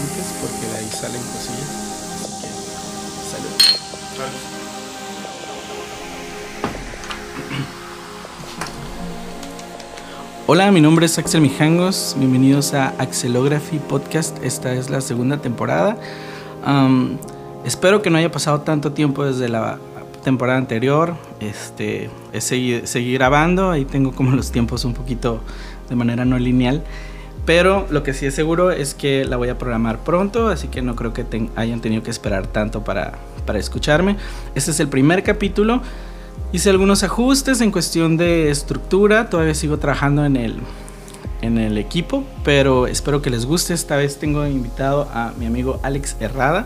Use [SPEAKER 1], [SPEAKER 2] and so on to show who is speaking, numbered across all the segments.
[SPEAKER 1] antes porque de ahí salen cosillas. Así que, salud. Hola, mi nombre es Axel Mijangos. Bienvenidos a Axelography Podcast. Esta es la segunda temporada. Espero que no haya pasado tanto tiempo desde la temporada anterior. Seguí grabando. Ahí tengo como los tiempos un poquito de manera no lineal. Pero lo que sí es seguro es que la voy a programar pronto, así que no creo que hayan tenido que esperar tanto para escucharme. Este es el primer capítulo. Hice algunos ajustes en cuestión de estructura. Todavía sigo trabajando en el equipo, pero espero que les guste. Esta vez tengo invitado a mi amigo Alex Herrada.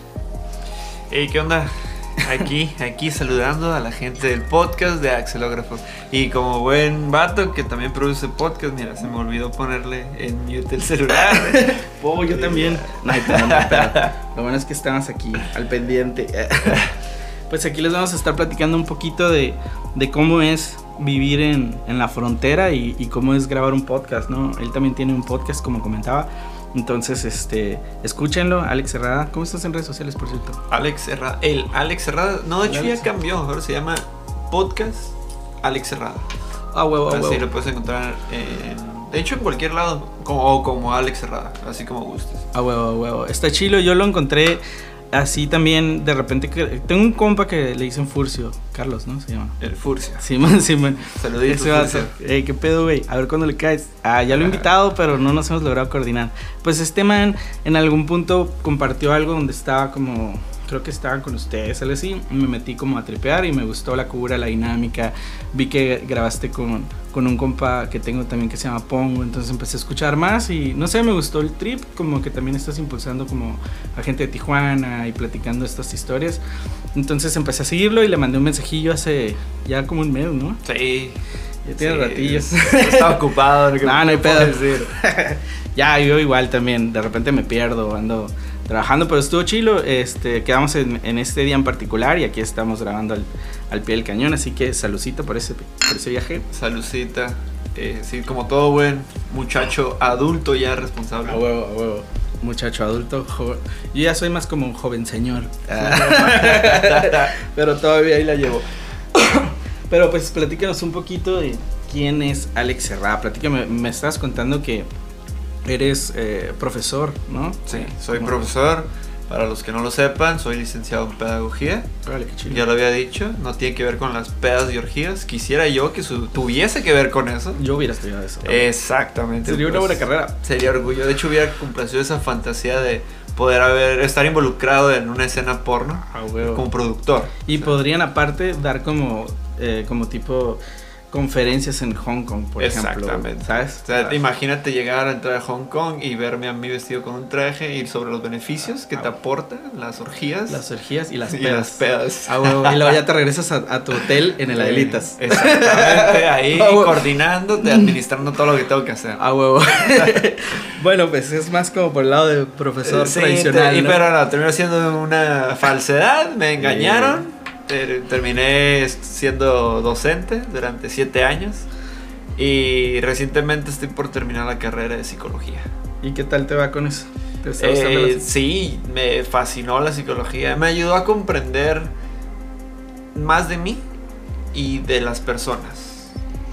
[SPEAKER 2] Hey, ¿qué onda? Aquí saludando a la gente del podcast de Axelógrafos. Y como buen vato que también produce podcast, mira, se me olvidó ponerle en mute el celular.
[SPEAKER 1] Yo también. No, lo bueno es que estamos aquí al pendiente. Pues aquí les vamos a estar platicando un poquito de cómo es vivir en la frontera y cómo es grabar un podcast, ¿no? Él también tiene un podcast, como comentaba. Entonces, escúchenlo, Alex Herrada. ¿Cómo estás en redes sociales, por cierto?
[SPEAKER 2] Alex Herrada. Alex Herrada. No, de hecho ya cambió. Ahora se llama Podcast Alex Herrada. Así lo puedes encontrar de hecho en cualquier lado. Como Alex Herrada, así como gustes.
[SPEAKER 1] Huevo. Está chilo, yo lo encontré así también, de repente. Tengo un compa que le dicen Furcio. Carlos, ¿no? Se llama.
[SPEAKER 2] El Furcio.
[SPEAKER 1] Sí, man.
[SPEAKER 2] Saluditos, Furcio.
[SPEAKER 1] ¿Qué pedo, güey? A ver cuándo le caes. Ya lo he invitado, pero no nos hemos logrado coordinar. Pues este man en algún punto compartió algo donde estaba como... Creo que estaban con ustedes, algo así. Me metí como a tripear y me gustó la cura, la dinámica. Vi que grabaste con un compa que tengo también que se llama Pongo. Entonces empecé a escuchar más y no sé, me gustó el trip. Como que también estás impulsando como a gente de Tijuana y platicando estas historias. Entonces empecé a seguirlo y le mandé un mensajillo hace ya como un mes, ¿no?
[SPEAKER 2] Sí.
[SPEAKER 1] Ya tiene ratillos.
[SPEAKER 2] Estaba ocupado.
[SPEAKER 1] No hay pedo. Ya, yo igual también. De repente me pierdo, ando trabajando, pero estuvo chilo. Quedamos en este día en particular y aquí estamos grabando al pie del cañón. Así que saludcita por ese viaje.
[SPEAKER 2] Saludcita. Sí, como todo buen muchacho adulto ya responsable.
[SPEAKER 1] A huevo. Muchacho adulto. Yo ya soy más como un joven señor. Pero todavía ahí la llevo. Pero pues platícanos un poquito de quién es Alex Herrada. Platícame, me estabas contando que eres profesor, ¿no?
[SPEAKER 2] Sí, soy profesor. Para los que no lo sepan, soy licenciado en pedagogía.
[SPEAKER 1] Vale, qué chido.
[SPEAKER 2] Ya lo había dicho, no tiene que ver con las pedas y orgías. Quisiera yo que tuviese que ver con eso.
[SPEAKER 1] Yo hubiera estudiado eso.
[SPEAKER 2] Exactamente.
[SPEAKER 1] Sería una buena carrera.
[SPEAKER 2] Sería orgullo. De hecho, hubiera complacido esa fantasía de poder estar involucrado en una escena porno como productor.
[SPEAKER 1] Y podrían aparte dar como tipo conferencias en Hong Kong, por ejemplo.
[SPEAKER 2] Exactamente.
[SPEAKER 1] ¿Sabes?
[SPEAKER 2] O sea, imagínate llegar a entrar a Hong Kong y verme a mí vestido con un traje y sobre los beneficios que te aportan las orgías.
[SPEAKER 1] Las orgías y las
[SPEAKER 2] pedas.
[SPEAKER 1] Y las pedas. Y luego ya te regresas a tu hotel en el Adelitas.
[SPEAKER 2] Exactamente, ahí coordinándote, administrando todo lo que tengo que hacer.
[SPEAKER 1] Bueno, pues es más como por el lado de profesor tradicional, ¿no?
[SPEAKER 2] Pero no, terminó siendo una falsedad, me engañaron. Terminé siendo docente durante 7 años y recientemente estoy por terminar la carrera de psicología.
[SPEAKER 1] ¿Y qué tal te va con eso?
[SPEAKER 2] Sí, me fascinó la psicología, me ayudó a comprender más de mí y de las personas.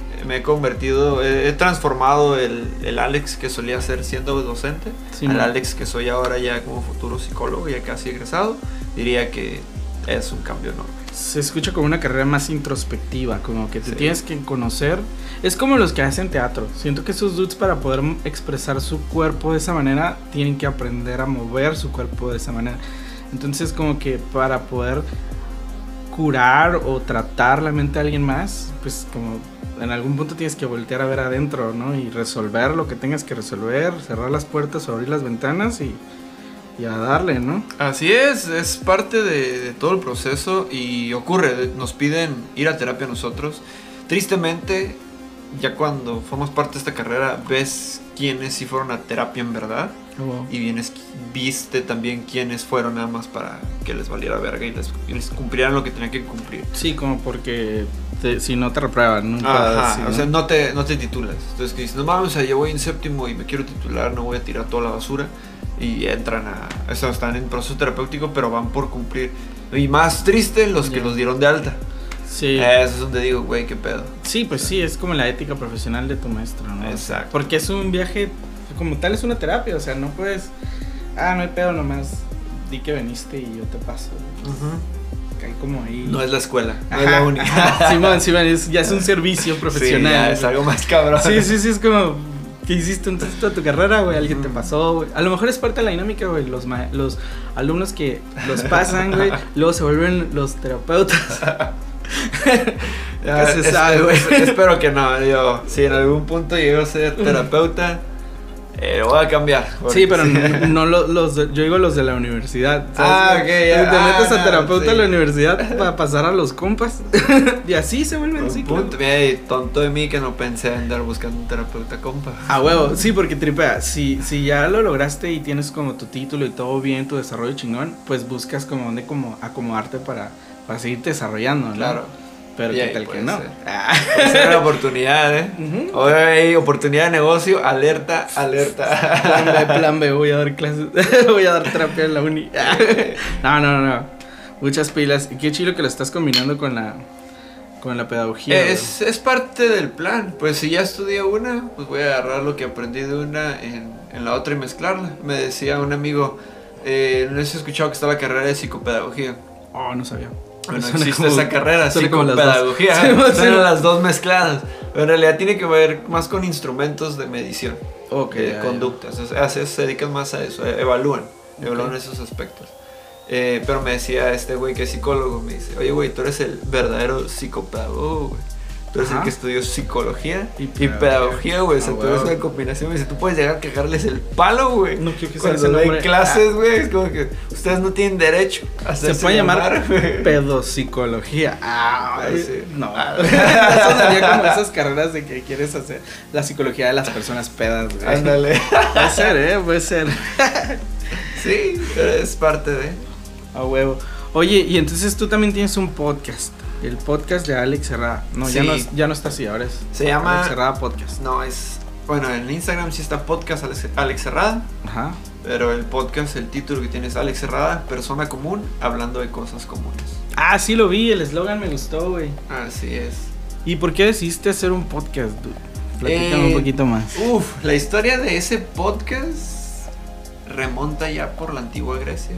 [SPEAKER 2] He transformado el Alex que solía ser siendo docente al Alex que soy ahora ya como futuro psicólogo, ya casi egresado. Diría que es un cambio enorme.
[SPEAKER 1] Se escucha como una carrera más introspectiva, como que te tienes que conocer. Es como los que hacen teatro. Siento que esos dudes, para poder expresar su cuerpo de esa manera, tienen que aprender a mover su cuerpo de esa manera. Entonces, como que para poder curar o tratar la mente de alguien más, pues como en algún punto tienes que voltear a ver adentro, ¿no? Y resolver lo que tengas que resolver, cerrar las puertas o abrir las ventanas y a darle, ¿no?
[SPEAKER 2] Así es parte de todo el proceso y ocurre, nos piden ir a terapia nosotros. Tristemente, ya cuando formas parte de esta carrera, ves quiénes sí fueron a terapia en verdad. Y viste también quiénes fueron nada más para que les valiera verga y les cumplieran lo que tenían que cumplir.
[SPEAKER 1] Sí, como porque si no te reprueban, ¿no?
[SPEAKER 2] Ajá,
[SPEAKER 1] sí,
[SPEAKER 2] o sea, no te titulas. Entonces que dices, no mames, o sea, yo voy en séptimo y me quiero titular, no voy a tirar toda la basura. y entran a... Eso, están en proceso terapéutico, pero van por cumplir. Y más triste los que los dieron de alta.
[SPEAKER 1] Sí.
[SPEAKER 2] Eso es donde digo, güey, qué pedo.
[SPEAKER 1] Sí, pues sí, es como la ética profesional de tu maestro, ¿no?
[SPEAKER 2] Exacto.
[SPEAKER 1] Porque es un viaje, como tal es una terapia, o sea, no puedes... no hay pedo, nomás di que viniste y yo te paso. Cae como ahí.
[SPEAKER 2] No es la escuela, no es la única.
[SPEAKER 1] Simón, ya es un servicio profesional.
[SPEAKER 2] Sí, ya es algo más cabrón.
[SPEAKER 1] Sí, es como... ¿Qué hiciste entonces toda tu carrera, güey? Alguien te pasó, güey. A lo mejor es parte de la dinámica, güey. Los alumnos que los pasan, güey, luego se vuelven los terapeutas.
[SPEAKER 2] Ya se sabe, güey. Espero que no. Yo, si en algún punto llego a ser terapeuta, lo voy a cambiar.
[SPEAKER 1] Sí, pero no yo digo los de la universidad.
[SPEAKER 2] ¿Sabes? Ok, ya.
[SPEAKER 1] Te metes a terapeuta en la universidad para pasar a los compas. Y así se vuelve el ciclo.
[SPEAKER 2] Mira, tonto de mí que no pensé en andar buscando un terapeuta compa.
[SPEAKER 1] Huevo, sí, porque tripea. Si ya lo lograste y tienes como tu título y todo bien, tu desarrollo chingón, pues buscas como dónde como acomodarte para seguirte desarrollando, ¿no?
[SPEAKER 2] Claro.
[SPEAKER 1] Pero qué tal que no.
[SPEAKER 2] Puede ser una oportunidad, Hoy hay oportunidad de negocio, alerta.
[SPEAKER 1] Plan B, voy a dar clases, voy a dar terapia en la uni. No. Muchas pilas. Y qué chido que lo estás combinando con la pedagogía.
[SPEAKER 2] Es parte del plan. Pues si ya estudié una, pues voy a agarrar lo que aprendí de una en la otra y mezclarla. Me decía un amigo, no sé si has escuchado que está la carrera de psicopedagogía.
[SPEAKER 1] Oh, no sabía.
[SPEAKER 2] Bueno, existe esa carrera, psicopedagogía, son las dos mezcladas. Pero en realidad tiene que ver más con instrumentos de medición, de conductas. Se dedican más a eso, evalúan esos aspectos. Pero me decía este güey que es psicólogo, me dice, oye güey, tú eres el verdadero psicopedagogo, güey. Tú eres el que estudió psicología y pedagogía, güey. O sea, tú eres una combinación. Me dice, tú puedes llegar a cagarles el palo, güey.
[SPEAKER 1] No quiero que sea
[SPEAKER 2] cuando doy clases, güey. Es como que ustedes no tienen derecho a hacerse.
[SPEAKER 1] Se puede llamar pedopsicología.
[SPEAKER 2] Sí.
[SPEAKER 1] No. Eso sería como esas carreras de que quieres hacer la psicología de las personas pedas, güey.
[SPEAKER 2] Ándale.
[SPEAKER 1] Puede ser.
[SPEAKER 2] Sí, es parte de.
[SPEAKER 1] A huevo. Oye, y entonces tú también tienes un podcast. El podcast de Alex Herrada. No, sí. ya no está así, ahora
[SPEAKER 2] se llama
[SPEAKER 1] Alex Herrada Podcast.
[SPEAKER 2] No, bueno, en Instagram sí está podcast Alex Herrada.
[SPEAKER 1] Ajá.
[SPEAKER 2] Pero el podcast, el título que tiene es Alex Herrada, persona común, hablando de cosas comunes.
[SPEAKER 1] Sí lo vi, el eslogan me gustó, güey.
[SPEAKER 2] Así es.
[SPEAKER 1] ¿Y por qué decidiste hacer un podcast, dude? Platícame un poquito más.
[SPEAKER 2] La historia de ese podcast remonta ya por la antigua Grecia.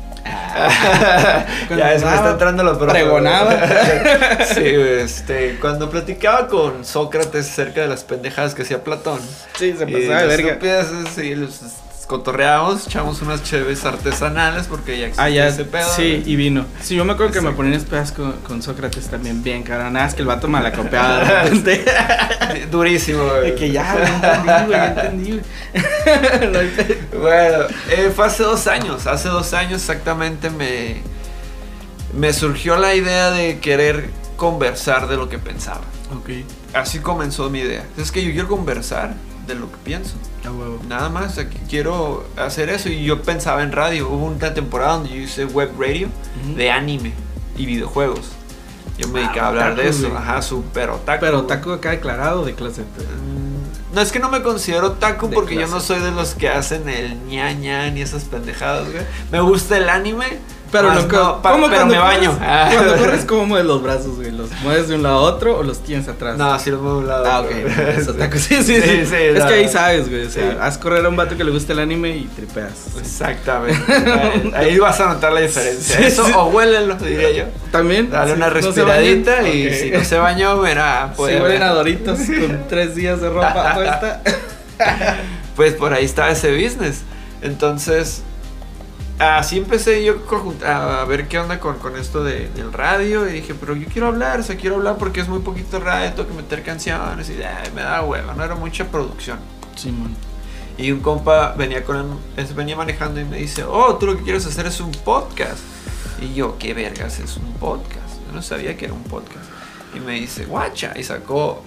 [SPEAKER 2] Ya es que me está entrando lo
[SPEAKER 1] pregonaba.
[SPEAKER 2] Sí, cuando platicaba con Sócrates acerca de las pendejadas que hacía Platón.
[SPEAKER 1] Sí, se pasaba de verga.
[SPEAKER 2] Sí, los cotorreamos, echamos unas cheves artesanales porque ya existía ese pedo.
[SPEAKER 1] Sí, y vino. Sí, yo me acuerdo que me ponían pedas con Sócrates también bien, cabrón. Nada, es que el vato me la copiaba.
[SPEAKER 2] Durísimo, güey.
[SPEAKER 1] De que ya entendí, güey.
[SPEAKER 2] Bueno, fue hace 2 años. Hace 2 años exactamente me surgió la idea de querer conversar de lo que pensaba.
[SPEAKER 1] Ok.
[SPEAKER 2] Así comenzó mi idea. Es que yo quiero conversar de lo que pienso. Nada más, o sea, que quiero hacer eso. Y yo pensaba en radio. Hubo una temporada donde yo hice web radio de anime y videojuegos. Yo me dedicaba a hablar de eso. Ajá, súper otaku.
[SPEAKER 1] Pero otaku acá declarado de clase.
[SPEAKER 2] No, es que no me considero otaku porque yo no soy de los que hacen el ña ni esas pendejadas, güey. Me gusta el anime.
[SPEAKER 1] Pero
[SPEAKER 2] pero me baño.
[SPEAKER 1] Cuando corres, ¿cómo mueves los brazos, güey? ¿Los mueves de un lado a otro o los tienes atrás?
[SPEAKER 2] No, sí los muevo de un lado a otro.
[SPEAKER 1] Ok. Es otaku. Sí. Es que ahí sabes, güey. O sea, haz correr a un vato que le gusta el anime y tripeas.
[SPEAKER 2] Exactamente. Ahí vas a notar la diferencia. Eso o huélelo, diría yo.
[SPEAKER 1] También.
[SPEAKER 2] Dale una respiradita y si no se bañó, verá.
[SPEAKER 1] Si huelen a Doritos con 3 días de ropa puesta.
[SPEAKER 2] Pues por ahí está ese business. Entonces, así empecé yo a ver qué onda con esto del radio. Y dije, pero yo quiero hablar, porque es muy poquito radio, tengo que meter canciones. Y me da hueva, no era mucha producción.
[SPEAKER 1] Sí, man.
[SPEAKER 2] Y un compa venía manejando y me dice, tú lo que quieres hacer es un podcast. Y yo, ¿qué vergas es un podcast? Yo no sabía que era un podcast. Y me dice, guacha. Y sacó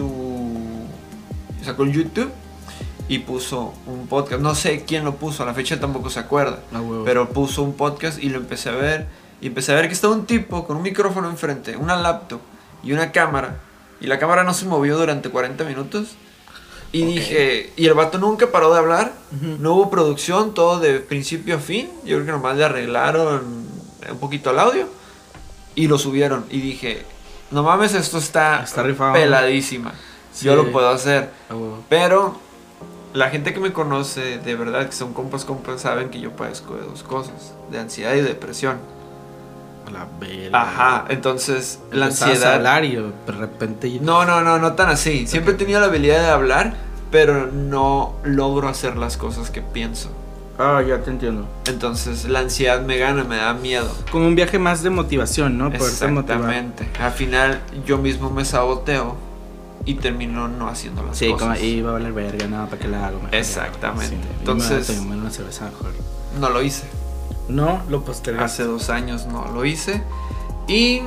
[SPEAKER 2] el YouTube y puso un podcast. No sé quién lo puso, a la fecha tampoco se acuerda. Pero puso un podcast y lo empecé a ver. Y empecé a ver que estaba un tipo con un micrófono enfrente, una laptop y una cámara. Y la cámara no se movió durante 40 minutos. Y
[SPEAKER 1] Ok.
[SPEAKER 2] dije, y el vato nunca paró de hablar,
[SPEAKER 1] Ujú.
[SPEAKER 2] no hubo producción, todo de principio a fin. Yo creo que nomás le arreglaron un poquito el audio y lo subieron. Y dije, no mames, esto está
[SPEAKER 1] rifado.
[SPEAKER 2] peladísima.
[SPEAKER 1] Sí.
[SPEAKER 2] Yo lo puedo hacer.
[SPEAKER 1] Ah, huevo.
[SPEAKER 2] Pero la gente que me conoce, de verdad, que son compas, saben que yo padezco de dos cosas, de ansiedad y depresión.
[SPEAKER 1] A la verga.
[SPEAKER 2] Ajá, entonces la
[SPEAKER 1] Empezabas a
[SPEAKER 2] ansiedad...
[SPEAKER 1] hablar y de repente...
[SPEAKER 2] No tan así. Siempre he
[SPEAKER 1] Ok.
[SPEAKER 2] tenido la habilidad de hablar, pero no logro hacer las cosas que pienso.
[SPEAKER 1] Ah, ya te entiendo.
[SPEAKER 2] Entonces la ansiedad me gana, me da miedo.
[SPEAKER 1] Como un viaje más de motivación, ¿no? Poderte motivar.
[SPEAKER 2] Exactamente. Al final yo mismo me saboteo y termino no haciendo las
[SPEAKER 1] Sí,
[SPEAKER 2] cosas.
[SPEAKER 1] como y va a valer verga, no, ¿para qué la hago? Mejor
[SPEAKER 2] Exactamente.
[SPEAKER 1] ya, sí.
[SPEAKER 2] Entonces-
[SPEAKER 1] Y me voy a tomar una cerveza mejor.
[SPEAKER 2] No lo hice.
[SPEAKER 1] No, lo postergué.
[SPEAKER 2] Hace 2 años no lo hice. Y...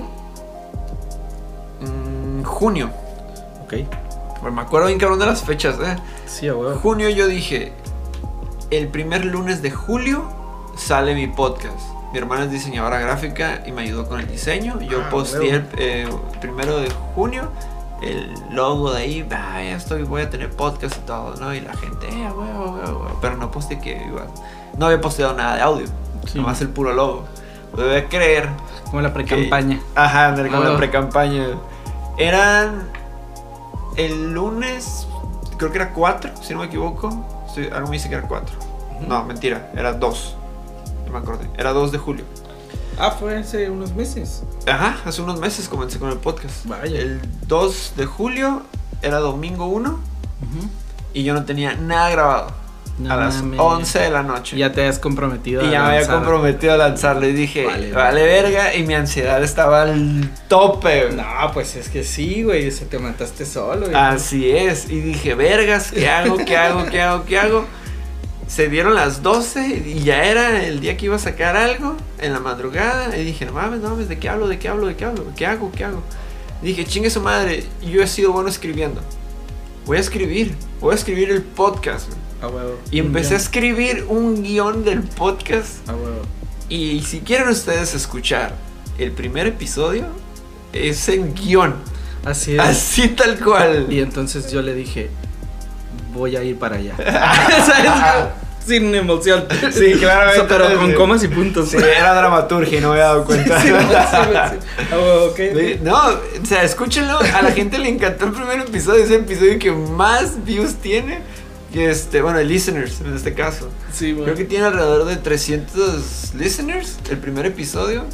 [SPEAKER 2] junio.
[SPEAKER 1] Ok.
[SPEAKER 2] Pues me acuerdo bien cabrón de las fechas,
[SPEAKER 1] Sí, a huevo.
[SPEAKER 2] Junio yo dije, el primer lunes de julio sale mi podcast. Mi hermana es diseñadora gráfica y me ayudó con el diseño. Yo posteé el 1 de junio el logo de ahí. Voy a tener podcast y todo, ¿no? Y la gente, huevo. Pero no posteé que iba. No había posteado nada de audio,
[SPEAKER 1] Sí.
[SPEAKER 2] nomás el puro logo. Debe creer.
[SPEAKER 1] Como la pre-campaña.
[SPEAKER 2] Ajá, andar con la
[SPEAKER 1] Oh.
[SPEAKER 2] pre-campaña. Eran el lunes, creo que era 4, si no me equivoco. Sí, algo me dice que era 4.
[SPEAKER 1] Ujú.
[SPEAKER 2] No, mentira, era 2. No me acordé. Era 2 de julio.
[SPEAKER 1] Ah, fue hace unos meses.
[SPEAKER 2] Ajá, hace unos meses comencé con el podcast.
[SPEAKER 1] Vaya.
[SPEAKER 2] El 2 de julio era domingo 1 y yo no tenía nada grabado.
[SPEAKER 1] No
[SPEAKER 2] a las
[SPEAKER 1] mames.
[SPEAKER 2] 11 de la noche.
[SPEAKER 1] Ya te has comprometido.
[SPEAKER 2] Y
[SPEAKER 1] a
[SPEAKER 2] ya me había
[SPEAKER 1] lanzar.
[SPEAKER 2] comprometido a lanzarlo y dije,
[SPEAKER 1] Vale,
[SPEAKER 2] vale verga, y mi ansiedad estaba al tope. Güey.
[SPEAKER 1] No, pues es que sí, güey. Se te mataste solo, güey.
[SPEAKER 2] Así es. Y dije, vergas, ¿qué hago? ¿Qué hago? Se dieron las 12 y ya era el día que iba a sacar algo en la madrugada. Y dije, no mames, ¿de qué hablo? ¿Qué hago? Y dije, chingue su madre, yo he sido bueno escribiendo. Voy a escribir el podcast. Güey.
[SPEAKER 1] A huevo.
[SPEAKER 2] Y empecé a escribir un guión del podcast.
[SPEAKER 1] A huevo.
[SPEAKER 2] Y si quieren ustedes escuchar el primer episodio, es en guión.
[SPEAKER 1] Así es.
[SPEAKER 2] Así tal cual.
[SPEAKER 1] Y entonces yo le dije, voy a ir para allá. ¿Sabes? Sin emoción.
[SPEAKER 2] Sí, claramente.
[SPEAKER 1] O sea, pero con
[SPEAKER 2] Sí.
[SPEAKER 1] comas y puntos.
[SPEAKER 2] Sí, era dramaturgia y no me había dado cuenta.
[SPEAKER 1] Sí, sí. A huevo, ok.
[SPEAKER 2] No, o sea, escúchenlo. A la gente le encantó el primer episodio. Es el episodio que más views tiene. Y bueno, listeners en este caso.
[SPEAKER 1] Sí, güey.
[SPEAKER 2] Creo que tiene alrededor de 300 listeners el primer episodio.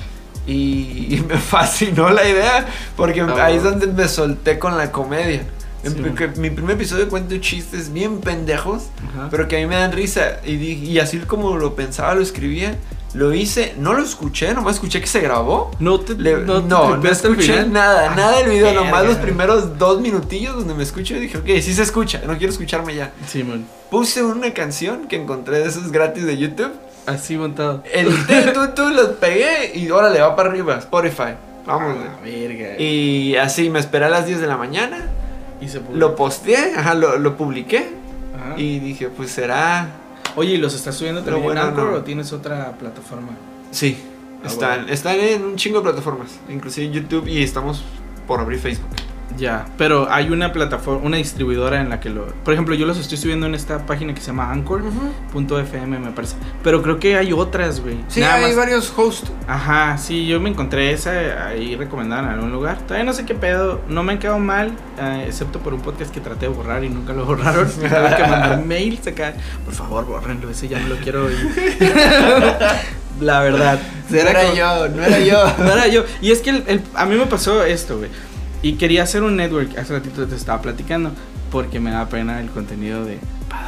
[SPEAKER 2] Y me fascinó la idea. Porque ahí es donde me solté con la comedia.
[SPEAKER 1] Sí,
[SPEAKER 2] Mi primer episodio cuento chistes bien pendejos,
[SPEAKER 1] Ajá.
[SPEAKER 2] pero que a mí me dan risa. Y así como lo pensaba, lo escribía. Lo hice, no lo escuché, nomás escuché que se grabó.
[SPEAKER 1] No te
[SPEAKER 2] No
[SPEAKER 1] tripeaste al
[SPEAKER 2] escuché
[SPEAKER 1] final?
[SPEAKER 2] nada del video,
[SPEAKER 1] verga.
[SPEAKER 2] nomás los primeros 2 minutillos donde me escucho y dije, ok, sí se escucha, no quiero escucharme ya.
[SPEAKER 1] Sí, man.
[SPEAKER 2] Puse una canción que encontré de esos gratis de YouTube,
[SPEAKER 1] Así montado.
[SPEAKER 2] edité, los pegué y órale, va para arriba, Spotify, vamos.
[SPEAKER 1] Ah, verga.
[SPEAKER 2] Y así me esperé a las 10 de la mañana,
[SPEAKER 1] Y se publicó.
[SPEAKER 2] lo posteé, lo publiqué
[SPEAKER 1] Ajá.
[SPEAKER 2] y dije, pues será...
[SPEAKER 1] Oye, ¿y los estás subiendo también
[SPEAKER 2] bueno,
[SPEAKER 1] en Anchor
[SPEAKER 2] no.
[SPEAKER 1] o tienes otra plataforma?
[SPEAKER 2] Sí,
[SPEAKER 1] Ah,
[SPEAKER 2] están en un chingo de plataformas, inclusive YouTube, y estamos por abrir Facebook.
[SPEAKER 1] Ya, pero hay una plataforma, una distribuidora en la que lo... Por ejemplo, yo los estoy subiendo en esta página que se llama Anchor.fm, me parece. Pero creo que hay otras, güey.
[SPEAKER 2] Sí,
[SPEAKER 1] Nada
[SPEAKER 2] hay
[SPEAKER 1] más-
[SPEAKER 2] varios hosts.
[SPEAKER 1] Ajá, sí, yo me encontré esa ahí recomendada en algún lugar. Todavía no sé qué pedo, no me han quedado mal, excepto por un podcast que traté de borrar y nunca lo borraron. Tuve que mandar mails acá. Por favor, bórrenlo, ese ya no lo quiero oír. La verdad.
[SPEAKER 2] No era yo.
[SPEAKER 1] No era yo. Y es que a mí me pasó esto, güey. Y quería hacer un network. Hace ratito te estaba platicando. Porque me da pena el contenido de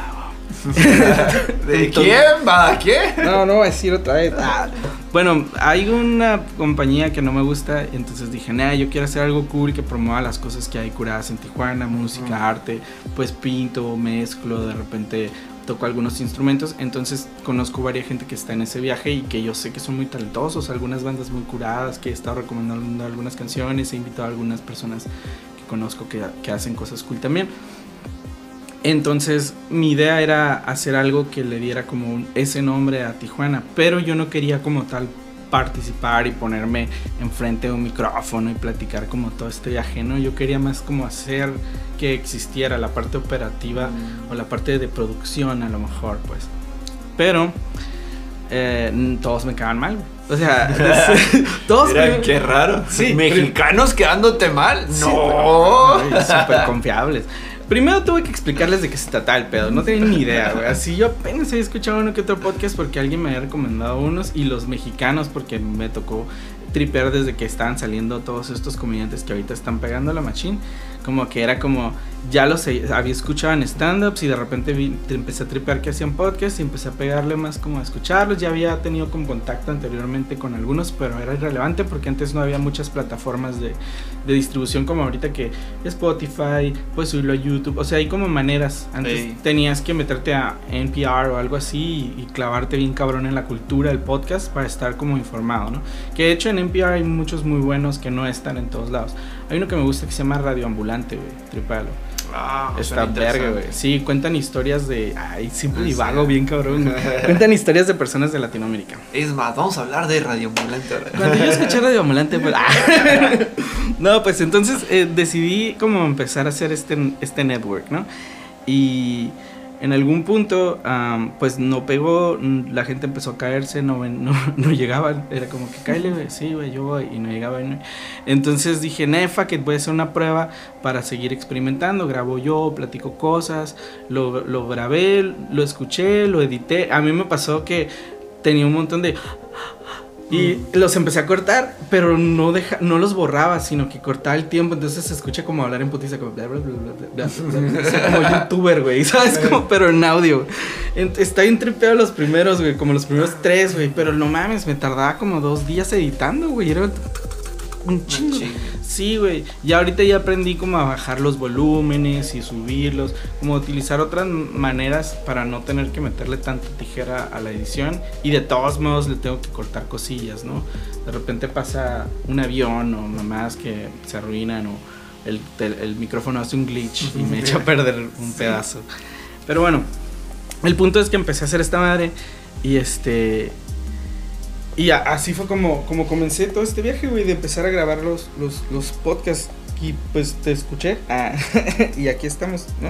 [SPEAKER 2] ¿De quién? ¿Va? ¿Qué?
[SPEAKER 1] No voy a decir otra vez. Bueno, hay una compañía que no me gusta. Entonces dije, nah, yo quiero hacer algo cool que promueva las cosas que hay curadas en Tijuana: música, arte. Pues pinto, mezclo, de repente toco algunos instrumentos. Entonces conozco varias gente que está en ese viaje y que yo sé que son muy talentosos. Algunas bandas muy curadas, que he estado recomendando algunas canciones. He invitado a algunas personas que conozco que hacen cosas cool también. Entonces mi idea era hacer algo que le diera como ese nombre a Tijuana, pero yo no quería como tal participar y ponerme enfrente de un micrófono y platicar como todo este viaje, ¿no? Yo quería más como hacer que existiera la parte operativa o la parte de producción a lo mejor, pues. Pero todos me quedaban mal. O sea, todos...
[SPEAKER 2] Mira, qué raro.
[SPEAKER 1] Sí,
[SPEAKER 2] ¿mexicanos quedándote mal?
[SPEAKER 1] Sí,
[SPEAKER 2] ¡No!
[SPEAKER 1] Súper confiables. Primero tuve que explicarles de qué se trataba el pedo. No tenía ni idea, güey. Así yo apenas había escuchado uno que otro podcast porque alguien me había recomendado unos. Y los mexicanos porque me tocó tripear desde que estaban saliendo todos estos comediantes que ahorita están pegando la machín. Como que era como, ya los había escuchado en stand-ups y de repente empecé a tripear que hacían podcast y empecé a pegarle más como a escucharlos. Ya había tenido como contacto anteriormente con algunos, pero era irrelevante porque antes no había muchas plataformas de distribución como ahorita, que Spotify, puedes subirlo a YouTube. O sea, hay como maneras. Antes tenías que meterte a NPR o algo así y clavarte bien cabrón en la cultura del podcast para estar como informado, ¿no? Que de hecho en NPR hay muchos muy buenos que no están en todos lados. Hay uno que me gusta que se llama Radio Ambulante, güey, tripalo. Está verga, güey. Sí, cuentan historias de... Ay, siempre divago bien cabrón. Cuentan historias de personas de Latinoamérica.
[SPEAKER 2] Es más, vamos a hablar de Radio Ambulante ahora.
[SPEAKER 1] Cuando yo escuché Radio Ambulante, pues... No, pues entonces decidí como empezar a hacer este network, ¿no? Y en algún punto, pues no pegó, la gente empezó a caerse, no llegaban, era como que cáele, güey, sí, güey, yo voy, y no llegaban. Entonces dije, fuck it, voy a hacer una prueba para seguir experimentando, grabo yo, platico cosas, lo grabé, lo escuché, lo edité. A mí me pasó que tenía un montón de... Y los empecé a cortar, pero no los borraba, sino que cortaba el tiempo. Entonces se escucha como hablar en putiza, como bla, bla, bla, bla, bla, como youtuber, güey, ¿sabes? Como, pero en audio. Está bien tripeado los primeros, güey, como los primeros 3, güey. Pero no mames, me tardaba como 2 días editando, güey. Era un chingo. Sí, güey. Y ahorita ya aprendí como a bajar los volúmenes y subirlos, como utilizar otras maneras para no tener que meterle tanta tijera a la edición. Y de todos modos le tengo que cortar cosillas, ¿no? De repente pasa un avión o mamás que se arruinan o el micrófono hace un glitch y me echa a perder un pedazo. Pero bueno, el punto es que empecé a hacer esta madre y y así fue como comencé todo este viaje, güey, de empezar a grabar los podcasts. Y pues te escuché. Y aquí estamos, ¿no?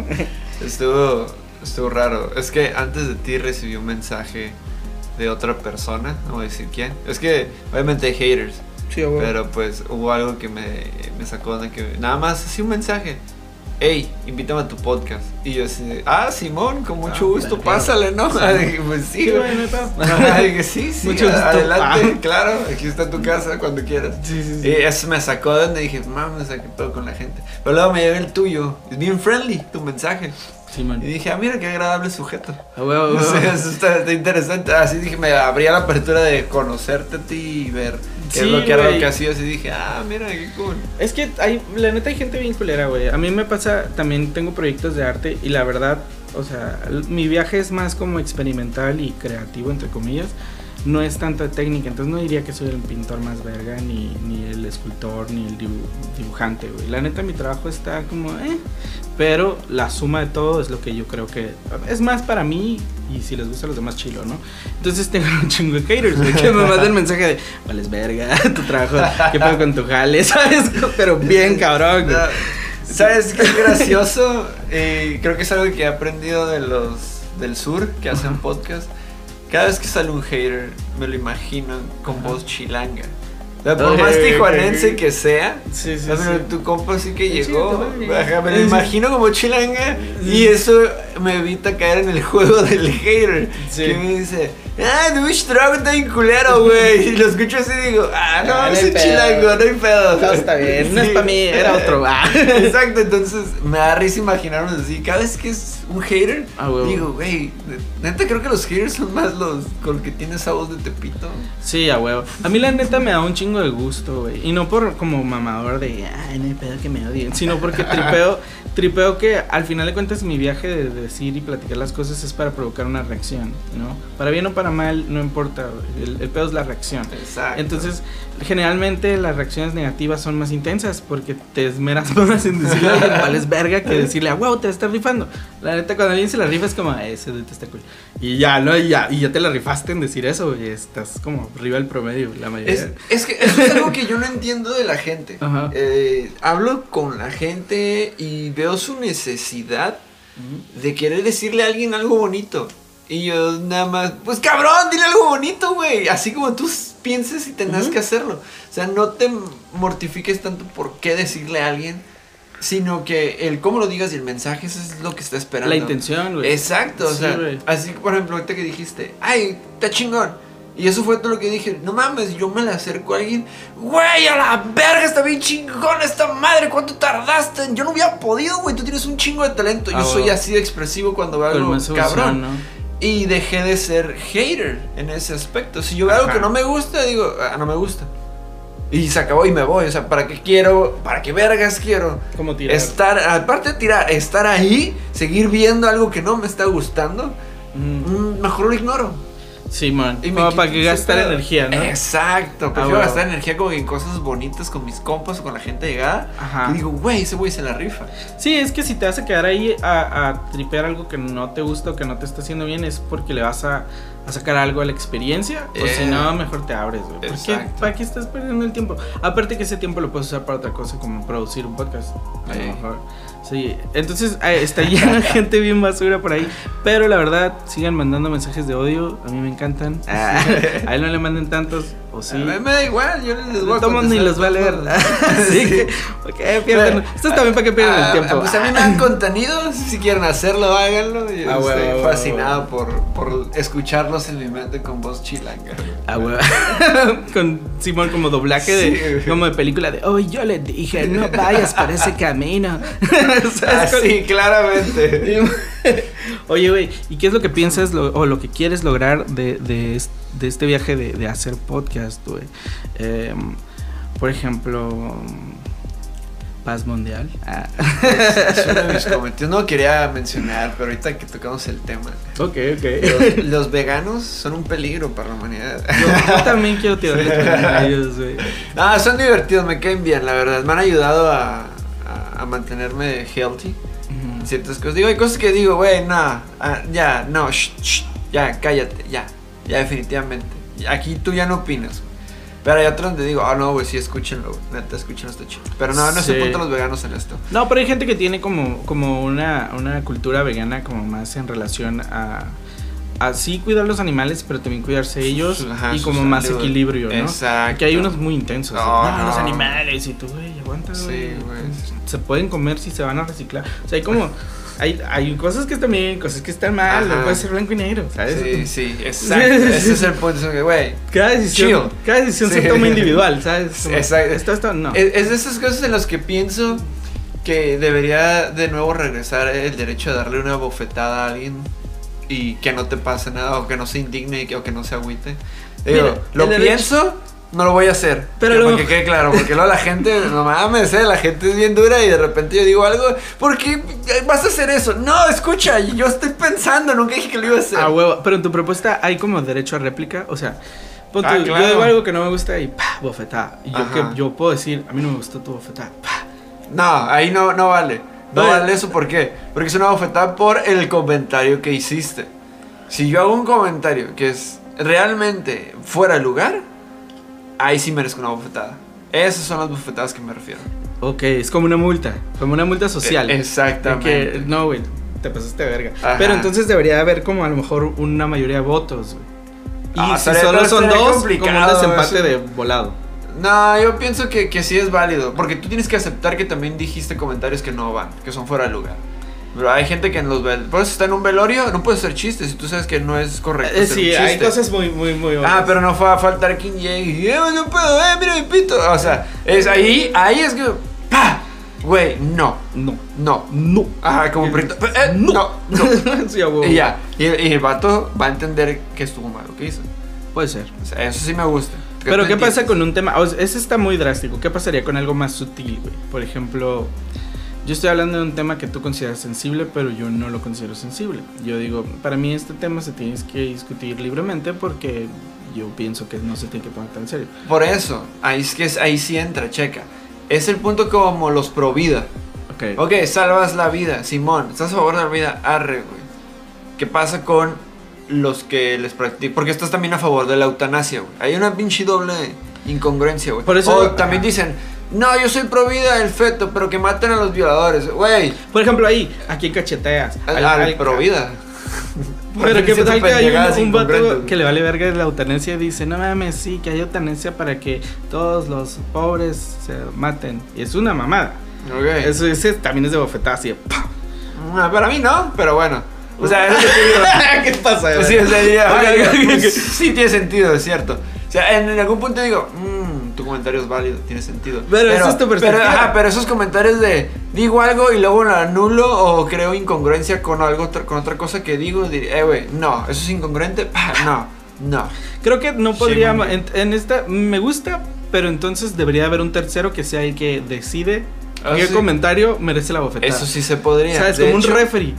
[SPEAKER 2] Estuvo raro. Es que antes de ti recibí un mensaje de otra persona, no voy a decir quién. Es que obviamente hay haters.
[SPEAKER 1] Sí, bueno.
[SPEAKER 2] Pero pues hubo algo que me sacó de que nada más así un mensaje. Hey, invítame a tu podcast. Y yo así, Simón, con mucho gusto, pásale, ¿no? Dije, pues sí, güey. Dije, sí,
[SPEAKER 1] mucho gusto.
[SPEAKER 2] Adelante, claro, aquí está tu casa cuando quieras.
[SPEAKER 1] Sí.
[SPEAKER 2] Y eso me sacó de donde dije, mames, ¿qué pedo con la gente? Pero luego me llegó el tuyo, es bien friendly tu mensaje.
[SPEAKER 1] Sí, man.
[SPEAKER 2] Y dije, mira qué agradable sujeto.
[SPEAKER 1] O
[SPEAKER 2] sea, eso está interesante. Así dije, me abría la apertura de conocerte a ti y ver qué es lo que era lo que hacías. Y dije, mira, qué cool.
[SPEAKER 1] Es que la neta hay gente bien culera, güey. A mí me pasa, también tengo proyectos de arte y la verdad, o sea, mi viaje es más como experimental y creativo, entre comillas. No es tanto de técnica, entonces no diría que soy el pintor más verga, ni el escultor, ni el dibujante, güey. La neta mi trabajo está como, pero la suma de todo es lo que yo creo que es más para mí y si les gusta a los demás chilo, ¿no? Entonces tengo un chingo de haters, güey, que me mandan mensaje de, vales verga, tu trabajo, qué pedo con tu jale, ¿sabes? Pero bien cabrón, güey.
[SPEAKER 2] ¿Sabes qué es gracioso? Creo que es algo que he aprendido de los del sur que hacen podcast. Cada vez que sale un hater, me lo imagino con voz chilanga. O sea, por más tijuanense que sea,
[SPEAKER 1] sí.
[SPEAKER 2] Tu compa sí que llegó.
[SPEAKER 1] Sí,
[SPEAKER 2] me lo imagino como chilanga. Y eso me evita caer en el juego del hater.
[SPEAKER 1] Sí.
[SPEAKER 2] Que me dice, tu trago está bien culero, güey. Y lo escucho así y digo, no es chilango, no hay pedo.
[SPEAKER 1] No, está bien, no es para mí, era otro.
[SPEAKER 2] Exacto, entonces me da risa imaginarnos así. Cada vez que es un hater, digo, güey, neta creo que los haters son más los con que tiene esa voz de Tepito.
[SPEAKER 1] Sí, a huevo. A mí la neta me da un chingo de gusto, güey. Y no por como mamador de, no hay pedo que me odien, sino porque tripeo que al final de cuentas mi viaje de decir y platicar las cosas es para provocar una reacción, ¿no? Para bien o para mal, no importa, el pedo es la reacción.
[SPEAKER 2] Exacto.
[SPEAKER 1] Entonces, generalmente las reacciones negativas son más intensas porque te esmeras más en decirle a alguien vales verga que decirle a wow, te estás rifando. La neta, cuando alguien se la rifa es como, ese dude está cool. Y ya, ¿no? Y ya te la rifaste en decir eso, y estás como arriba del promedio, la mayoría.
[SPEAKER 2] Es que eso es algo que yo no entiendo de la gente.
[SPEAKER 1] Ajá.
[SPEAKER 2] Hablo con la gente y veo su necesidad de querer decirle a alguien algo bonito. Y yo nada más, pues cabrón, dile algo bonito, güey. Así como tú pienses y tengas que hacerlo. O sea, no te mortifiques tanto por qué decirle a alguien, sino que el cómo lo digas y el mensaje, eso es lo que está esperando.
[SPEAKER 1] La intención, güey.
[SPEAKER 2] Exacto, o
[SPEAKER 1] Sí,
[SPEAKER 2] sea,
[SPEAKER 1] güey.
[SPEAKER 2] así por ejemplo, ahorita que dijiste, ay, está chingón. Y eso fue todo lo que dije. No mames, yo me le acerco a alguien. Güey, a la verga, está bien chingón esta madre. ¿Cuánto tardaste? Yo no hubiera podido, güey. Tú tienes un chingo de talento. Yo soy así de expresivo cuando veo algo cabrón,
[SPEAKER 1] ¿no?
[SPEAKER 2] Y dejé de ser hater en ese aspecto. Si yo veo algo que no me gusta, digo, no me gusta. Y se acabó y me voy. O sea, ¿para qué quiero? ¿Para qué vergas quiero?
[SPEAKER 1] Como tirar.
[SPEAKER 2] Aparte de tirar, estar ahí, seguir viendo algo que no me está gustando, mejor lo ignoro.
[SPEAKER 1] Sí, man.
[SPEAKER 2] Y
[SPEAKER 1] Como para que gastar energía, ¿no?
[SPEAKER 2] Exacto. Prefiero gastar energía como en cosas bonitas con mis compas o con la gente llegada.
[SPEAKER 1] Ajá.
[SPEAKER 2] Y digo, güey, ese güey se la rifa.
[SPEAKER 1] Sí, es que si te vas a quedar ahí a tripear algo que no te gusta o que no te está haciendo bien, es porque le vas a sacar algo a la experiencia. O si no, mejor te abres, güey. Porque ¿para qué estás perdiendo el tiempo? Aparte que ese tiempo lo puedes usar para otra cosa, como producir un podcast. A lo mejor. Sí, entonces está llena de gente bien basura por ahí. Pero la verdad, sigan mandando mensajes de odio. A mí me encantan. A él no le manden tantos. O sí.
[SPEAKER 2] Me da igual, yo les voy a
[SPEAKER 1] contestar. Ni los va a leer. Así que, ok, pierden. Esto es también para que pierdan el tiempo.
[SPEAKER 2] Pues a mí me dan contenido. Si quieren hacerlo, háganlo. Yo estoy fascinado por escucharlos en mi mente con voz chilanga.
[SPEAKER 1] Con Simón como doblaje como de película de, oh, yo le dije, no vayas por ese camino.
[SPEAKER 2] Sí, claramente.
[SPEAKER 1] Oye, güey, ¿y qué es lo que piensas o lo que quieres lograr de este viaje de hacer podcast, güey? Por ejemplo, paz mundial.
[SPEAKER 2] Es uno de mis comentarios. No quería mencionar, pero ahorita que tocamos el tema.
[SPEAKER 1] Ok.
[SPEAKER 2] Los veganos son un peligro para la humanidad.
[SPEAKER 1] Yo también quiero tirarles a ellos, güey.
[SPEAKER 2] Son divertidos, me caen bien, la verdad. Me han ayudado a mantenerme healthy. Ciertas cosas. Digo, hay cosas que digo, güey, ya, cállate, ya, definitivamente. Aquí tú ya no opinas. Pero hay otros donde digo, no, güey, sí, escúchenlo, neta, escúchenlo, está chido. Pero no se apuntan los veganos en esto.
[SPEAKER 1] No, pero hay gente que tiene como una cultura vegana como más en relación a sí cuidar los animales, pero también cuidarse ellos. Y como más equilibrio, ¿no?
[SPEAKER 2] Exacto.
[SPEAKER 1] Que hay unos muy intensos.
[SPEAKER 2] No.
[SPEAKER 1] Los animales y tú, güey, aguanta, güey.
[SPEAKER 2] Sí, güey.
[SPEAKER 1] Se pueden comer si se van a reciclar. O sea, hay como hay cosas que están bien, cosas que están mal. No puede ser blanco y negro, ¿sabes?
[SPEAKER 2] Sí, exacto. Ese es el punto, güey.
[SPEAKER 1] Cada decisión se toma individual, ¿sabes? Como,
[SPEAKER 2] exacto.
[SPEAKER 1] Esto no.
[SPEAKER 2] Es de esas cosas en las que pienso que debería de nuevo regresar el derecho de darle una bofetada a alguien y que no te pase nada, o que no se indigne, o que no se agüite. Digo, lo pienso, no lo voy a hacer. Pero luego, porque quede claro, porque luego la gente, no mames, la gente es bien dura y de repente yo digo algo, ¿por qué vas a hacer eso? No, escucha, yo estoy pensando, nunca dije que lo iba a hacer.
[SPEAKER 1] Huevo, pero en tu propuesta hay como derecho a réplica, o sea,
[SPEAKER 2] claro.
[SPEAKER 1] Yo digo algo que no me gusta y bofetada. Y yo puedo decir, a mí no me gustó tu bofetada.
[SPEAKER 2] No, ahí no vale. No vale eso, ¿por qué? Porque es una bofetada por el comentario que hiciste. Si yo hago un comentario que es realmente fuera de lugar, ahí sí merezco una bofetada. Esas son las bofetadas que me refiero.
[SPEAKER 1] Ok, es como una multa social.
[SPEAKER 2] Exactamente.
[SPEAKER 1] Que, no, güey, te pasaste de verga. Pero entonces debería haber como a lo mejor una mayoría de votos, güey. Y si solo son dos, como un desempate de volado.
[SPEAKER 2] No, yo pienso que sí es válido. Porque tú tienes que aceptar que también dijiste comentarios que no van, que son fuera de lugar. Pero hay gente que en los velorios, pues está en un velorio, no puedes hacer chistes si tú sabes que no es correcto hacer
[SPEAKER 1] sí,
[SPEAKER 2] un chiste.
[SPEAKER 1] hay cosas muy
[SPEAKER 2] pero no va a faltar quien llegue y no puedo, mira mi pito. O sea, es ahí es que ¡pah! Güey, no. Como perrito. No.
[SPEAKER 1] Sí, abuelo.
[SPEAKER 2] Y ya, y el vato va a entender que estuvo mal lo que hizo.
[SPEAKER 1] Puede ser.
[SPEAKER 2] O sea, eso sí me gusta.
[SPEAKER 1] Pero ¿qué pasa con un tema? Ese está muy drástico. ¿Qué pasaría con algo más sutil, güey? Por ejemplo, Yo estoy hablando de un tema que tú consideras sensible, pero yo no lo considero sensible. Yo digo, para mí este tema se tiene que discutir libremente porque yo pienso que no se tiene que tomar tan en serio.
[SPEAKER 2] Por eso, ahí sí entra, checa. Es el punto como los pro vida. Ok, salvas la vida, Simón, ¿estás a favor de la vida? Arre, güey. ¿Qué pasa con los que les practican? Porque estás también a favor de la eutanasia, güey. Hay una pinche doble incongruencia, güey.
[SPEAKER 1] Por eso,
[SPEAKER 2] o también dicen, no, yo soy pro vida del feto, pero que maten a los violadores, güey.
[SPEAKER 1] Por ejemplo, aquí cacheteas
[SPEAKER 2] al pro vida.
[SPEAKER 1] Pero que tal que hay un vato que le vale verga de la eutanasia y dice, no mames, sí, que hay eutanasia para que todos los pobres se maten. Y es una mamada.
[SPEAKER 2] Okay.
[SPEAKER 1] Ese también es de bofetada, así de ¡pam!
[SPEAKER 2] Para mí no, pero bueno. O sea, eso te digo.
[SPEAKER 1] ¿Qué pasa?
[SPEAKER 2] Pues sí, o sea, pues, sí tiene sentido, es cierto. O sea, en algún punto digo, tu comentario es válido, tiene sentido.
[SPEAKER 1] Pero esa es tu perspectiva.
[SPEAKER 2] Pero esos comentarios de digo algo y luego lo anulo o creo incongruencia con algo con otra cosa que digo, güey, no, eso es incongruente. No.
[SPEAKER 1] Creo que no podría en esta me gusta, pero entonces debería haber un tercero que sea el que decide qué comentario merece la bofetada.
[SPEAKER 2] Eso sí se podría.
[SPEAKER 1] ¿Sabes? Como un referee.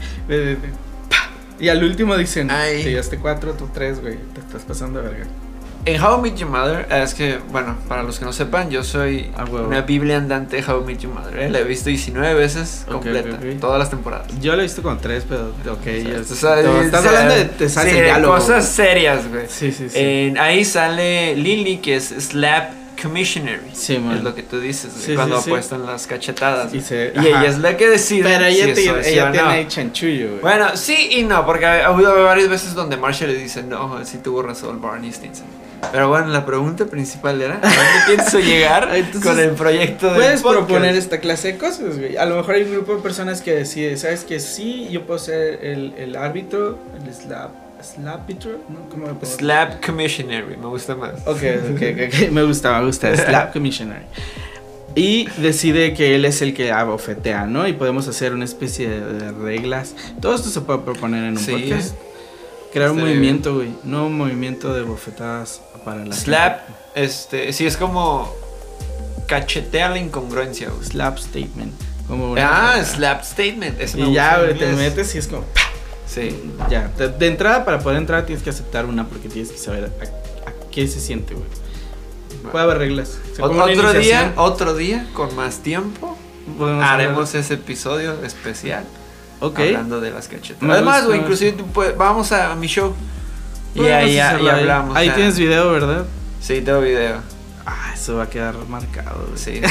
[SPEAKER 1] Y al último dicen,
[SPEAKER 2] ay,
[SPEAKER 1] te llevaste 4, tú 3, güey, te estás pasando de verga.
[SPEAKER 2] En How I Met Your Mother, es que, bueno, para los que no sepan, yo soy una biblia andante de How I Met Your Mother, La he visto 19 veces completa, todas las temporadas.
[SPEAKER 1] Yo la he visto con 3, pero
[SPEAKER 2] estás
[SPEAKER 1] hablando de diálogo,
[SPEAKER 2] cosas serias, güey.
[SPEAKER 1] Sí.
[SPEAKER 2] Ahí sale Lily, que es Slap Commissionary.
[SPEAKER 1] Sí, man.
[SPEAKER 2] Es lo que tú dices, cuando apuestan las cachetadas.
[SPEAKER 1] Y
[SPEAKER 2] ella es la que decide.
[SPEAKER 1] Pero ella tiene ahí chanchullo, güey.
[SPEAKER 2] Bueno, sí y no, porque ha habido varias veces donde Marshall le dice, no, sí tuvo razón Barney Stinson. Pero bueno, la pregunta principal era, ¿a dónde pienso llegar con el proyecto de
[SPEAKER 1] puedes proponer esta clase de cosas, güey. A lo mejor hay un grupo de personas que decide, ¿sabes qué? Sí, yo puedo ser el árbitro, el slapitro, ¿no? ¿Cómo me puedo?
[SPEAKER 2] Slap Commissionary, me gusta más.
[SPEAKER 1] Ok, me gusta, Slap Commissionary. Y decide que él es el que abofetea, ¿no? Y podemos hacer una especie de reglas. Todo esto se puede proponer en un podcast. Crear un movimiento, güey. No un movimiento de bofetadas para la
[SPEAKER 2] Slap, sí, es como cachetea la incongruencia, güey.
[SPEAKER 1] Slap statement.
[SPEAKER 2] Slap statement. Eso
[SPEAKER 1] y ya, güey, te metes y es como...
[SPEAKER 2] Sí.
[SPEAKER 1] Ya, de entrada, para poder entrar tienes que aceptar una porque tienes que saber a qué se siente, güey. Puede haber reglas.
[SPEAKER 2] Otro día, con más tiempo, haremos ese episodio especial. Hablando de las cachetas. Además, güey, inclusive vamos a mi show y ahí hablamos.
[SPEAKER 1] Ahí tienes video, ¿verdad?
[SPEAKER 2] Sí, tengo video.
[SPEAKER 1] Eso va a quedar marcado, güey.
[SPEAKER 2] Sí.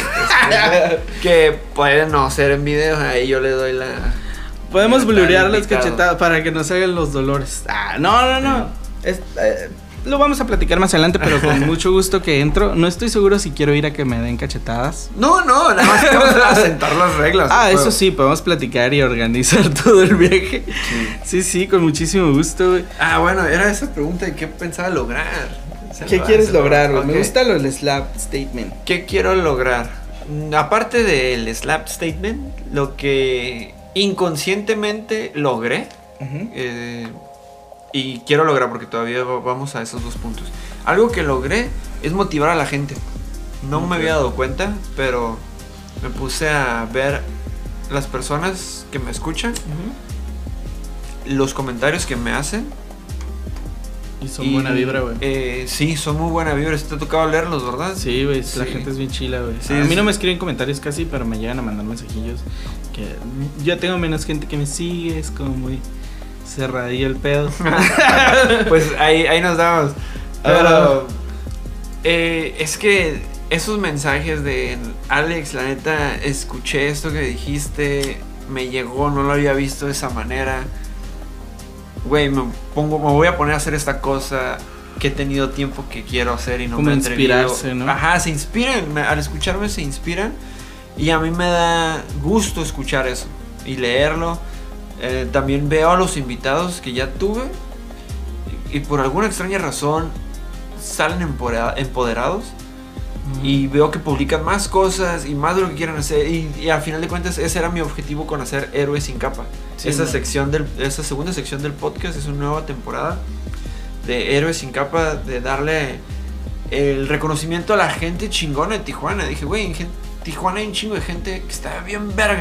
[SPEAKER 2] Que puede no ser en video, ahí yo le doy la...
[SPEAKER 1] Podemos blurear las cachetadas para que nos hagan los dolores. No. Lo vamos a platicar más adelante, pero con mucho gusto que entro. No estoy seguro si quiero ir a que me den cachetadas.
[SPEAKER 2] No, nada más que vamos a sentar las reglas.
[SPEAKER 1] Eso sí, podemos platicar y organizar todo el viaje. Sí, con muchísimo gusto, güey.
[SPEAKER 2] Bueno, era esa pregunta de qué pensaba lograr.
[SPEAKER 1] ¿Qué quieres lograr, güey? Me gusta lo del slap statement.
[SPEAKER 2] ¿Qué quiero lograr? Aparte del slap statement, lo que inconscientemente logré, y quiero lograr, porque todavía vamos a esos dos puntos. Algo que logré es motivar a la gente. No me había dado cuenta, pero me puse a ver las personas que me escuchan, los comentarios que me hacen.
[SPEAKER 1] Y son buena vibra, güey.
[SPEAKER 2] Sí, son muy buena vibra. ¿Te ha tocado leerlos, verdad?
[SPEAKER 1] Sí, güey, la gente es bien chila, güey. Sí, a mí no me escriben comentarios casi, pero me llegan a mandar mensajillos. Que yo tengo menos gente que me sigue, es como muy... cerradillo el pedo.
[SPEAKER 2] Pues ahí nos damos. Pero es que esos mensajes de Alex, la neta, escuché esto que dijiste, me llegó, no lo había visto de esa manera. Güey, me voy a poner a hacer esta cosa que he tenido tiempo que quiero hacer y no me he atrevido.
[SPEAKER 1] Inspirarse, ¿no?
[SPEAKER 2] Se inspiran, al escucharme se inspiran y a mí me da gusto escuchar eso y leerlo. También veo a los invitados que ya tuve y por alguna extraña razón salen empoderados y veo que publican más cosas y más de lo que quieren hacer y al final de cuentas ese era mi objetivo con hacer Héroes sin Capa. Esa segunda sección del podcast es una nueva temporada de Héroes sin Capa, de darle el reconocimiento a la gente chingona de Tijuana. Dije, güey, en Tijuana hay un chingo de gente que está bien vergas.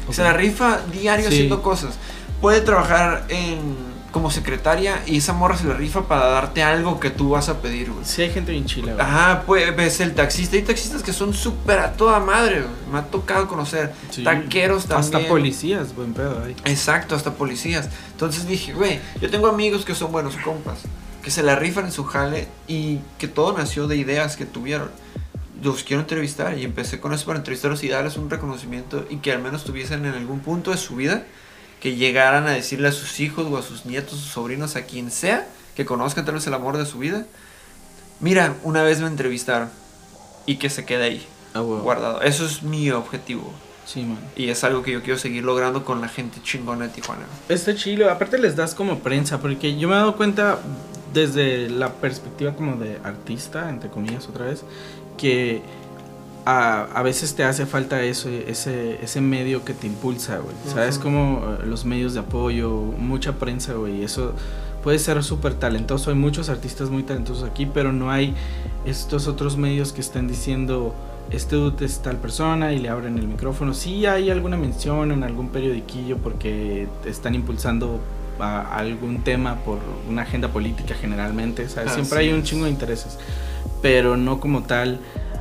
[SPEAKER 2] Se la rifa diario haciendo cosas. Puede trabajar como secretaria y esa morra se la rifa para darte algo que tú vas a pedir, güey.
[SPEAKER 1] Sí, hay gente bien chila, güey.
[SPEAKER 2] Ajá, pues ves el taxista. Hay taxistas que son súper a toda madre, güey. Me ha tocado conocer. Taqueros también.
[SPEAKER 1] Hasta policías, buen pedo ahí.
[SPEAKER 2] Exacto, hasta policías. Entonces dije, güey, yo tengo amigos que son buenos compas, que se la rifan en su jale y que todo nació de ideas que tuvieron. Los quiero entrevistar y empecé con eso para entrevistarlos y darles un reconocimiento y que al menos tuviesen en algún punto de su vida que llegaran a decirle a sus hijos o a sus nietos, sus sobrinos, a quien sea, que conozcan tal vez el amor de su vida. Mira, una vez me entrevistaron y que se quede ahí, guardado. Eso es mi objetivo.
[SPEAKER 1] Sí, man.
[SPEAKER 2] Y es algo que yo quiero seguir logrando con la gente chingona de Tijuana.
[SPEAKER 1] Está chido, aparte les das como prensa, porque yo me he dado cuenta desde la perspectiva como de artista, entre comillas otra vez, que a veces te hace falta eso, ese medio que te impulsa, güey. ¿Sabes? Como los medios de apoyo, mucha prensa, güey. Eso puede ser súper talentoso. Hay muchos artistas muy talentosos aquí, pero no hay estos otros medios que estén diciendo, este dude es tal persona y le abren el micrófono. Sí hay alguna mención en algún periodiquillo porque están impulsando a algún tema por una agenda política generalmente, ¿sabes? Siempre hay un chingo de intereses, pero no como tal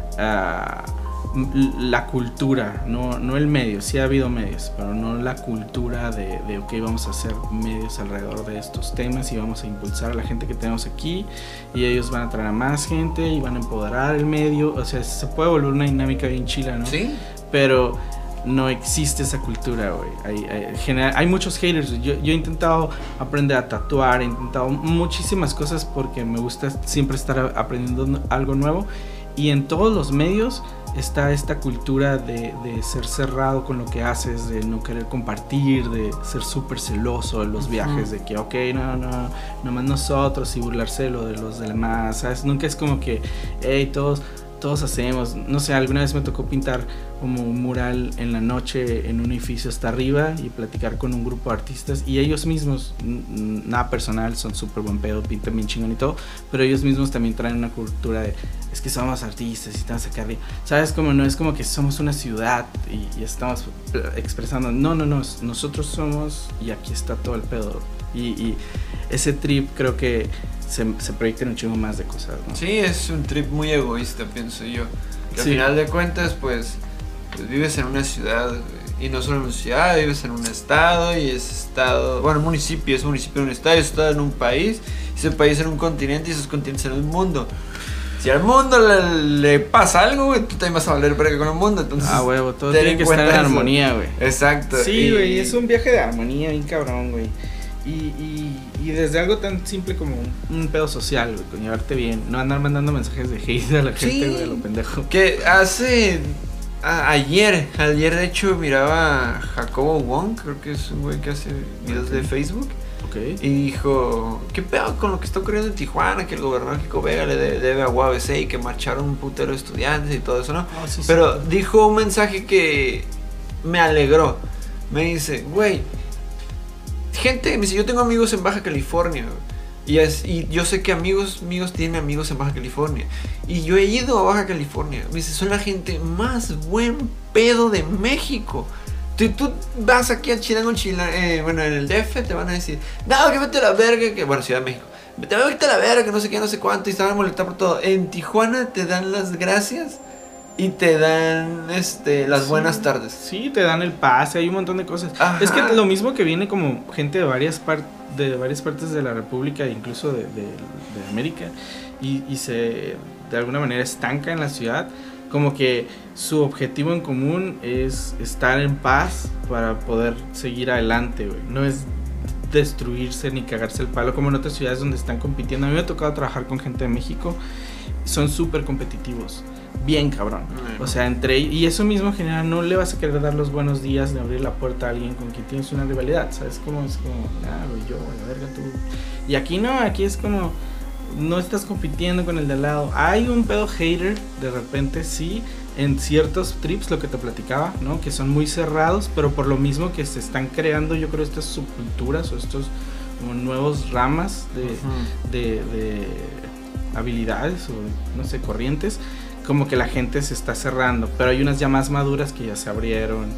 [SPEAKER 1] la cultura, no el medio. Sí ha habido medios, pero no la cultura de ok, vamos a hacer medios alrededor de estos temas y vamos a impulsar a la gente que tenemos aquí y ellos van a traer a más gente y van a empoderar el medio. O sea, se puede volver una dinámica bien chila, ¿no?
[SPEAKER 2] Sí.
[SPEAKER 1] Pero no existe esa cultura, güey. Hay muchos haters. Yo he intentado aprender a tatuar, he intentado muchísimas cosas porque me gusta siempre estar aprendiendo algo nuevo. Y en todos los medios está esta cultura de ser cerrado con lo que haces, de no querer compartir, de ser súper celoso de los viajes, de que ok, nomás nosotros y burlarse de lo de los demás, ¿sabes? Nunca es como que, hey, todos hacemos. No sé, alguna vez me tocó pintar como un mural en la noche en un edificio hasta arriba y platicar con un grupo de artistas y ellos mismos, nada personal, son súper buen pedo, pintan bien chingón y todo, pero ellos mismos también traen una cultura de, es que somos artistas y estamos acá arriba, ¿sabes? Como no es como que somos una ciudad y estamos expresando, no, nosotros somos y aquí está todo el pedo y ese trip creo que se proyectan un chingo más de cosas, ¿no?
[SPEAKER 2] Sí, es un trip muy egoísta, pienso yo. Que al final de cuentas, pues vives en una ciudad, y no solo en una ciudad, vives en un estado, y ese estado, bueno, un municipio en un estado en un país, y ese país en un continente, y esos continentes en un mundo. Si al mundo le pasa algo, güey, tú también vas a valer verga con el mundo, entonces...
[SPEAKER 1] huevo, todo tiene que estar en armonía, güey.
[SPEAKER 2] Exacto.
[SPEAKER 1] Sí, güey, es un viaje de armonía bien cabrón, güey. Y desde algo tan simple como un pedo social, güey, con llevarte bien, no andar mandando mensajes de hate a la gente, güey, lo pendejo.
[SPEAKER 2] Que ayer de hecho miraba a Jacobo Wong, creo que es un güey que hace videos de Facebook. Y dijo, ¿qué pedo con lo que está ocurriendo en Tijuana? Que el gobernador Kiko Vega le debe a UABC y que marcharon un putero de estudiantes y todo eso, ¿no? Pero dijo un mensaje que me alegró. Me dice, güey, gente, me dice, yo tengo amigos en Baja California, y yo sé que amigos míos tienen amigos en Baja California, y yo he ido a Baja California. Me dice, son la gente más buen pedo de México. Tú vas aquí a Chilango, bueno, en el DF te van a decir, no, que vete a la verga, que bueno, Ciudad de México, te voy a vete a la verga, que no sé qué, no sé cuánto, y se van a molestar por todo. En Tijuana te dan las gracias y te dan las buenas tardes.
[SPEAKER 1] Sí, te dan el pase, hay un montón de cosas.
[SPEAKER 2] Ajá.
[SPEAKER 1] Es que lo mismo que viene como gente de varias partes de la República, incluso de América, y se de alguna manera estanca en la ciudad. Como que su objetivo en común es estar en paz para poder seguir adelante, güey. No es destruirse ni cagarse el palo como en otras ciudades donde están compitiendo. A mí me ha tocado trabajar con gente de México. Son súper competitivos. Bien cabrón. O sea, y eso mismo genera, no le vas a querer dar los buenos días de abrir la puerta a alguien con quien tienes una rivalidad. ¿Sabes? Es como, güey, yo, la verga, tú. Y aquí no, aquí es como, no estás compitiendo con el de al lado. Hay un pedo hater de repente, sí, en ciertos trips, lo que te platicaba, ¿no? Que son muy cerrados, pero por lo mismo que se están creando, yo creo, estas subculturas o estos como nuevos ramas de habilidades o, no sé, corrientes, como que la gente se está cerrando. Pero hay unas ya más maduras que ya se abrieron.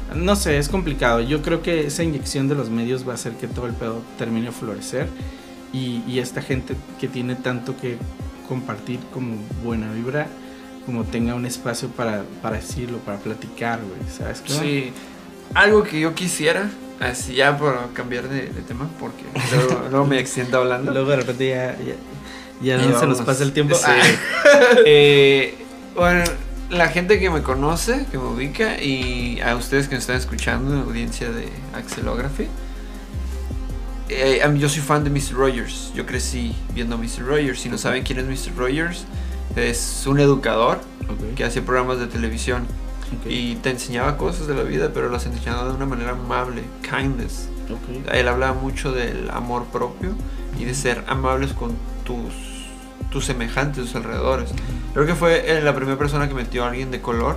[SPEAKER 1] no sé, es complicado. Yo creo que esa inyección de los medios va a hacer que todo el pedo termine de florecer. Y esta gente que tiene tanto que compartir como buena vibra, como tenga un espacio para decirlo, para platicar, güey, ¿sabes qué?
[SPEAKER 2] Sí, algo que yo quisiera, así ya por cambiar de tema, porque luego me extiendo hablando.
[SPEAKER 1] Luego de repente ya no se nos pasa el tiempo.
[SPEAKER 2] Sí. Bueno, la gente que me conoce, que me ubica, y a ustedes que me están escuchando, audiencia de Axelography, yo soy fan de Mr. Rogers. Yo crecí viendo a Mr. Rogers. Si no saben quién es Mr. Rogers, es un educador que hace programas de televisión y te enseñaba cosas de la vida, pero las enseñaba de una manera amable, kindness. Él hablaba mucho del amor propio y de ser amables con tus semejantes, tus alrededores. Creo que fue la primera persona que metió a alguien de color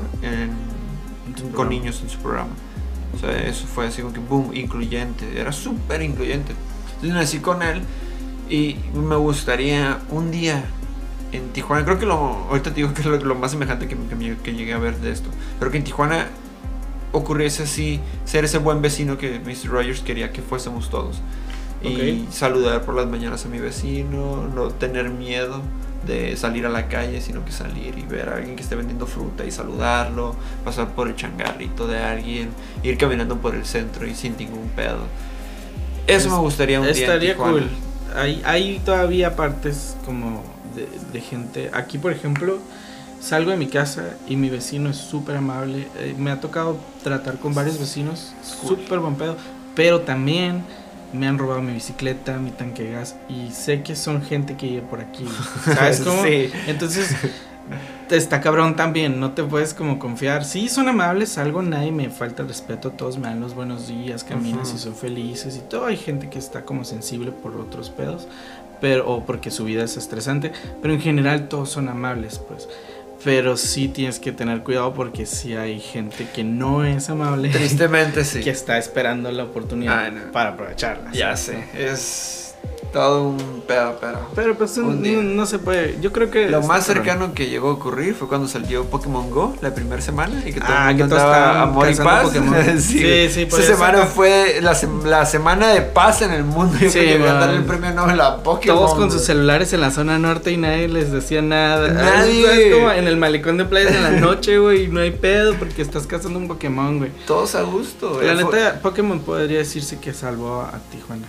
[SPEAKER 2] con niños en su programa. O sea, eso fue así como que boom, incluyente. Era súper incluyente. Entonces nací con él y me gustaría un día en Tijuana. Creo que ahorita te digo que es lo más semejante que llegué a ver de esto. Pero que en Tijuana ocurriese así, ser ese buen vecino que Mr. Rogers quería que fuésemos todos. Y saludar por las mañanas a mi vecino, no tener miedo de salir a la calle, sino que salir y ver a alguien que esté vendiendo fruta y saludarlo, pasar por el changarrito de alguien, ir caminando por el centro y sin ningún pedo. Eso me gustaría un día.
[SPEAKER 1] Estaría cool. Hay todavía partes como de gente. Aquí, por ejemplo, salgo de mi casa y mi vecino es súper amable. Me ha tocado tratar con varios vecinos, súper buen pedo, pero también me han robado mi bicicleta, mi tanque de gas, y sé que son gente que vive por aquí, ¿sabes cómo?
[SPEAKER 2] Sí.
[SPEAKER 1] Entonces está cabrón también, no te puedes como confiar. Sí, son amables, algo, nadie me falta el respeto, todos me dan los buenos días, caminas y son felices y todo. Hay gente que está como sensible por otros pedos, o porque su vida es estresante, pero en general todos son amables, pues. Pero sí tienes que tener cuidado porque sí hay gente que no es amable.
[SPEAKER 2] Tristemente sí.
[SPEAKER 1] Que está esperando la oportunidad para aprovecharla.
[SPEAKER 2] Ya sé, es todo un pedo,
[SPEAKER 1] pero pues no se puede. Yo creo que
[SPEAKER 2] lo más cercano que llegó a ocurrir fue cuando salió Pokémon Go la primera semana y que todo el mundo estaba amor y paz. sí, esa semana fue la semana de paz en el mundo. Y llegó a dar el premio Nobel a Pokémon.
[SPEAKER 1] Todos con sus celulares en la zona norte y nadie les decía nada.
[SPEAKER 2] Nadie.
[SPEAKER 1] Es como en el malecón de playas en la noche, güey, y no hay pedo porque estás cazando un Pokémon, güey.
[SPEAKER 2] Todos a gusto,
[SPEAKER 1] güey. La neta, Pokémon podría decirse que salvó a Tijuana.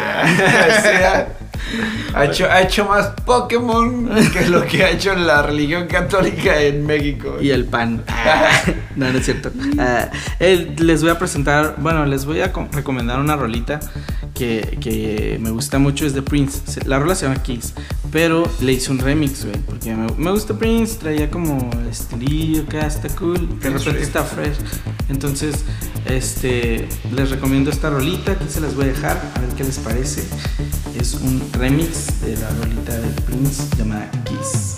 [SPEAKER 2] Ha hecho más Pokémon que lo que ha hecho la religión católica en México.
[SPEAKER 1] Y el pan. No es cierto. Les voy a presentar, les voy a recomendar una rolita que me gusta mucho, es de Prince. La rola se llama Kiss, pero le hice un remix, güey, porque me gusta Prince, traía como estilillo, acá está cool, de repente está fresh. Entonces, les recomiendo esta rolita, aquí se las voy a dejar, a ver qué les parece. Es un remix de la rolita de Prince llamada Kiss.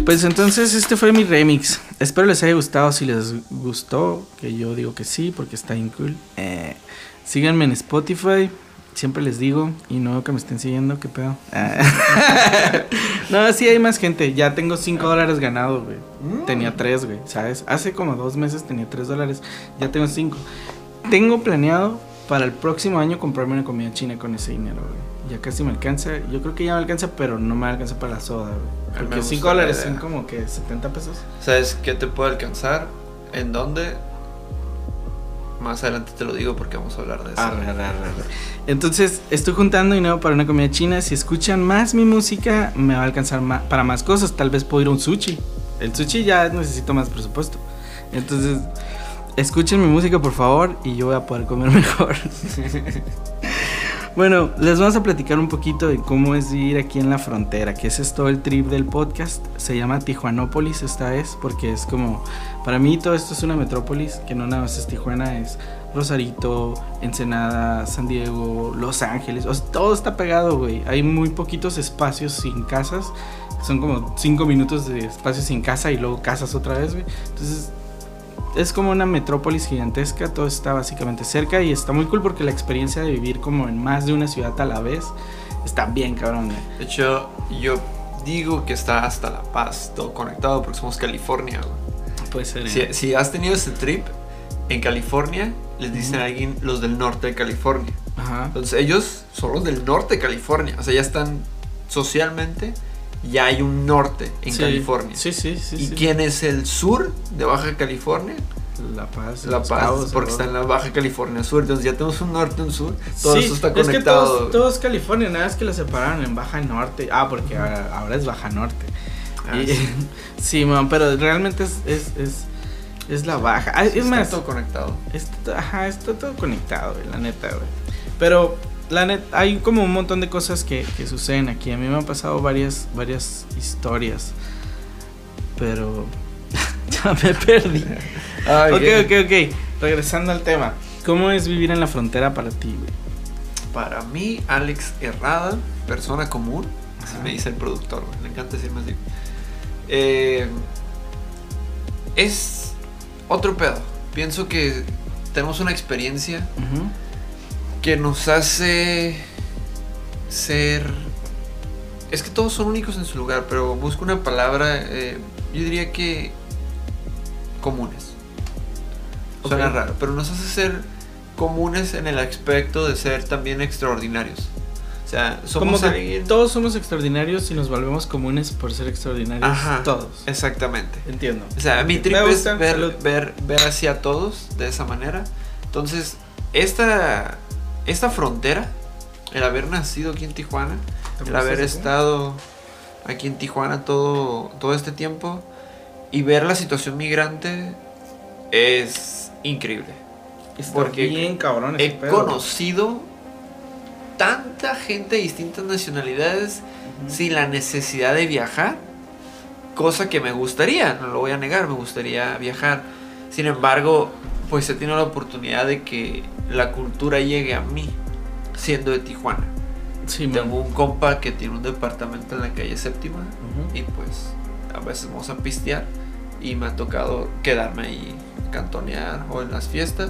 [SPEAKER 1] Pues entonces este fue mi remix. Espero les haya gustado. Si les gustó, que yo digo que sí, porque está bien cool. Síganme en Spotify. Siempre les digo. Y no que me estén siguiendo, qué pedo. No, sí hay más gente. Ya tengo $5 ganados, güey. Tenía 3, güey, ¿sabes? Hace como 2 meses tenía $3. Ya tengo 5. Tengo planeado para el próximo año comprarme una comida china con ese dinero, güey. Ya casi me alcanza. Yo creo que ya me alcanza, pero no me alcanza para la soda, güey. Porque $5 son como que 70 pesos.
[SPEAKER 2] ¿Sabes qué te puede alcanzar? ¿En dónde? Más adelante te lo digo porque vamos a hablar de eso.
[SPEAKER 1] Arre. Entonces, estoy juntando dinero para una comida china. Si escuchan más mi música, me va a alcanzar para más cosas. Tal vez puedo ir a un sushi. El sushi ya necesito más presupuesto. Entonces, escuchen mi música, por favor, y yo voy a poder comer mejor. Bueno, les vamos a platicar un poquito de cómo es vivir aquí en la frontera, que ese es todo el trip del podcast. Se llama Tijuanópolis esta vez, porque es como, para mí todo esto es una metrópolis, que no nada más es Tijuana, es Rosarito, Ensenada, San Diego, Los Ángeles, o sea, todo está pegado, güey. Hay muy poquitos espacios sin casas, son como 5 minutos de espacio sin casa y luego casas otra vez, güey. Entonces es como una metrópolis gigantesca, todo está básicamente cerca y está muy cool porque la experiencia de vivir como en más de una ciudad a la vez está bien cabrón, güey.
[SPEAKER 2] De hecho, yo digo que está hasta La Paz, todo conectado porque somos California, güey.
[SPEAKER 1] Puede ser.
[SPEAKER 2] Si has tenido ese trip en California, les dicen a alguien los del norte de California.
[SPEAKER 1] Ajá.
[SPEAKER 2] Entonces ellos son los del norte de California, o sea, ya están socialmente, ya hay un norte en California.
[SPEAKER 1] Sí.
[SPEAKER 2] ¿Y quién es el sur de Baja California?
[SPEAKER 1] La Paz.
[SPEAKER 2] La Paz, porque está en la Baja California Sur. Entonces ya tenemos un norte y un sur. Todo eso está conectado.
[SPEAKER 1] Es que todo es California, nada es que lo separaron en Baja Norte. Porque ahora es Baja Norte. Sí, man, pero realmente es la Baja. Es más,
[SPEAKER 2] está todo conectado.
[SPEAKER 1] Está todo conectado, güey, la neta, güey. Pero la neta, hay como un montón de cosas que suceden aquí. A mí me han pasado varias historias, pero ya me perdí. Ok. Regresando al tema. ¿Cómo es vivir en la frontera para ti, güey?
[SPEAKER 2] Para mí, Alex Herrada, persona común, así me dice el productor, güey. Le encanta decirme así. Es otro pedo. Pienso que tenemos una experiencia que nos hace ser... Es que todos son únicos en su lugar, pero busco una palabra, yo diría que comunes. Suena raro, pero nos hace ser comunes en el aspecto de ser también extraordinarios. O sea, somos
[SPEAKER 1] como alguien... Todos somos extraordinarios y nos volvemos comunes por ser extraordinarios.
[SPEAKER 2] Ajá,
[SPEAKER 1] todos.
[SPEAKER 2] Exactamente.
[SPEAKER 1] Entiendo.
[SPEAKER 2] O sea, mi trip es ver así a todos de esa manera. Entonces, esta frontera, el haber nacido aquí en Tijuana, el haber estado aquí en Tijuana todo este tiempo y ver la situación migrante es increíble.
[SPEAKER 1] Porque bien cabrón ese
[SPEAKER 2] he conocido tanta gente de distintas nacionalidades sin la necesidad de viajar, cosa que me gustaría, no lo voy a negar, me gustaría viajar. Sin embargo, pues he tenido la oportunidad de que la cultura llegue a mí siendo de Tijuana.
[SPEAKER 1] Sí,
[SPEAKER 2] tengo un compa que tiene un departamento en la calle Séptima y pues a veces vamos a pistear y me ha tocado quedarme ahí, cantonear o en las fiestas.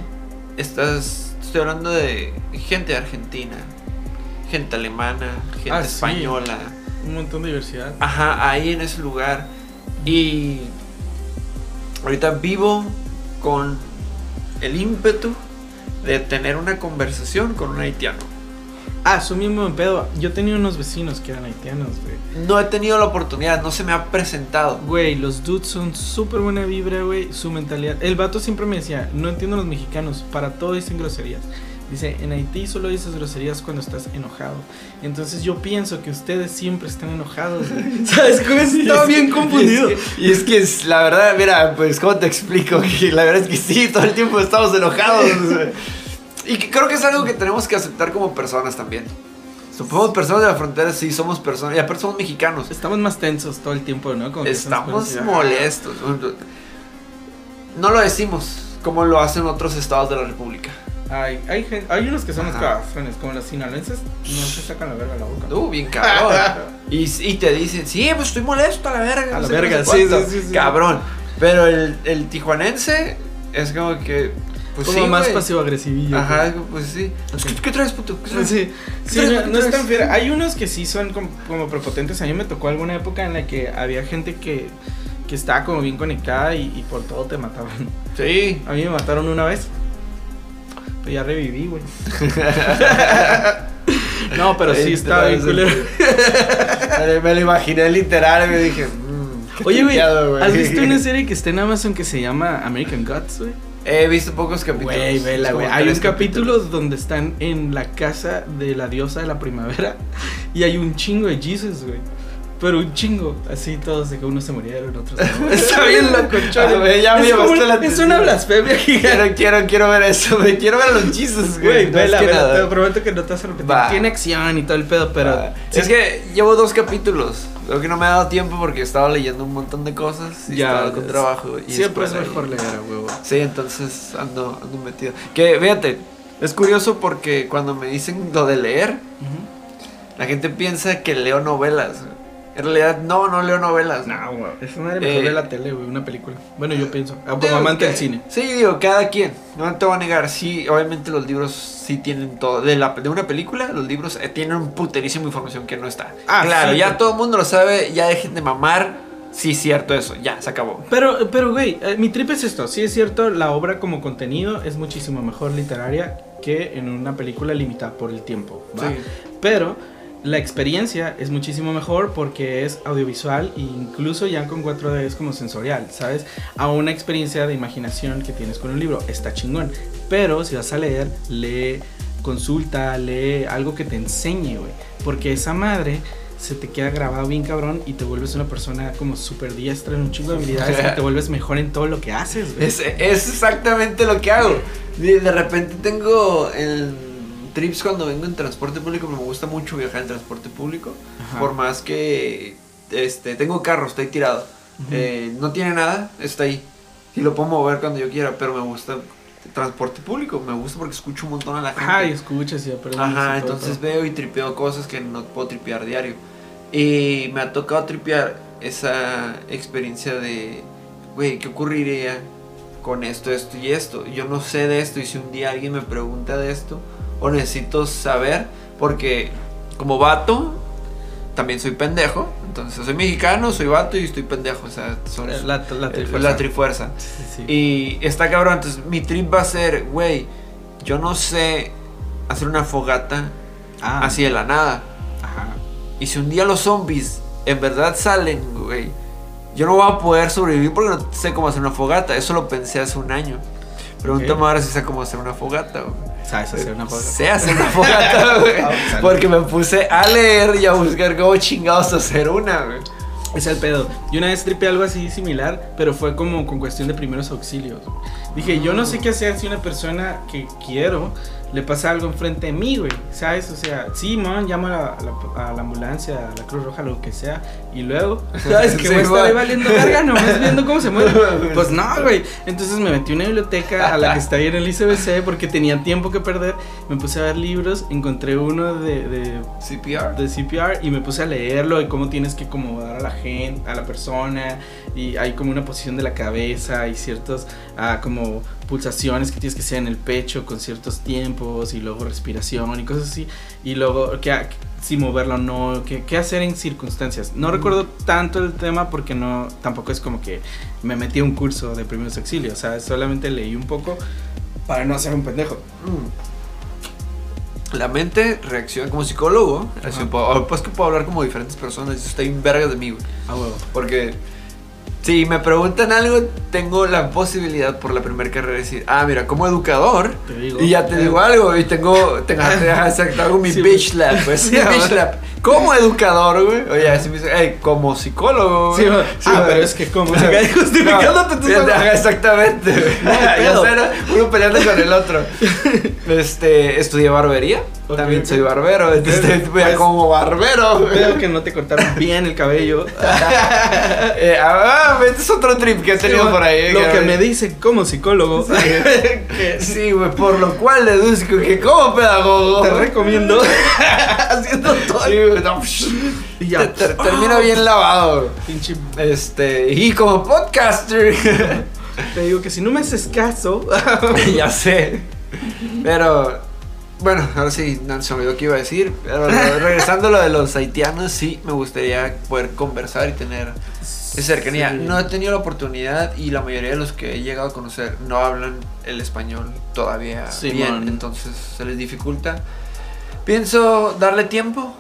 [SPEAKER 2] Estoy hablando de gente argentina, gente alemana, gente española.
[SPEAKER 1] Sí. Un montón de diversidad.
[SPEAKER 2] Ajá, ahí en ese lugar. Y ahorita vivo con el ímpetu de tener una conversación con un haitiano.
[SPEAKER 1] Su mismo pedo. Yo tenía unos vecinos que eran haitianos, güey.
[SPEAKER 2] No he tenido la oportunidad, no se me ha presentado.
[SPEAKER 1] Güey, los dudes son súper buena vibra, güey. Su mentalidad. El vato siempre me decía, no entiendo a los mexicanos, para todo dicen groserías. Dice, en Haití solo dices groserías cuando estás enojado. Entonces yo pienso que ustedes siempre están enojados, güey. ¿Sabes cómo? Estaba bien confundido.
[SPEAKER 2] Y es que la verdad, mira, pues ¿cómo te explico? Que la verdad es que sí, todo el tiempo estamos enojados. Y que creo que es algo que tenemos que aceptar como personas también. Somos personas de la frontera, sí, somos personas. Y aparte somos mexicanos.
[SPEAKER 1] Estamos más tensos todo el tiempo, ¿no? Como
[SPEAKER 2] estamos molestos. No lo decimos como lo hacen otros estados de la república.
[SPEAKER 1] Hay unos que son los
[SPEAKER 2] Ajá.
[SPEAKER 1] cabrones, como los sinaloenses, no se sacan la verga de la boca.
[SPEAKER 2] Bien cabrón. y te dicen, sí, pues estoy molesto a la verga.
[SPEAKER 1] A
[SPEAKER 2] no
[SPEAKER 1] la
[SPEAKER 2] sé qué,
[SPEAKER 1] verga,
[SPEAKER 2] no sé
[SPEAKER 1] sí,
[SPEAKER 2] cuánto.
[SPEAKER 1] sí.
[SPEAKER 2] Cabrón. Pero el tijuanense es como que, pues
[SPEAKER 1] como
[SPEAKER 2] sí,
[SPEAKER 1] más
[SPEAKER 2] güey.
[SPEAKER 1] pasivo-agresivillo.
[SPEAKER 2] Ajá,
[SPEAKER 1] güey.
[SPEAKER 2] pues sí.
[SPEAKER 1] Ok.
[SPEAKER 2] ¿Qué traes, puto? ¿Qué traes?
[SPEAKER 1] Sí,
[SPEAKER 2] ¿Qué traes?
[SPEAKER 1] no es tan fiera. Hay unos que sí son como prepotentes. A mí me tocó alguna época en la que había gente que estaba como bien conectada y por todo te mataban.
[SPEAKER 2] Sí.
[SPEAKER 1] A mí me mataron una vez. Pero ya reviví, güey. No, pero sí estaba bien culero.
[SPEAKER 2] Me lo imaginé literal y me dije, qué
[SPEAKER 1] Oye, güey,
[SPEAKER 2] tripeado, güey.
[SPEAKER 1] ¿has visto una serie que está en Amazon que se llama American Gods, güey?
[SPEAKER 2] He visto pocos capítulos.
[SPEAKER 1] Güey, vela,
[SPEAKER 2] Como
[SPEAKER 1] güey. Hay un
[SPEAKER 2] 3
[SPEAKER 1] capítulo donde están en la casa de la diosa de la primavera y hay un chingo de Jesus, güey. Pero un chingo, así todos de que unos se murieron, otros no. Está bien loco, cholo.
[SPEAKER 2] güey, ya me llamaste la
[SPEAKER 1] Es
[SPEAKER 2] atención.
[SPEAKER 1] una blasfemia gigante.
[SPEAKER 2] Quiero ver eso, güey. Quiero ver a los Jesus,
[SPEAKER 1] Güey,
[SPEAKER 2] güey.
[SPEAKER 1] vela,
[SPEAKER 2] que
[SPEAKER 1] vela,
[SPEAKER 2] nada.
[SPEAKER 1] te prometo que no te vas a repetir.
[SPEAKER 2] Va.
[SPEAKER 1] Tiene acción y todo el pedo, pero...
[SPEAKER 2] Ah, es que llevo 2 capítulos. Creo que no me ha dado tiempo porque estaba leyendo un montón de cosas y estaba con trabajo. Y
[SPEAKER 1] Siempre es
[SPEAKER 2] después
[SPEAKER 1] mejor
[SPEAKER 2] ahí-
[SPEAKER 1] leer, a huevo.
[SPEAKER 2] Sí, entonces ando metido. Que fíjate, es curioso porque cuando me dicen lo de leer,
[SPEAKER 1] Ujú.
[SPEAKER 2] la gente piensa que leo novelas. En realidad, no leo novelas.
[SPEAKER 1] No, güey. Es una de mejor de la tele, güey, una película. Bueno, yo pienso. Como
[SPEAKER 2] Digo
[SPEAKER 1] amante
[SPEAKER 2] que-
[SPEAKER 1] del cine.
[SPEAKER 2] Sí, digo, cada quien. No te voy a negar. Sí, obviamente los libros sí tienen todo. De una película, los libros tienen un puterísimo información que no está.
[SPEAKER 1] Ah,
[SPEAKER 2] claro,
[SPEAKER 1] sí,
[SPEAKER 2] ya
[SPEAKER 1] pero-
[SPEAKER 2] todo el mundo lo sabe. Ya dejen de mamar. Sí, cierto eso. Ya, se acabó.
[SPEAKER 1] Pero, güey, mi trip es esto. Sí es cierto, la obra como contenido es muchísimo mejor literaria que en una película limitada por el tiempo, ¿va?
[SPEAKER 2] Sí.
[SPEAKER 1] Pero la experiencia es muchísimo mejor porque es audiovisual e incluso ya con 4D es como sensorial, ¿sabes? A una experiencia de imaginación que tienes con un libro está chingón. Pero si vas a leer, lee, consulta, lee algo que te enseñe, güey. Porque esa madre se te queda grabado bien cabrón y te vuelves una persona como súper diestra en un chingo de habilidades y te vuelves mejor en todo lo que haces, güey.
[SPEAKER 2] Es exactamente lo que hago. De repente tengo trips cuando vengo en transporte público. Me gusta mucho viajar en transporte público.
[SPEAKER 1] Ajá.
[SPEAKER 2] Por más que tengo carro, está ahí tirado.
[SPEAKER 1] Ujú.
[SPEAKER 2] No tiene nada, está ahí. Y lo puedo mover cuando yo quiera, pero me gusta transporte público. Me gusta porque escucho un montón a la gente.
[SPEAKER 1] Ajá, y escuchas y aprendes.
[SPEAKER 2] Ajá,
[SPEAKER 1] y todo,
[SPEAKER 2] entonces
[SPEAKER 1] todo.
[SPEAKER 2] veo y tripeo cosas que no puedo tripear diario. Y me ha tocado tripear esa experiencia de, güey, ¿qué ocurriría con esto y esto? Yo no sé de esto y si un día alguien me pregunta de esto o necesito saber, porque como vato también soy pendejo. Entonces soy mexicano, soy vato y estoy pendejo. O sea, son
[SPEAKER 1] La trifuerza.
[SPEAKER 2] la trifuerza.
[SPEAKER 1] Sí.
[SPEAKER 2] Y está cabrón, entonces mi trip va a ser, güey, yo no sé hacer una fogata así de la nada.
[SPEAKER 1] Ajá.
[SPEAKER 2] Y si un día los zombies en verdad salen, güey, yo no voy a poder sobrevivir porque no sé cómo hacer una fogata. Eso lo pensé hace un año. Pregúntame ahora si sé cómo hacer una fogata, güey.
[SPEAKER 1] ¿Sabes hacer una fogata?
[SPEAKER 2] Sé hacer una fogata, güey. Porque me puse a leer y a buscar cómo chingados hacer una, güey.
[SPEAKER 1] Es el pedo. Yo una vez tripeé algo así similar, pero fue como con cuestión de primeros auxilios. Dije, yo no sé qué hacer si una persona que quiero le pasa algo enfrente de mí, güey. ¿Sabes? O sea, sí, man, llama a la ambulancia, a la Cruz Roja, lo que sea. Y luego, ¿sabes? Que
[SPEAKER 2] Sí,
[SPEAKER 1] voy a estar ahí
[SPEAKER 2] man.
[SPEAKER 1] valiendo verga, nomás viendo cómo se mueve. Pues no, güey. Entonces me metí a una biblioteca a la que está ahí en el ICBC porque tenía tiempo que perder. Me puse a ver libros, encontré uno de CPR y me puse a leerlo y cómo tienes que acomodar a la gente, a la persona, y hay como una posición de la cabeza y ciertos como pulsaciones que tienes que hacer en el pecho con ciertos tiempos y luego respiración y cosas así, y luego si moverlo o no, qué hacer en circunstancias. No recuerdo tanto el tema porque no, tampoco es como que me metí a un curso de primeros auxilios, o sea, solamente leí un poco para no ser un pendejo.
[SPEAKER 2] La mente reacciona como psicólogo. Pues que puedo hablar como diferentes personas. Eso está bien vergas de mí, güey.
[SPEAKER 1] Ah, huevo.
[SPEAKER 2] Porque si me preguntan algo, tengo la posibilidad por la primera carrera de decir, mira, como educador,
[SPEAKER 1] Te digo.
[SPEAKER 2] y ya te digo algo, y hago mi
[SPEAKER 1] Sí,
[SPEAKER 2] bitch lab, pues,
[SPEAKER 1] sí,
[SPEAKER 2] mi bitch
[SPEAKER 1] ahora.
[SPEAKER 2] lab. Como educador, güey, oye, así me dice, como psicólogo,
[SPEAKER 1] Sí,
[SPEAKER 2] güey.
[SPEAKER 1] pero es que como justificándote tú solo.
[SPEAKER 2] Exactamente, güey.
[SPEAKER 1] pedo.
[SPEAKER 2] O sea, uno peleando con el otro. Estudié barbería,
[SPEAKER 1] Ok,
[SPEAKER 2] también
[SPEAKER 1] ok.
[SPEAKER 2] soy barbero, entonces
[SPEAKER 1] Pues,
[SPEAKER 2] como barbero, güey.
[SPEAKER 1] Veo que no te cortaron bien el cabello.
[SPEAKER 2] Este es otro trip que he tenido por ahí.
[SPEAKER 1] Lo que me dicen como psicólogo.
[SPEAKER 2] Sí, güey, por lo cual deduzco que como pedagogo
[SPEAKER 1] te recomiendo haciendo todo.
[SPEAKER 2] Sí, güey, no,
[SPEAKER 1] y ya.
[SPEAKER 2] Termina bien lavado.
[SPEAKER 1] Pinche.
[SPEAKER 2] Y como podcaster.
[SPEAKER 1] Te digo que si no me haces caso.
[SPEAKER 2] Ya sé. Pero bueno, ahora sí, no, se me olvidó qué iba a decir. Pero regresando a lo de los haitianos, sí me gustaría poder conversar y tener esa cercanía.
[SPEAKER 1] Sí.
[SPEAKER 2] No he tenido la oportunidad y la mayoría de los que he llegado a conocer no hablan el español todavía bien, entonces se les dificulta. Pienso darle tiempo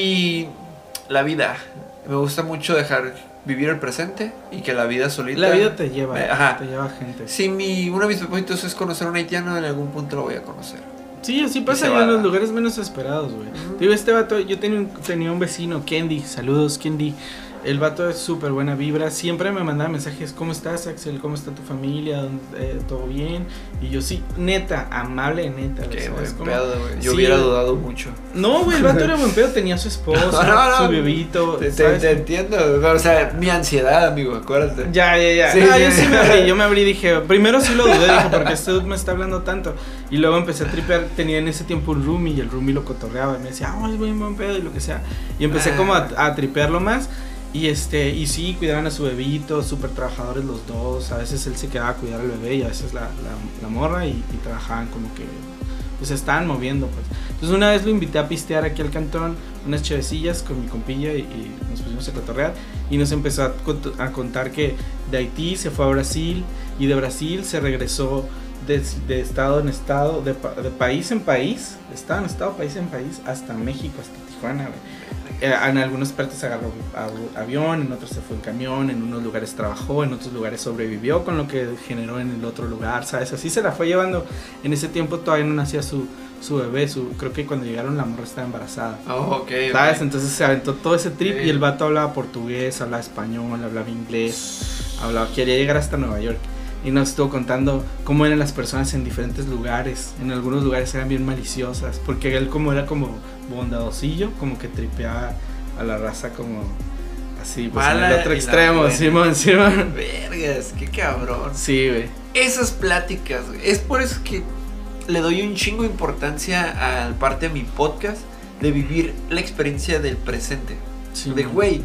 [SPEAKER 2] y la vida. Me gusta mucho dejar vivir el presente y que la vida solita.
[SPEAKER 1] La vida te lleva,
[SPEAKER 2] ajá.
[SPEAKER 1] Te lleva gente.
[SPEAKER 2] Si uno de mis propósitos es conocer a un haitiano, en algún punto lo voy a conocer.
[SPEAKER 1] Sí, así pasa en los lugares menos esperados, güey. Digo, este vato, yo tenía un vecino, Kendi, saludos, Kendi. El vato es súper buena vibra, siempre me mandaba mensajes, ¿cómo estás, Axel? ¿Cómo está tu familia? ¿Todo bien? Y yo, sí, neta, amable, neta.
[SPEAKER 2] Qué buen
[SPEAKER 1] ¿cómo?
[SPEAKER 2] pedo, güey. Yo
[SPEAKER 1] sí,
[SPEAKER 2] hubiera dudado mucho.
[SPEAKER 1] No, güey, el vato era buen pedo, tenía su esposa, su bebito.
[SPEAKER 2] Te entiendo, pero, o sea, mi ansiedad, amigo, acuérdate.
[SPEAKER 1] Ya.
[SPEAKER 2] Sí,
[SPEAKER 1] no, yo me abrí, dije, primero sí lo dudé, dije, porque este dude me está hablando tanto. Y luego empecé a tripear, tenía en ese tiempo un roomie y el roomie lo cotorreaba y me decía, es muy buen pedo y lo que sea. Y empecé como a tripearlo más. Y sí, cuidaban a su bebito, súper trabajadores los dos. A veces él se quedaba a cuidar al bebé y a veces la morra y trabajaban como que, pues se estaban moviendo, pues. Entonces una vez lo invité a pistear aquí al cantón, unas chevecillas con mi compilla y nos pusimos a cotorrear. Y nos empezó a contar que de Haití se fue a Brasil y de Brasil se regresó de estado en estado, de país en país, de estado en estado, país en país, hasta México, hasta Tijuana, güey. En algunas partes agarró avión, en otros se fue en camión, en unos lugares trabajó, en otros lugares sobrevivió con lo que generó en el otro lugar, ¿sabes? Así se la fue llevando. En ese tiempo todavía no nacía su bebé, creo que cuando llegaron la morra estaba embarazada.
[SPEAKER 2] Oh, okay,
[SPEAKER 1] ¿sabes?
[SPEAKER 2] Okay.
[SPEAKER 1] Entonces se aventó todo ese trip
[SPEAKER 2] Okay.
[SPEAKER 1] Y el vato hablaba portugués, hablaba español, hablaba inglés, quería llegar hasta Nueva York. Y nos estuvo contando cómo eran las personas en diferentes lugares. En algunos lugares eran bien maliciosas, porque él era como bondadosillo, como que tripeaba a la raza como así, pues en el otro extremo, Simón.
[SPEAKER 2] Vergas, qué cabrón.
[SPEAKER 1] Sí, güey.
[SPEAKER 2] Esas pláticas, güey. Es por eso que le doy un chingo de importancia al parte de mi podcast, de vivir la experiencia del presente.
[SPEAKER 1] Sí,
[SPEAKER 2] de, güey,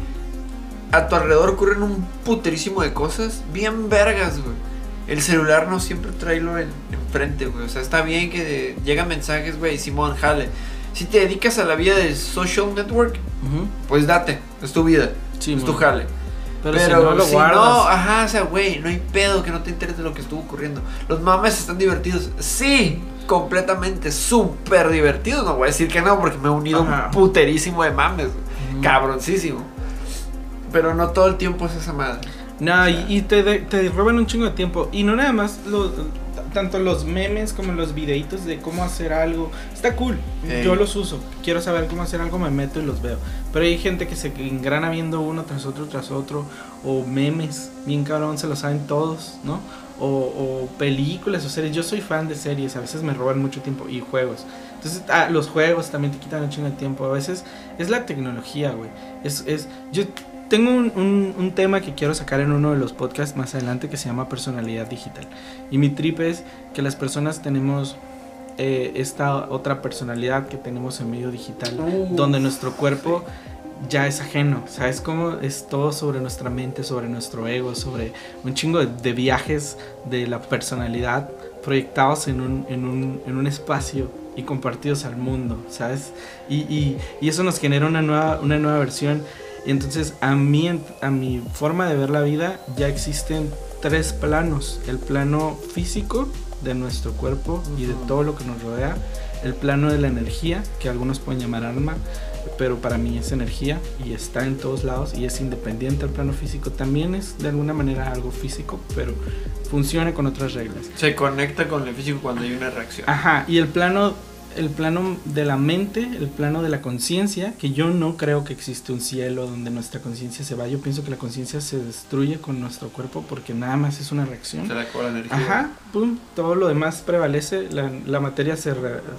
[SPEAKER 2] a tu alrededor ocurren un puterísimo de cosas bien vergas, güey. El celular no siempre traerlo enfrente, güey. O sea, está bien que llegan mensajes, güey, Simón, jale. Si te dedicas a la vida del social network, pues date, es tu vida, sí, es tu jale.
[SPEAKER 1] Pero si no lo guardas.
[SPEAKER 2] No, o sea, güey, no hay pedo que no te enteres de lo que estuvo ocurriendo. Los mames están divertidos, sí, completamente, súper divertidos. No voy a decir que no, porque me he unido un puterísimo de mames, cabroncísimo. Pero no todo el tiempo es esa madre.
[SPEAKER 1] No, o sea, y te roban un chingo de tiempo. Y no nada más tanto los memes como los videitos de cómo hacer algo. Está cool, yo los uso. Quiero saber cómo hacer algo, me meto y los veo. Pero hay gente que se engrana viendo uno tras otro. O memes, bien cabrón, se lo saben todos, ¿no? O películas o series. Yo soy fan de series, a veces me roban mucho tiempo. Y juegos. Entonces, los juegos también te quitan un chingo de tiempo. A veces es la tecnología, güey. Yo tengo un tema que quiero sacar en uno de los podcasts más adelante que se llama personalidad digital. Y mi trip es que las personas tenemos esta otra personalidad que tenemos en medio digital, donde nuestro cuerpo ya es ajeno. ¿Sabes cómo? Es todo sobre nuestra mente, sobre nuestro ego, sobre un chingo de viajes de la personalidad proyectados en un espacio y compartidos al mundo, ¿sabes? Y eso nos genera una nueva versión. Y entonces a mi forma de ver la vida ya existen 3 planos. El plano físico de nuestro cuerpo y de todo lo que nos rodea. El plano de la energía, que algunos pueden llamar alma, pero para mí es energía y está en todos lados y es independiente al plano físico. También es de alguna manera algo físico, pero funciona con otras reglas.
[SPEAKER 2] Se conecta con el físico cuando hay una reacción.
[SPEAKER 1] Ajá, y el plano de la mente, el plano de la conciencia, que yo no creo que existe un cielo donde nuestra conciencia se va. Yo pienso que la conciencia se destruye con nuestro cuerpo porque nada más es una reacción.
[SPEAKER 2] Se la acaba la energía.
[SPEAKER 1] Ajá, pum, todo lo demás prevalece, la materia se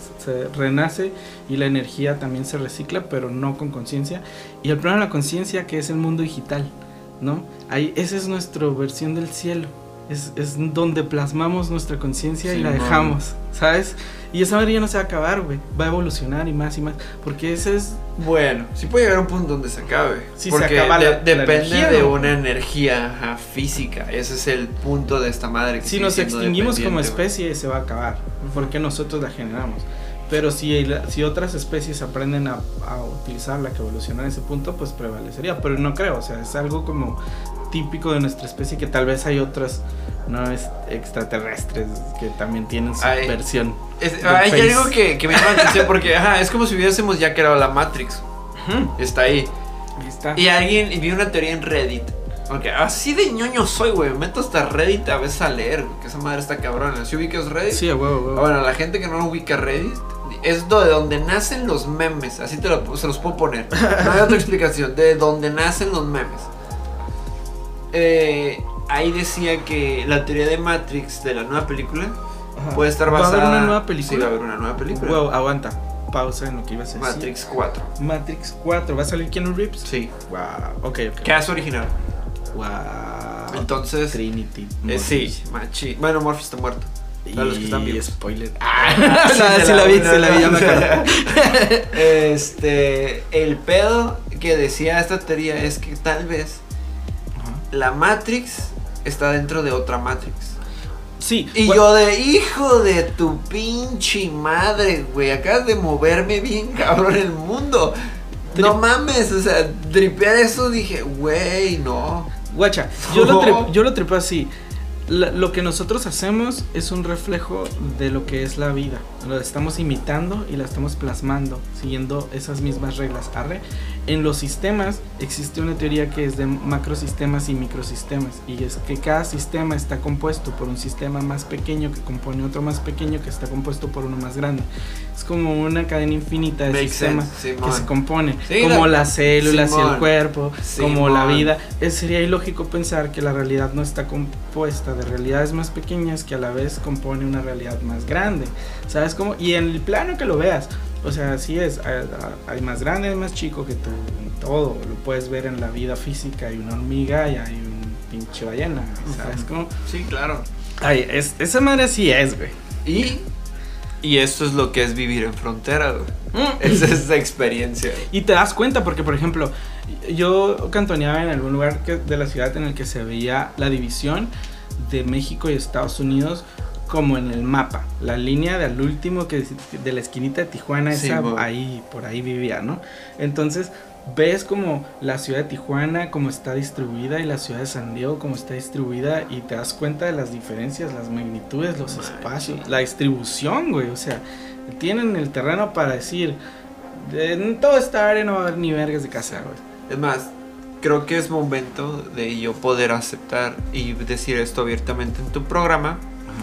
[SPEAKER 1] renace y la energía también se recicla, pero no con conciencia. Y el plano de la conciencia, que es el mundo digital, ¿no? Ahí, esa es nuestra versión del cielo. Es donde plasmamos nuestra conciencia y la dejamos, ¿sabes? Y esa madre ya no se va a acabar, güey. Va a evolucionar y más, porque ese es...
[SPEAKER 2] Bueno, sí puede llegar a un punto donde se acabe.
[SPEAKER 1] Sí,
[SPEAKER 2] porque
[SPEAKER 1] se acaba
[SPEAKER 2] depende
[SPEAKER 1] energía,
[SPEAKER 2] de
[SPEAKER 1] ¿no?
[SPEAKER 2] una energía física. Ese es el punto de esta madre. Que
[SPEAKER 1] si nos extinguimos como especie, se va a acabar. Porque nosotros la generamos. Pero si otras especies aprenden a utilizarla, que evolucionan a ese punto, pues prevalecería. Pero no creo, o sea, es algo como típico de nuestra especie, que tal vez hay otras extraterrestres que también tienen su versión.
[SPEAKER 2] Hay algo que me llama la atención porque es como si hubiésemos ya creado la Matrix. Está ahí.
[SPEAKER 1] Ahí está.
[SPEAKER 2] Y vi una teoría en Reddit. Okay, así de ñoño soy, güey. Me meto hasta Reddit a veces a leer, que esa madre está cabrona. ¿Sí ubicas Reddit?
[SPEAKER 1] Sí, a huevo.
[SPEAKER 2] Bueno, la gente que no lo ubica Reddit es de donde nacen los memes. Así se los puedo poner. No hay otra explicación. De donde nacen los memes. Ahí decía que la teoría de Matrix de la nueva película puede estar basada...
[SPEAKER 1] ¿Va a haber una nueva película?
[SPEAKER 2] Sí, va a haber una nueva película.
[SPEAKER 1] Wow, aguanta. Pausa en lo que ibas a decir.
[SPEAKER 2] Matrix 4.
[SPEAKER 1] Matrix 4. ¿Va a salir Keanu Reeves?
[SPEAKER 2] Sí.
[SPEAKER 1] Wow, ok.
[SPEAKER 2] Cast original.
[SPEAKER 1] Wow.
[SPEAKER 2] Entonces...
[SPEAKER 1] Trinity.
[SPEAKER 2] Sí, machi. Bueno, Morpheus está muerto. Para los que están vivos.
[SPEAKER 1] Spoiler.
[SPEAKER 2] Se la vi, ya me acuerdo. El pedo que decía esta teoría es que tal vez la Matrix está dentro de otra Matrix.
[SPEAKER 1] Sí.
[SPEAKER 2] Y yo de hijo de tu pinche madre, güey. Acabas de moverme bien cabrón el mundo. No mames, o sea, tripear eso dije, güey, no.
[SPEAKER 1] Guacha, yo lo tripeo así. Lo que nosotros hacemos es un reflejo de lo que es la vida. Lo estamos imitando y la estamos plasmando, siguiendo esas mismas reglas. En los sistemas existe una teoría que es de macrosistemas y microsistemas. Y es que cada sistema está compuesto por un sistema más pequeño que compone otro más pequeño que está compuesto por uno más grande. Es como una cadena infinita de sistemas que se compone. Como las células y el cuerpo, como la vida. Sería ilógico pensar que la realidad no está compuesta de realidades más pequeñas que a la vez compone una realidad más grande, ¿sabes cómo? Y en el plano que lo veas, o sea, así es, hay más grande, hay más chico que tú, en todo, lo puedes ver en la vida física, hay una hormiga y hay un pinche ballena, ¿sabes cómo?
[SPEAKER 2] Sí, claro.
[SPEAKER 1] Esa madre sí es, güey.
[SPEAKER 2] Y esto es lo que es vivir en frontera, güey. Esa es la experiencia.
[SPEAKER 1] Y te das cuenta porque, por ejemplo, yo cantoneaba en algún lugar de la ciudad en el que se veía la división de México y Estados Unidos como en el mapa, la línea del último que de la esquinita de Tijuana, esa ahí, por ahí vivía, ¿no? Entonces ves como la ciudad de Tijuana como está distribuida y la ciudad de San Diego como está distribuida y te das cuenta de las diferencias, las magnitudes, los espacios, la distribución, güey, o sea, tienen el terreno para decir, en toda esta área no va a haber ni vergas de casa, güey.
[SPEAKER 2] Es más, creo que es momento de yo poder aceptar y decir esto abiertamente en tu programa.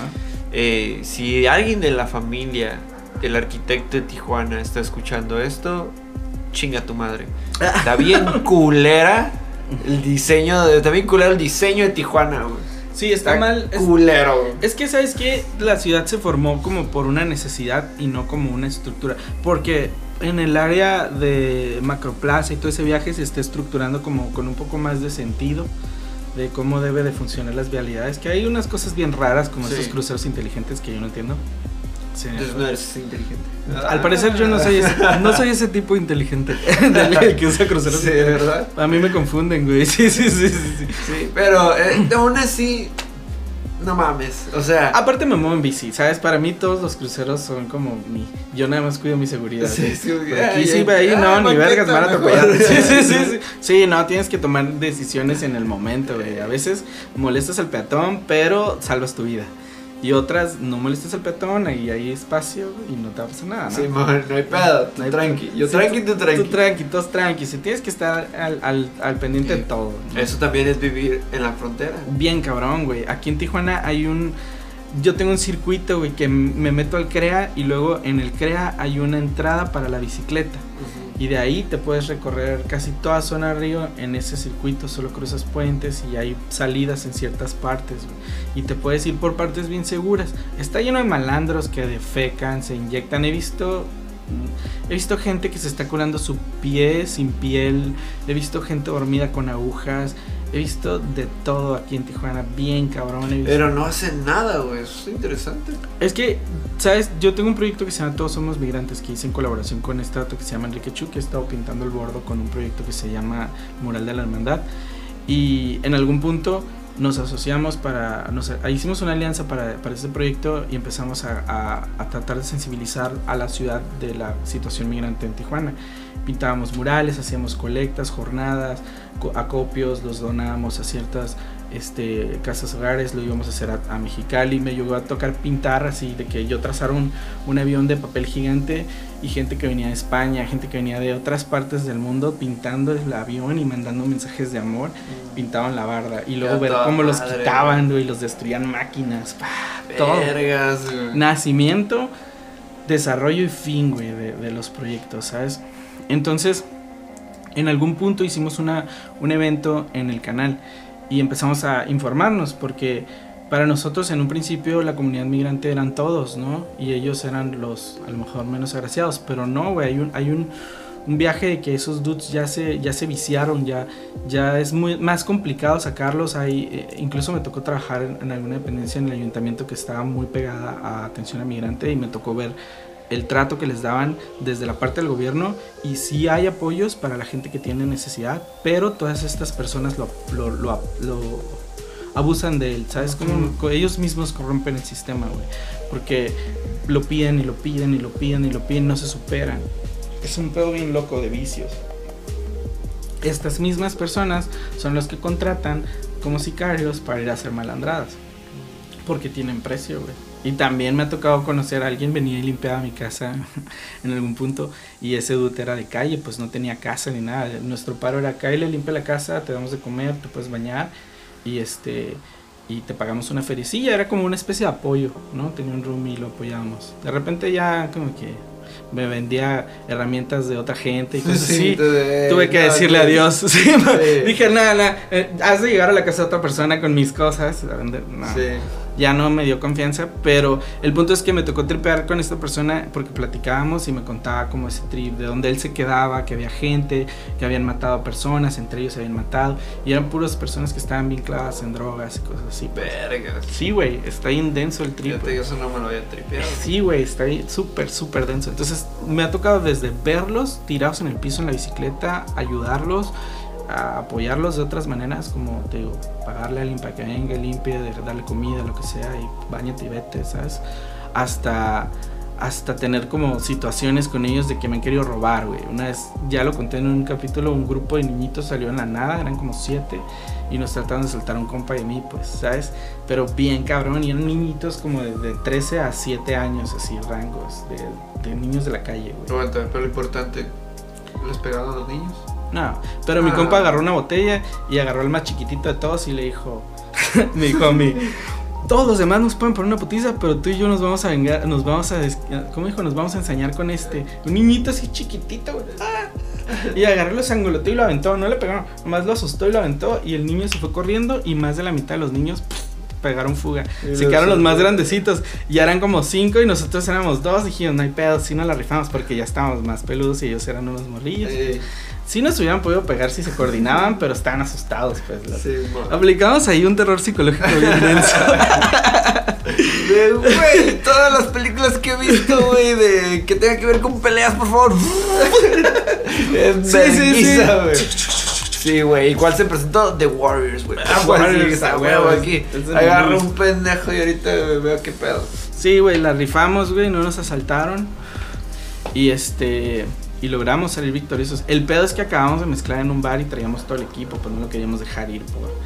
[SPEAKER 2] Si alguien de la familia del arquitecto de Tijuana está escuchando esto, chinga tu madre. Está bien culera el diseño de Tijuana, güey.
[SPEAKER 1] Sí, está mal.
[SPEAKER 2] Culero, güey.
[SPEAKER 1] Es que, ¿sabes qué? La ciudad se formó como por una necesidad y no como una estructura. Porque en el área de Macroplaza y todo ese viaje se está estructurando como con un poco más de sentido de cómo debe de funcionar las vialidades, que hay unas cosas bien raras como estos cruceros inteligentes que yo no entiendo. Sí.
[SPEAKER 2] Entonces no eres inteligente.
[SPEAKER 1] Al parecer yo no soy ese tipo inteligente del que usa cruceros.
[SPEAKER 2] Sí, ¿verdad?
[SPEAKER 1] A mí me confunden, güey. Sí.
[SPEAKER 2] Sí, pero aún así no mames, o sea,
[SPEAKER 1] aparte me muevo en bici, ¿sabes? Para mí todos los cruceros son como yo nada más cuido mi seguridad.
[SPEAKER 2] Sí,
[SPEAKER 1] aquí sí, ahí no, ni vergas, me van a atropellar. Sí, no, tienes que tomar decisiones en el momento, güey. A veces molestas al peatón, pero salvas tu vida. Y otras, no molestas al peatón, ahí hay espacio y no te va a pasar nada, ¿no?
[SPEAKER 2] Sí, man, no hay pedo, tú tranqui. Yo tranqui, tú tranqui.
[SPEAKER 1] Tú tranqui, todos tranqui. Si tienes que estar al pendiente de todo, ¿no?
[SPEAKER 2] Eso también es vivir en la frontera.
[SPEAKER 1] Bien cabrón, güey. Aquí en Tijuana yo tengo un circuito, güey, que me meto al CREA y luego en el CREA hay una entrada para la bicicleta. Y de ahí te puedes recorrer casi toda zona río en ese circuito, solo cruzas puentes y hay salidas en ciertas partes, güey. Y te puedes ir por partes bien seguras. Está lleno de malandros que defecan, se inyectan. He visto gente que se está curando su pie sin piel. He visto gente dormida con agujas. He visto de todo aquí en Tijuana, bien cabrón.
[SPEAKER 2] Pero no hacen nada, güey, eso es interesante.
[SPEAKER 1] Es que, ¿sabes? Yo tengo un proyecto que se llama Todos Somos Migrantes, que hice en colaboración con este dato que se llama Enrique Chu, que he estado pintando el bordo con un proyecto que se llama Mural de la Hermandad. Y en algún punto nos asociamos hicimos una alianza para este proyecto y empezamos a tratar de sensibilizar a la ciudad de la situación migrante en Tijuana. Pintábamos murales, hacíamos colectas, jornadas, acopios, los donábamos a ciertas casas hogares, lo íbamos a hacer a Mexicali. Me llegó a tocar pintar así, de que yo trazara un avión de papel gigante y gente que venía de España, gente que venía de otras partes del mundo pintando el avión y mandando mensajes de amor, pintaban la barda y luego ver cómo los quitaban, güey, los destruían máquinas, todo.
[SPEAKER 2] Vergas, güey.
[SPEAKER 1] Nacimiento, desarrollo y fin, güey, de los proyectos, ¿sabes? Entonces, en algún punto hicimos un evento en el canal y empezamos a informarnos, porque para nosotros en un principio la comunidad migrante eran todos, ¿no? Y ellos eran los a lo mejor menos agraciados, pero no, güey, hay un viaje de que esos dudes ya se viciaron, ya es más complicado sacarlos. Incluso me tocó trabajar en alguna dependencia en el ayuntamiento que estaba muy pegada a atención a migrante y me tocó ver el trato que les daban desde la parte del gobierno, y sí hay apoyos para la gente que tiene necesidad, pero todas estas personas lo abusan de él, ¿sabes? Como ellos mismos corrompen el sistema, güey, porque lo piden y lo piden y lo piden y lo piden, no se superan. Es un pedo bien loco de vicios. Estas mismas personas son los que contratan como sicarios para ir a hacer malandradas, porque tienen precio, güey. Y también me ha tocado conocer a alguien, venía y limpiaba mi casa en algún punto, y ese dude era de calle, pues no tenía casa ni nada. Nuestro paro era acá, y le limpia la casa, te damos de comer, te puedes bañar y te pagamos una feriecilla. Era como una especie de apoyo, ¿no? Tenía un roomie y lo apoyábamos. De repente ya como que me vendía herramientas de otra gente y cosas así. Tuve que decirle adiós. Sí, dije, nada, has de llegar a la casa de otra persona con mis cosas. No. Sí. Ya no me dio confianza, pero el punto es que me tocó tripear con esta persona porque platicábamos y me contaba como ese trip de donde él se quedaba, que había gente, que habían matado a personas, entre ellos se habían matado, y eran puras personas que estaban bien clavadas en drogas y cosas así.
[SPEAKER 2] Vergas.
[SPEAKER 1] Sí, güey, está bien denso el trip.
[SPEAKER 2] Fíjate, yo eso no me lo había tripeado.
[SPEAKER 1] Sí, güey, está súper denso. Entonces me ha tocado desde verlos tirados en el piso en la bicicleta, ayudarlos, a apoyarlos de otras maneras, como te digo, pagarle a alguien para que venga, limpie, darle comida, lo que sea, y báñate y vete, ¿sabes? Hasta tener como situaciones con ellos de que me han querido robar, güey. Una vez, ya lo conté en un capítulo, un grupo de niñitos salió en la nada, eran como 7, y nos trataron de soltar a un compa de mí, pues, ¿sabes? Pero bien cabrón, y eran niñitos como de 13 a 7 años, así, rangos, de niños de la calle, güey.
[SPEAKER 2] Aguanta, pero lo importante, ¿les pegaron a los niños?
[SPEAKER 1] No, pero mi compa agarró una botella y agarró al más chiquitito de todos y le dijo, me dijo a mí, todos los demás nos pueden poner una putiza, pero tú y yo nos vamos a vengar, ¿cómo dijo? Nos vamos a ensañar con un niñito así chiquitito, güey. Y agarró, los angoloteó y lo aventó, no le pegaron, nomás lo asustó y lo aventó, y el niño se fue corriendo y más de la mitad de los niños pegaron fuga. Se quedaron los más grandecitos, ya eran como 5 y nosotros éramos 2, dijimos, no hay pedo, sí nos la rifamos porque ya estábamos más peludos y ellos eran unos morrillos. Sí nos hubieran podido pegar si se coordinaban, pero estaban asustados, pues. Sí, aplicamos ahí un terror psicológico bien denso.
[SPEAKER 2] Güey, todas las películas que he visto, güey, de que tenga que ver con peleas, por favor. Sí, güey. ¿Y cuál se presentó? The Warriors, güey.
[SPEAKER 1] Warriors,
[SPEAKER 2] aquí. Agarro un pendejo y ahorita veo qué pedo.
[SPEAKER 1] Sí, güey, la rifamos, güey, no nos asaltaron. Y logramos salir victoriosos. El pedo es que acabamos de mezclar en un bar y traíamos todo el equipo, pues no lo queríamos dejar ir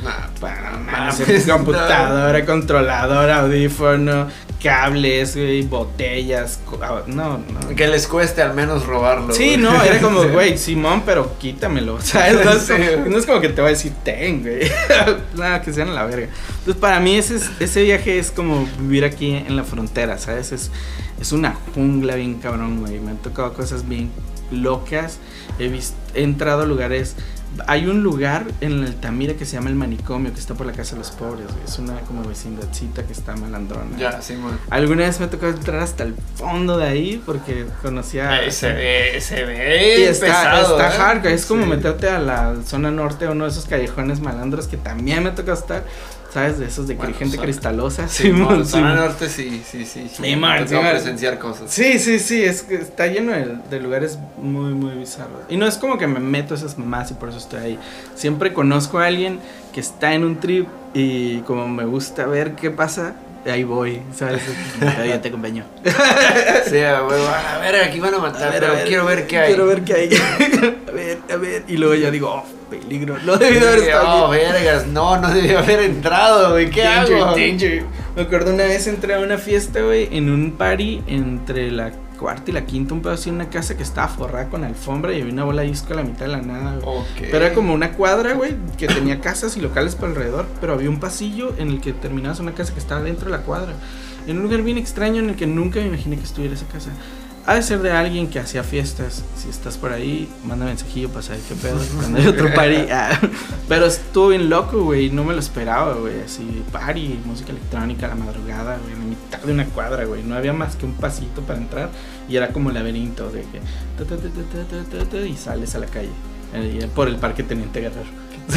[SPEAKER 1] computadora, controlador, audífono, cables, güey, botellas, no.
[SPEAKER 2] Que les cueste al menos robarlo.
[SPEAKER 1] Sí, no, era como, güey, Simón, pero quítamelo, ¿sabes? No es como que te voy a decir, ten, güey. Nada, que sean a la verga. Entonces para mí ese viaje es como vivir aquí en la frontera, ¿sabes? Es una jungla bien cabrón, güey. Me han tocado cosas bien locas. He entrado a lugares hay un lugar en Altamira que se llama El Manicomio, que está por la Casa de los Pobres, güey. Es una como vecindadcita que está malandrona.
[SPEAKER 2] Ya, sí, man.
[SPEAKER 1] Alguna vez me tocó entrar hasta el fondo de ahí porque conocía...
[SPEAKER 2] Se ve
[SPEAKER 1] y está
[SPEAKER 2] pesado,
[SPEAKER 1] hardcore, es como
[SPEAKER 2] Sí.
[SPEAKER 1] meterte a la zona norte, uno de esos callejones malandros que también me toca estar, ¿sabes? De esos de
[SPEAKER 2] Bueno,
[SPEAKER 1] gente
[SPEAKER 2] zona-
[SPEAKER 1] cristalosa.
[SPEAKER 2] Sí,
[SPEAKER 1] mon,
[SPEAKER 2] zona
[SPEAKER 1] mon.
[SPEAKER 2] norte sí.
[SPEAKER 1] Sí, man,
[SPEAKER 2] Me
[SPEAKER 1] sí,
[SPEAKER 2] tocó
[SPEAKER 1] man.
[SPEAKER 2] presenciar cosas.
[SPEAKER 1] Sí, es que está lleno de lugares muy, muy bizarros. Y no es como que me meto a esas mamás y por eso estoy ahí. Siempre conozco a alguien que está en un trip y como me gusta ver qué pasa, ahí voy, ¿sabes? Ya te acompaño.
[SPEAKER 2] Sí, güey, a ver, aquí van a matar, pero quiero ver qué hay.
[SPEAKER 1] Quiero ver qué hay. a ver. Y luego ya digo, peligro. No debí de haber estado aquí.
[SPEAKER 2] Vergas, no debí haber entrado, güey, ¿qué hago?
[SPEAKER 1] Danger. Me acuerdo una vez entré a una fiesta, güey, en un party entre la cuarta y la quinta, un pedo así, una casa que estaba forrada con alfombra y había una bola de disco a la mitad de la nada, güey.
[SPEAKER 2] Okay.
[SPEAKER 1] Pero era como una cuadra, güey, que tenía casas y locales por alrededor, pero había un pasillo en el que terminabas una casa que estaba dentro de la cuadra. En un lugar bien extraño en el que nunca me imaginé que estuviera esa casa. Ha de ser de alguien que hacía fiestas. Si estás por ahí, manda mensajillo para saber qué pedo. Cuando hay otro party. Pero estuvo bien loco, güey. No me lo esperaba, güey. Así, party, música electrónica a la madrugada, güey. En la mitad de una cuadra, güey. No había más que un pasito para entrar. Y era como laberinto de que... y sales a la calle. Por el Parque Teniente Guerrero.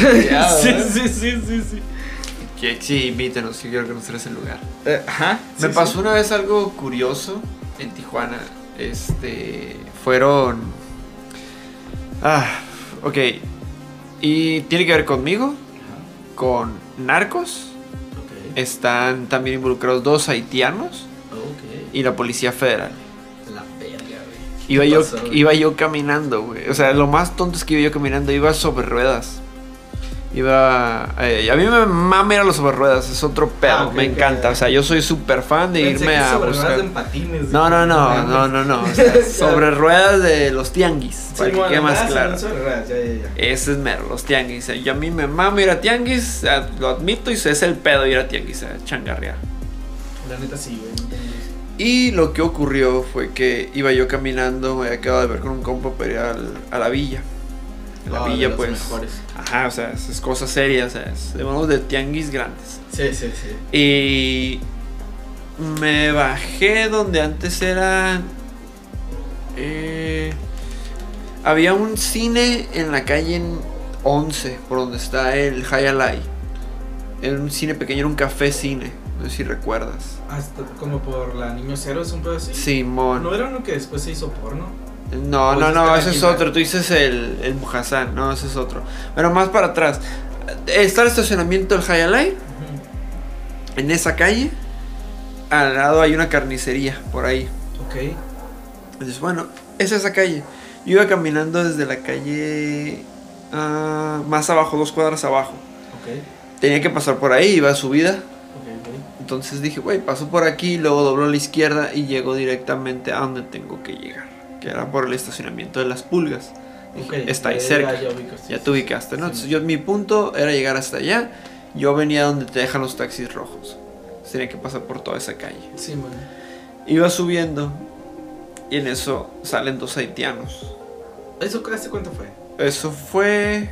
[SPEAKER 1] Sí.
[SPEAKER 2] Que sí, invítenos, que quiero conocer ese lugar.
[SPEAKER 1] Ajá.
[SPEAKER 2] Me pasó una vez algo curioso en Tijuana. Fueron... ok. Y tiene que ver conmigo, con narcos.
[SPEAKER 1] Okay.
[SPEAKER 2] Están también involucrados 2 haitianos y la Policía Federal.
[SPEAKER 1] La verga, güey.
[SPEAKER 2] Iba yo caminando, güey. O sea, lo más tonto es que iba yo caminando, iba sobre ruedas. A mí me mama ir a los sobre ruedas, es otro pedo, me encanta. O sea, yo soy súper fan de irme a buscar. No. O sea, sobre ruedas de los tianguis, para que quede más claro. Ese es mero, los tianguis. Yo a mí me mama ir a tianguis, lo admito, y es el pedo ir a tianguis, a changarrear.
[SPEAKER 1] La neta sí, güey.
[SPEAKER 2] Y lo que ocurrió fue que iba yo caminando, me había quedado de ver con un compa para ir a la villa. La villa, pues.
[SPEAKER 1] Mejores.
[SPEAKER 2] Ajá, o sea, es cosas serias, o sea, hablamos de tianguis grandes.
[SPEAKER 1] Sí.
[SPEAKER 2] Y me bajé donde antes era. Había un cine en la calle 11, por donde está el Hialeah. Era un cine pequeño, era un café cine, no sé si recuerdas.
[SPEAKER 1] Hasta como por la Niño Cero, es un pedo así.
[SPEAKER 2] Simón.
[SPEAKER 1] ¿No era uno que después se hizo porno?
[SPEAKER 2] No, ese es otro. Tú dices el Mujasán, no, ese es otro. Pero más para atrás. Está el estacionamiento del Hialeah. En esa calle. Al lado hay una carnicería, por ahí.
[SPEAKER 1] Ok.
[SPEAKER 2] Entonces, bueno, es esa calle. Yo iba caminando desde la calle más abajo, 2 cuadras abajo.
[SPEAKER 1] Ok.
[SPEAKER 2] Tenía que pasar por ahí, iba a subida.
[SPEAKER 1] Ok.
[SPEAKER 2] Entonces dije, güey, paso por aquí, luego doblo a la izquierda y llego directamente a donde tengo que llegar. Que era por el estacionamiento de las Pulgas. Dije,
[SPEAKER 1] Okay,
[SPEAKER 2] está ahí cerca. Ya te ubicaste, ¿no? Entonces mi punto era llegar hasta allá. Yo venía donde te dejan los taxis rojos. Entonces, tenía que pasar por toda esa calle.
[SPEAKER 1] Sí, man.
[SPEAKER 2] Iba subiendo y en eso salen 2 haitianos.
[SPEAKER 1] ¿Eso hace cuánto fue?
[SPEAKER 2] Eso fue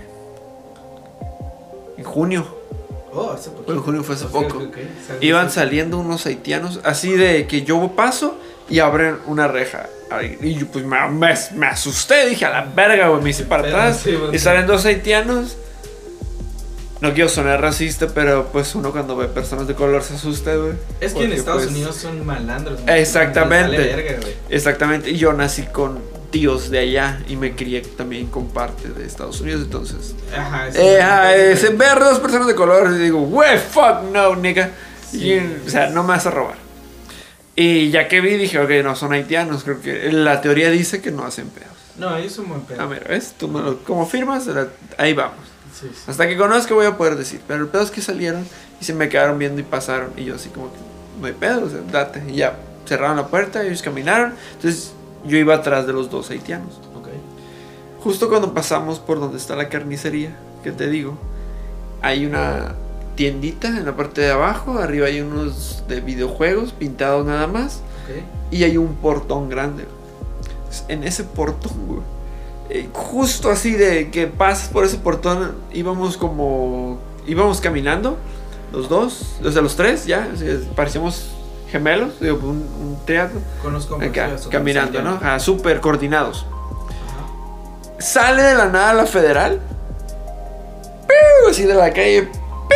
[SPEAKER 2] en junio.
[SPEAKER 1] Oh, hace poco.
[SPEAKER 2] En junio fue hace poco.
[SPEAKER 1] Okay.
[SPEAKER 2] Iban saliendo unos haitianos así de que yo paso y abren una reja. Y yo pues me asusté, dije a la verga, güey, me hice para atrás.
[SPEAKER 1] Sí,
[SPEAKER 2] y salen 2 haitianos. No quiero sonar racista, pero pues uno cuando ve personas de color se asusta, güey.
[SPEAKER 1] Es que en Estados
[SPEAKER 2] pues,
[SPEAKER 1] Unidos son malandros.
[SPEAKER 2] Exactamente.
[SPEAKER 1] Verga,
[SPEAKER 2] exactamente. Y yo nací con tíos de allá y me crié también con parte de Estados Unidos, entonces.
[SPEAKER 1] Ajá.
[SPEAKER 2] Se ver 2 personas de color y digo, wey, fuck no, nigga. Sí. O sea, no me vas a robar. Y ya que vi, dije, ok, no son haitianos. Creo que la teoría dice que no hacen pedos.
[SPEAKER 1] No, ellos son buen pedo.
[SPEAKER 2] Mira, ¿ves? Tú me lo confirmas, ahí vamos.
[SPEAKER 1] Sí.
[SPEAKER 2] Hasta que conozca voy a poder decir. Pero el pedo es que salieron y se me quedaron viendo y pasaron. Y yo así como que, no hay pedo, o sea, date. Y ya cerraron la puerta, ellos caminaron. Entonces yo iba atrás de los 2 haitianos.
[SPEAKER 1] Ok.
[SPEAKER 2] Justo cuando pasamos por donde está la carnicería, que te digo, hay una tiendita en la parte de abajo. Arriba hay unos de videojuegos pintados nada más.
[SPEAKER 1] Okay.
[SPEAKER 2] Y hay un portón grande. En ese portón, güey, justo así de que pasas por ese portón, íbamos caminando, los dos, o sea, los tres, ya, o sea, parecíamos gemelos, digo, un teatro.
[SPEAKER 1] Conozco
[SPEAKER 2] acá, caminando, ¿no? Súper coordinados. Ajá. Sale de la nada la Federal, así de la calle,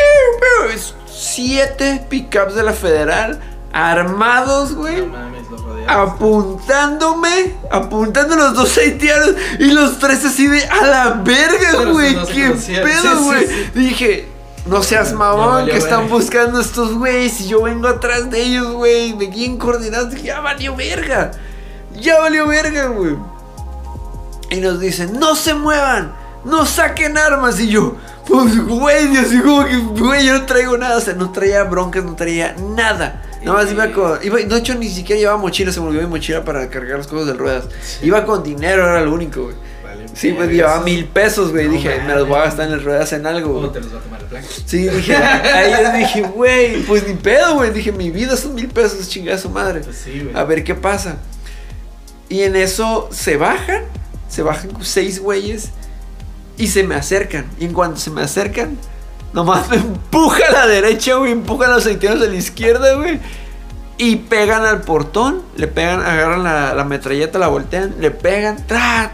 [SPEAKER 2] 7 pickups de la Federal, armados, güey.
[SPEAKER 1] No mames, los rodeados.
[SPEAKER 2] Apuntando a los dos haitianos y los tres así de a la verga, güey. ¿Qué pedo, güey? Sí. Dije, no seas mamón, que están buscando estos güeyes y yo vengo atrás de ellos, güey. Me bien coordinados. Dije, ya valió verga, güey. Y nos dicen, no se muevan, no saquen armas. Y yo, pues, güey, así como que, güey, yo no traigo nada. O sea, no traía broncas, no traía nada. Nada más de hecho, ni siquiera llevaba mochila. Se me olvidó mi mochila para cargar las cosas de ruedas. Sí. Iba con dinero, era lo único, güey. Vale, sí, pues llevaba 1,000 pesos, güey. No, dije, me los voy a gastar en las ruedas en algo, güey.
[SPEAKER 1] ¿Cómo te los va a tomar el plan?
[SPEAKER 2] Sí, dije, ahí yo dije, güey, pues ni pedo, güey. Dije, mi vida son 1,000 pesos, chingada su madre.
[SPEAKER 1] Pues sí, güey.
[SPEAKER 2] A ver qué pasa. Y en eso se bajan 6 güeyes y se me acercan. Y en cuanto se me acercan, nomás me empuja a la derecha, güey. Empujan a los haitianos a la izquierda, güey. Y pegan al portón. Le pegan, agarran la metralleta, la voltean. Le pegan,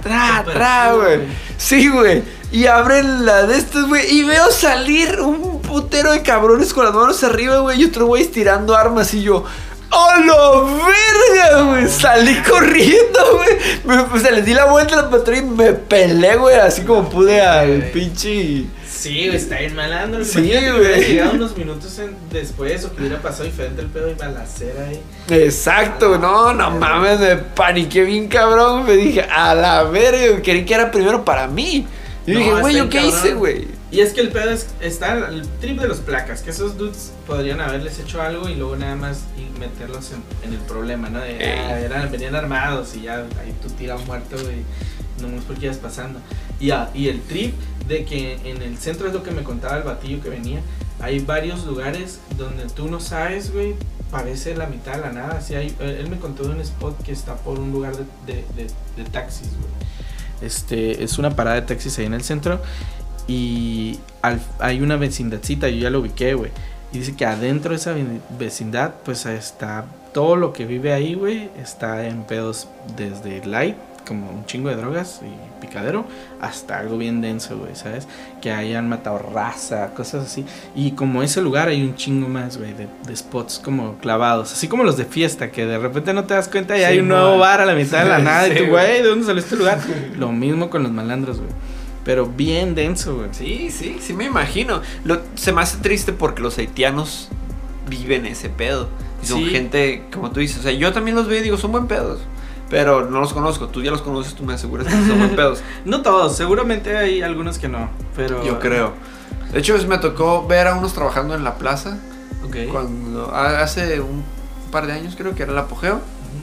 [SPEAKER 2] güey. Sí, güey. Y abren la de estos, güey. Y veo salir un putero de cabrones con las manos arriba, güey. Y otro güey estirando armas. Y yo, ¡oh, la verga, güey! Salí corriendo, güey. O sea, les di la vuelta a la patrulla y me pelé, güey. Así como pude al pinche.
[SPEAKER 1] Sí, güey, está bien malandro.
[SPEAKER 2] Sí,
[SPEAKER 1] güey.
[SPEAKER 2] Hubiera
[SPEAKER 1] llegado unos minutos después o que hubiera pasado diferente el pedo y balacera ahí.
[SPEAKER 2] Exacto, no mames, me paniqué bien cabrón. Me dije, a la verga, creí que era primero para mí. Y dije, güey, ¿yo qué hice, güey?
[SPEAKER 1] Y es que el pedo está el trip de los placas, que esos dudes podrían haberles hecho algo y luego nada más y meterlos en el problema, ¿no? Venían armados y ya ahí tú tiras muerto, güey, nomás porque ibas pasando. Y el trip de que en el centro es lo que me contaba el batillo que venía, hay varios lugares donde tú no sabes, güey, parece la mitad de la nada. Así él me contó de un spot que está por un lugar de taxis, güey. Es una parada de taxis ahí en el centro. Y hay una vecindadcita, yo ya lo ubiqué, güey. Y dice que adentro de esa vecindad, pues está todo lo que vive ahí, güey. Está en pedos desde light, como un chingo de drogas y picadero, hasta algo bien denso, güey, ¿sabes? Que hayan matado raza, cosas así. Y como ese lugar hay un chingo más, güey, de spots como clavados. Así como los de fiesta, que de repente no te das cuenta y hay un nuevo bar a la mitad de la nada. Y tú, güey, ¿de dónde salió este lugar? Lo mismo con los malandros, güey. Pero bien denso, güey.
[SPEAKER 2] Sí me imagino. Se me hace triste porque los haitianos viven ese pedo. Y son gente, como tú dices, o sea, yo también los veo y digo, son buen pedos. Pero no los conozco, tú ya los conoces, tú me aseguras que son buen pedos.
[SPEAKER 1] No todos, seguramente hay algunos que no, pero...
[SPEAKER 2] Yo creo. De hecho, me tocó ver a unos trabajando en la plaza.
[SPEAKER 1] Ok.
[SPEAKER 2] Cuando, hace un par de años creo que era el apogeo.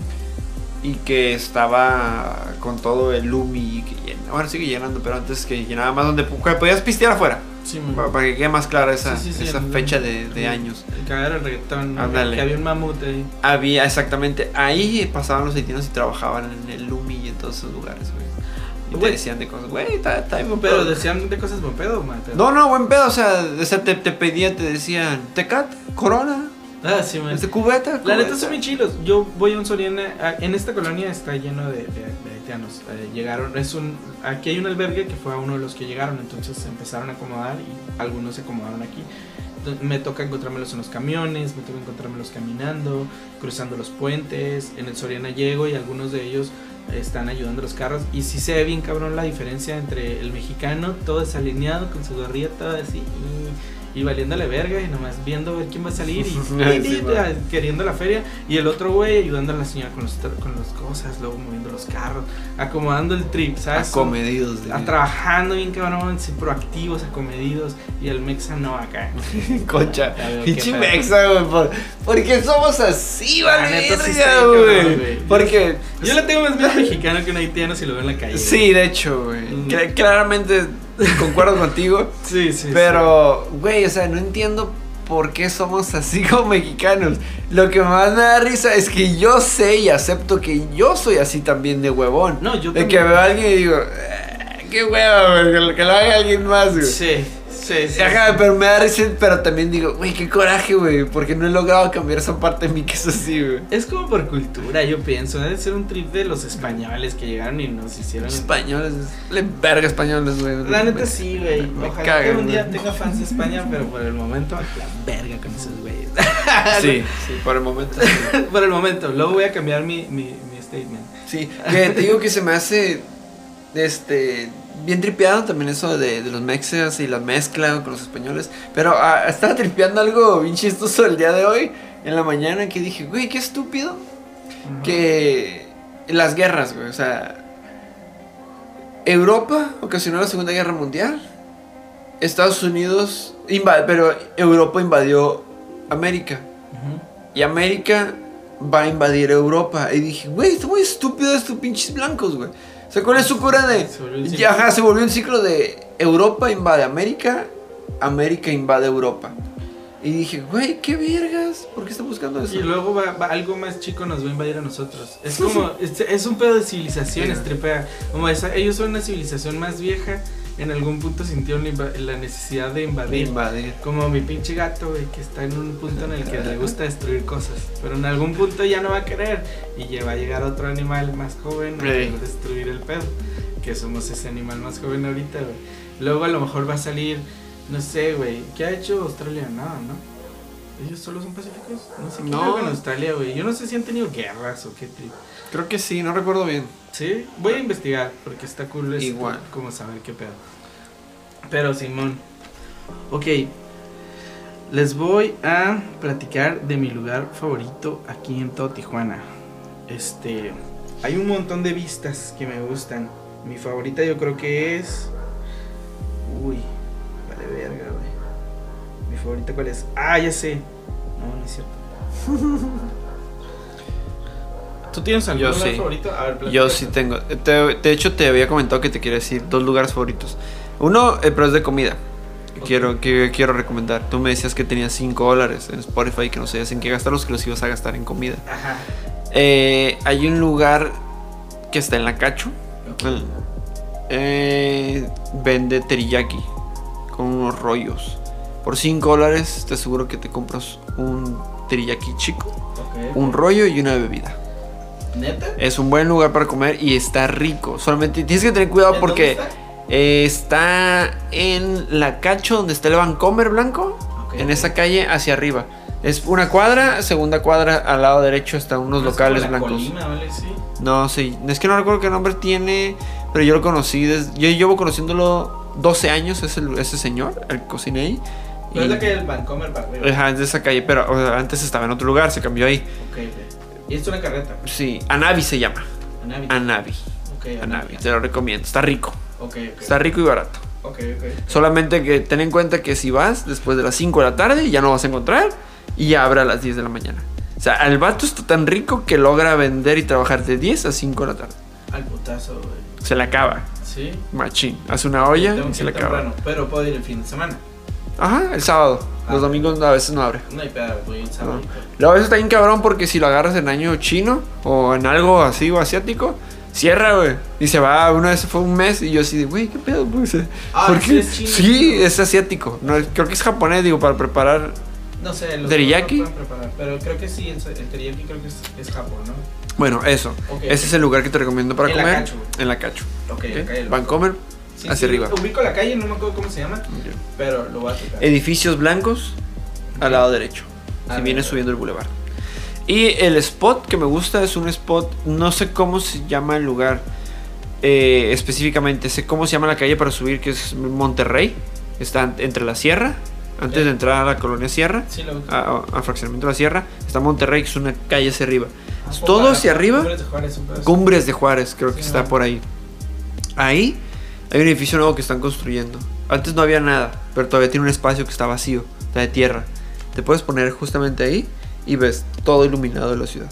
[SPEAKER 2] Y que estaba con todo el Lumi que ahora sigue llenando, pero antes que llenaba más donde podías pistear afuera.
[SPEAKER 1] Sí,
[SPEAKER 2] para que quede más clara esa fecha de años.
[SPEAKER 1] El cagadero del reggaetón,
[SPEAKER 2] ándale.
[SPEAKER 1] Que había un mamut ahí.
[SPEAKER 2] Había, exactamente. Ahí pasaban los haitianos y trabajaban en el Lumi y en todos esos lugares, güey. Y te decían de cosas, güey, está buen pedo.
[SPEAKER 1] Pero decían de cosas buen pedo, man.
[SPEAKER 2] No, buen pedo, o sea te pedían, te decían, Tecate, Corona.
[SPEAKER 1] Ah, sí, man.
[SPEAKER 2] Cubeta.
[SPEAKER 1] La neta son muy chilos. Yo voy a un Soriana. En esta colonia está lleno de haitianos. Llegaron. Aquí hay un albergue que fue a uno de los que llegaron. Entonces se empezaron a acomodar y algunos se acomodaron aquí. Entonces, me toca encontrármelos en los camiones. Me toca encontrármelos caminando, cruzando los puentes. En el Soriana llego y algunos de ellos están ayudando a los carros. Y sí se ve bien cabrón la diferencia entre el mexicano, todo desalineado, con su gorrilla, todo así. Y valiéndole verga y nomás viendo a ver quién va a salir y queriendo la feria. Y el otro güey ayudando a la señora con las cosas, luego moviendo los carros, acomodando el trip, ¿sabes?
[SPEAKER 2] Acomedidos.
[SPEAKER 1] Trabajando bien cabrón, sí, proactivos, acomedidos. Y el mexa no acá.
[SPEAKER 2] Concha, pinche mexa, güey. ¿Por qué somos así, vale?
[SPEAKER 1] Güey.
[SPEAKER 2] Porque
[SPEAKER 1] yo le tengo más miedo mexicano que un haitiano si lo veo en la calle.
[SPEAKER 2] Sí, de hecho, güey. Claramente concuerdo contigo.
[SPEAKER 1] Sí.
[SPEAKER 2] Pero, güey, o sea, no entiendo por qué somos así como mexicanos. Lo que más me da risa es que yo sé y acepto que yo soy así también de huevón.
[SPEAKER 1] No, yo
[SPEAKER 2] de
[SPEAKER 1] también.
[SPEAKER 2] que veo a alguien y digo, qué hueva, güey, que lo haga alguien más, güey.
[SPEAKER 1] Sí.
[SPEAKER 2] Ajá, pero me da risa, pero también digo, güey, qué coraje, güey, porque no he logrado cambiar esa parte de mí que es así, güey.
[SPEAKER 1] Es como por cultura, yo pienso. Debe ser un trip de los españoles que llegaron y nos hicieron.
[SPEAKER 2] Españoles, le verga españoles, güey.
[SPEAKER 1] La neta sí, güey. Ojalá que un día
[SPEAKER 2] güey.
[SPEAKER 1] tenga fans de España, pero por el momento, la verga con esos güeyes.
[SPEAKER 2] Sí, por el momento. Sí.
[SPEAKER 1] Por el momento, luego voy a cambiar mi statement.
[SPEAKER 2] Sí, que te digo que se me hace, bien tripeado también eso de los mexas y la mezcla con los españoles. Pero estaba tripeando algo bien chistoso el día de hoy, en la mañana, que dije, güey, qué estúpido. Que las guerras, güey, o sea, Europa ocasionó la Segunda Guerra Mundial. Estados Unidos, pero Europa invadió América. Y América va a invadir Europa. Y dije, güey, está muy estúpido estos pinches blancos, güey. O sea, ¿cuál es su cura de...? Se volvió un ciclo de Europa invade América, América invade Europa. Y dije, güey, qué vergas, ¿por qué está buscando eso?
[SPEAKER 1] Y luego algo más chico nos va a invadir a nosotros. Es como, es un pedo de civilizaciones, tripea. Como ellos son una civilización más vieja, en algún punto sintieron la necesidad de invadir. Como mi pinche gato, güey, que está en un punto en el que le gusta destruir cosas. Pero en algún punto ya no va a querer. Y ya va a llegar otro animal más joven a destruir el pedo. Que somos ese animal más joven ahorita, güey. Luego a lo mejor va a salir... No sé, güey. ¿Qué ha hecho Australia? Nada, ¿no? ¿Ellos solo son pacíficos? No sé qué hago en Australia, güey. Yo no sé si han tenido guerras o qué tipo.
[SPEAKER 2] Creo que sí, no recuerdo bien.
[SPEAKER 1] Sí, voy a investigar porque está cool.
[SPEAKER 2] Igual.
[SPEAKER 1] Como saber qué pedo. Pero Simón. Ok. Les voy a platicar de mi lugar favorito aquí en todo Tijuana. Hay un montón de vistas que me gustan. Mi favorita yo creo que es... Uy... Vale verga, güey. ¿Mi favorita cuál es? Ah, ya sé. No, no es cierto. ¿Tú tienes algún lugar favorito? A ver,
[SPEAKER 2] yo sí tengo. De hecho, te había comentado que te quiero decir 2 lugares favoritos. Uno, pero es de comida. Okay. Quiero recomendar. Tú me decías que tenías $5 en Spotify, que no sabías en qué gastarlos, que los ibas a gastar en comida.
[SPEAKER 1] Ajá.
[SPEAKER 2] Hay un lugar que está en La Cacho.
[SPEAKER 1] Okay.
[SPEAKER 2] Vende teriyaki con unos rollos. Por $5 te aseguro que te compras un teriyaki chico, un rollo y una bebida.
[SPEAKER 1] ¿Neta?
[SPEAKER 2] Es un buen lugar para comer y está rico. Solamente tienes que tener cuidado porque está en La Cacho, donde está el Vancomer blanco. En esa calle hacia arriba. Es una cuadra, segunda cuadra al lado derecho están unos locales blancos.
[SPEAKER 1] Colima, ¿vale? Sí.
[SPEAKER 2] No, sí. Es que no recuerdo qué nombre tiene, pero yo lo conocí yo llevo conociéndolo 12 años, ese señor, el cociné ahí.
[SPEAKER 1] Pero es la calle del Vancomer para arriba.
[SPEAKER 2] Ajá, es de esa calle, pero antes estaba en otro lugar, se cambió ahí.
[SPEAKER 1] Ok. ¿Y es una carreta?
[SPEAKER 2] Sí, Anavi se llama.
[SPEAKER 1] Anavi.
[SPEAKER 2] Anavi, te lo recomiendo, está rico.
[SPEAKER 1] Ok.
[SPEAKER 2] Está rico y barato.
[SPEAKER 1] Ok.
[SPEAKER 2] Solamente que ten en cuenta que si vas después de las 5 de la tarde ya no vas a encontrar y ya abre a las 10 de la mañana. O sea, el vato está tan rico que logra vender y trabajar de 10 a 5 de la tarde.
[SPEAKER 1] Al putazo, güey.
[SPEAKER 2] Se le acaba.
[SPEAKER 1] Sí.
[SPEAKER 2] Machín. Hace una olla y se le acaba.
[SPEAKER 1] Temprano, pero puedo ir el fin de semana.
[SPEAKER 2] Ajá, el sábado. Los domingos a veces no abre.
[SPEAKER 1] No hay pedo, voy el sábado.
[SPEAKER 2] Luego a veces está bien cabrón porque si lo agarras en año chino o en algo así o asiático, cierra, güey. Y se va, una vez fue un mes y yo así de, güey, ¿qué pedo? Pues, ¿por qué?
[SPEAKER 1] Es chino,
[SPEAKER 2] sí, es asiático. No, creo que es japonés, digo, para preparar.
[SPEAKER 1] No sé, los
[SPEAKER 2] teriyaki.
[SPEAKER 1] no pueden preparar, pero creo que sí, el teriyaki creo que es Japón, ¿no?
[SPEAKER 2] Bueno, eso. Ese es el lugar que te recomiendo para comer.
[SPEAKER 1] La Cacho.
[SPEAKER 2] En La Cacho.
[SPEAKER 1] Ok.
[SPEAKER 2] Vancomer,
[SPEAKER 1] sí,
[SPEAKER 2] hacia arriba.
[SPEAKER 1] Ubico la calle, no me acuerdo cómo se llama, pero lo voy a tocar.
[SPEAKER 2] Edificios blancos al lado derecho. Si vienes subiendo el boulevard. Y el spot que me gusta es un spot, no sé cómo se llama el lugar específicamente, sé cómo se llama la calle para subir, que es Monterrey. Está entre la sierra, antes de entrar a la colonia Sierra,
[SPEAKER 1] sí,
[SPEAKER 2] a fraccionamiento de la Sierra, está Monterrey, que es una calle hacia arriba. Todo hacia arriba, Cumbres de Juárez, creo que está por ahí. Ahí hay un edificio nuevo que están construyendo. Antes no había nada, pero todavía tiene un espacio que está vacío, está de tierra. Te puedes poner justamente ahí y ves todo iluminado de la ciudad.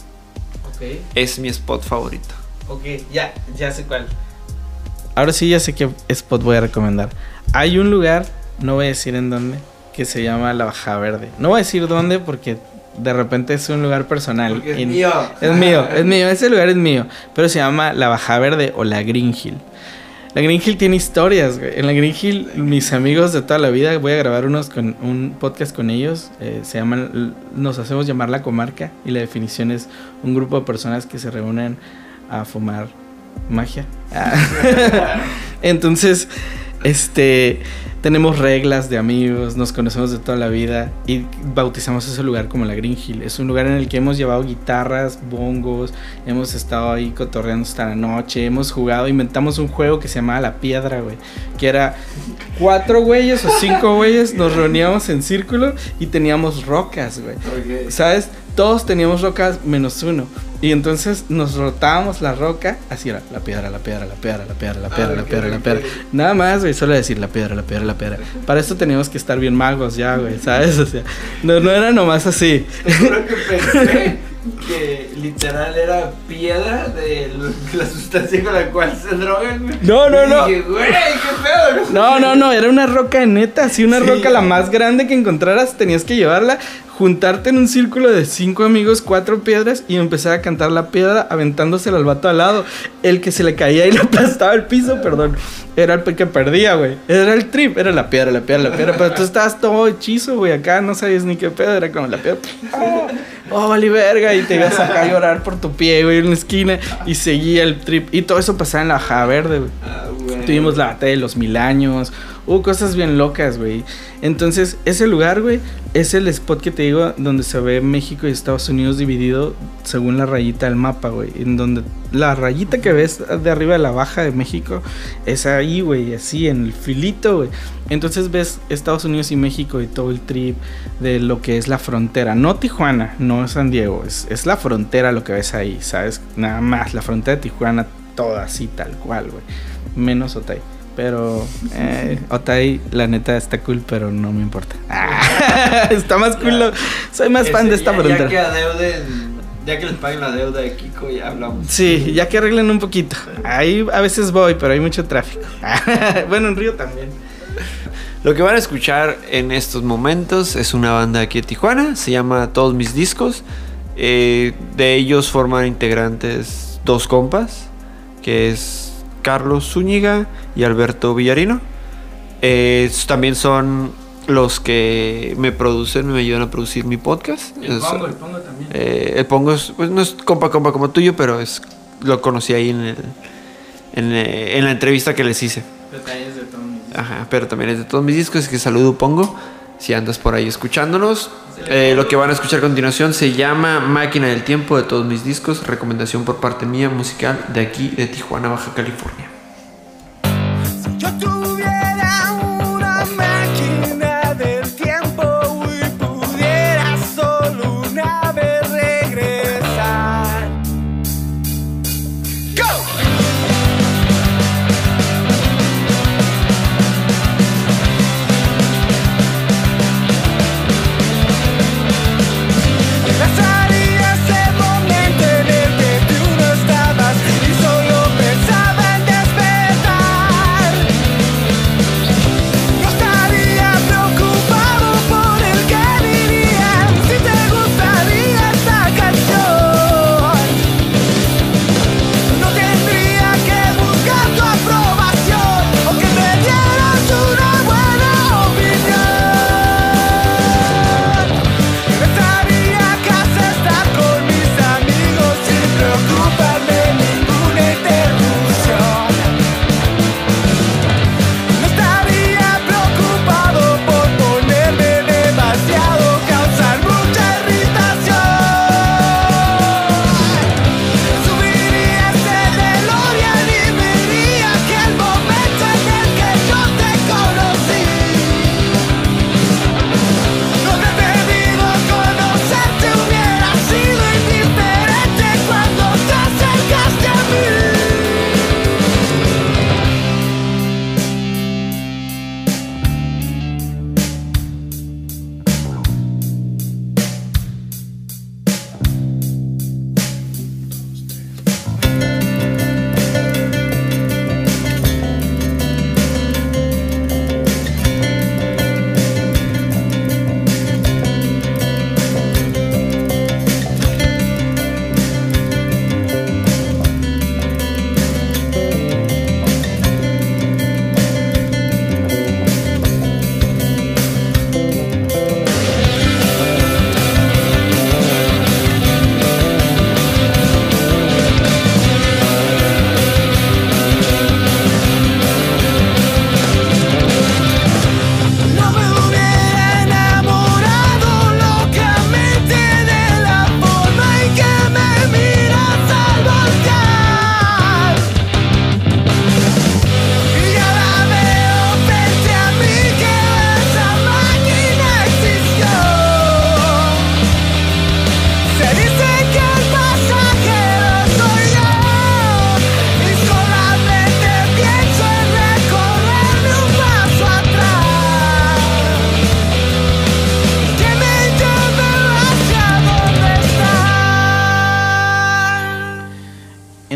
[SPEAKER 2] Es mi spot favorito.
[SPEAKER 1] Ok, ya sé cuál. Ahora sí ya sé qué spot voy a recomendar. Hay un lugar, no voy a decir en dónde, que se llama La Baja Verde. No voy a decir dónde porque de repente es un lugar personal.
[SPEAKER 2] Porque es mío.
[SPEAKER 1] Es mío, ese lugar es mío. Pero se llama La Baja Verde o la Green Hill. La Green Hill tiene historias, güey. En la Green Hill, mis amigos de toda la vida, voy a grabar un podcast con ellos. Se llaman, nos hacemos llamar La Comarca. Y la definición es un grupo de personas que se reúnen a fumar magia. Entonces, tenemos reglas de amigos, nos conocemos de toda la vida y bautizamos ese lugar como la Green Hill. Es un lugar en el que hemos llevado guitarras, bongos, hemos estado ahí cotorreando hasta la noche, hemos jugado, inventamos un juego que se llamaba La Piedra, güey, que era 4 güeyes o 5 güeyes, nos reuníamos en círculo y teníamos rocas, güey. Okay. ¿Sabes? Todos teníamos rocas menos uno. Y entonces nos rotábamos la roca, así era, la piedra, la piedra, la piedra, la piedra, la piedra, la piedra, la piedra. Nada más, güey, solo decir la piedra, la piedra, la piedra. Para eso teníamos que estar bien magos ya, güey, ¿sabes? O sea, no era nomás así.
[SPEAKER 2] Seguro que pensé que literal era piedra de la sustancia con la cual se drogan, güey.
[SPEAKER 1] No.
[SPEAKER 2] Y dije, güey, qué pedo.
[SPEAKER 1] No, era una roca neta, así una roca la más grande que encontraras, tenías que llevarla, juntarte en un círculo de 5 amigos, 4 piedras y empezar a cantar la piedra aventándosela al vato al lado. El que se le caía y le aplastaba el piso, perdón, era el que perdía, güey. Era el trip, era la piedra, la piedra, la piedra. Pero tú estabas todo hechizo, güey, acá no sabías ni qué pedo, era como la piedra. Oh, vale verga, y te ibas acá a llorar por tu pie, güey, en la esquina y seguía el trip. Y todo eso pasaba en la Bajada Verde, güey. Tuvimos la batalla de los 1000 años. Hubo cosas bien locas, güey. Entonces, ese lugar, güey, es el spot que te digo donde se ve México y Estados Unidos dividido según la rayita del mapa, güey. En donde la rayita que ves de arriba de la baja de México es ahí, güey, así, en el filito, güey. Entonces ves Estados Unidos y México y todo el trip de lo que es la frontera. No Tijuana, no San Diego, es la frontera lo que ves ahí, ¿sabes? Nada más, la frontera de Tijuana, toda así, tal cual, güey. Menos Otay. Pero Otay, la neta, está cool, pero no me importa. Está más cool. Soy más fan de esta frontera.
[SPEAKER 2] Ya que les paguen la deuda de Kiko, ya hablamos.
[SPEAKER 1] Sí, ya que arreglen un poquito. Ahí a veces voy, pero hay mucho tráfico. Bueno, en Río también.
[SPEAKER 2] Lo que van a escuchar en estos momentos es una banda aquí de Tijuana. Se llama Todos Mis Discos. De ellos forman integrantes 2 compas, que es Carlos Zúñiga y Alberto Villarino. También son los que me producen, me ayudan a producir mi podcast.
[SPEAKER 1] El Pongo también.
[SPEAKER 2] El Pongo pues, no es compa como tuyo, pero lo conocí ahí en la entrevista que les hice.
[SPEAKER 1] Detalles de todos mis discos.
[SPEAKER 2] Ajá, pero también es de Todos Mis Discos, así que saludo Pongo, si andas por ahí escuchándonos. Lo que van a escuchar a continuación se llama Máquina del Tiempo, de Todos Mis Discos. Recomendación por parte mía, musical de aquí de Tijuana, Baja California.
[SPEAKER 3] Si yo tuviera una máquina del tiempo y pudiera solo una vez regresar. ¡Go! Pasaría ese momento en el que tú no estabas y solo pensaba en despertar.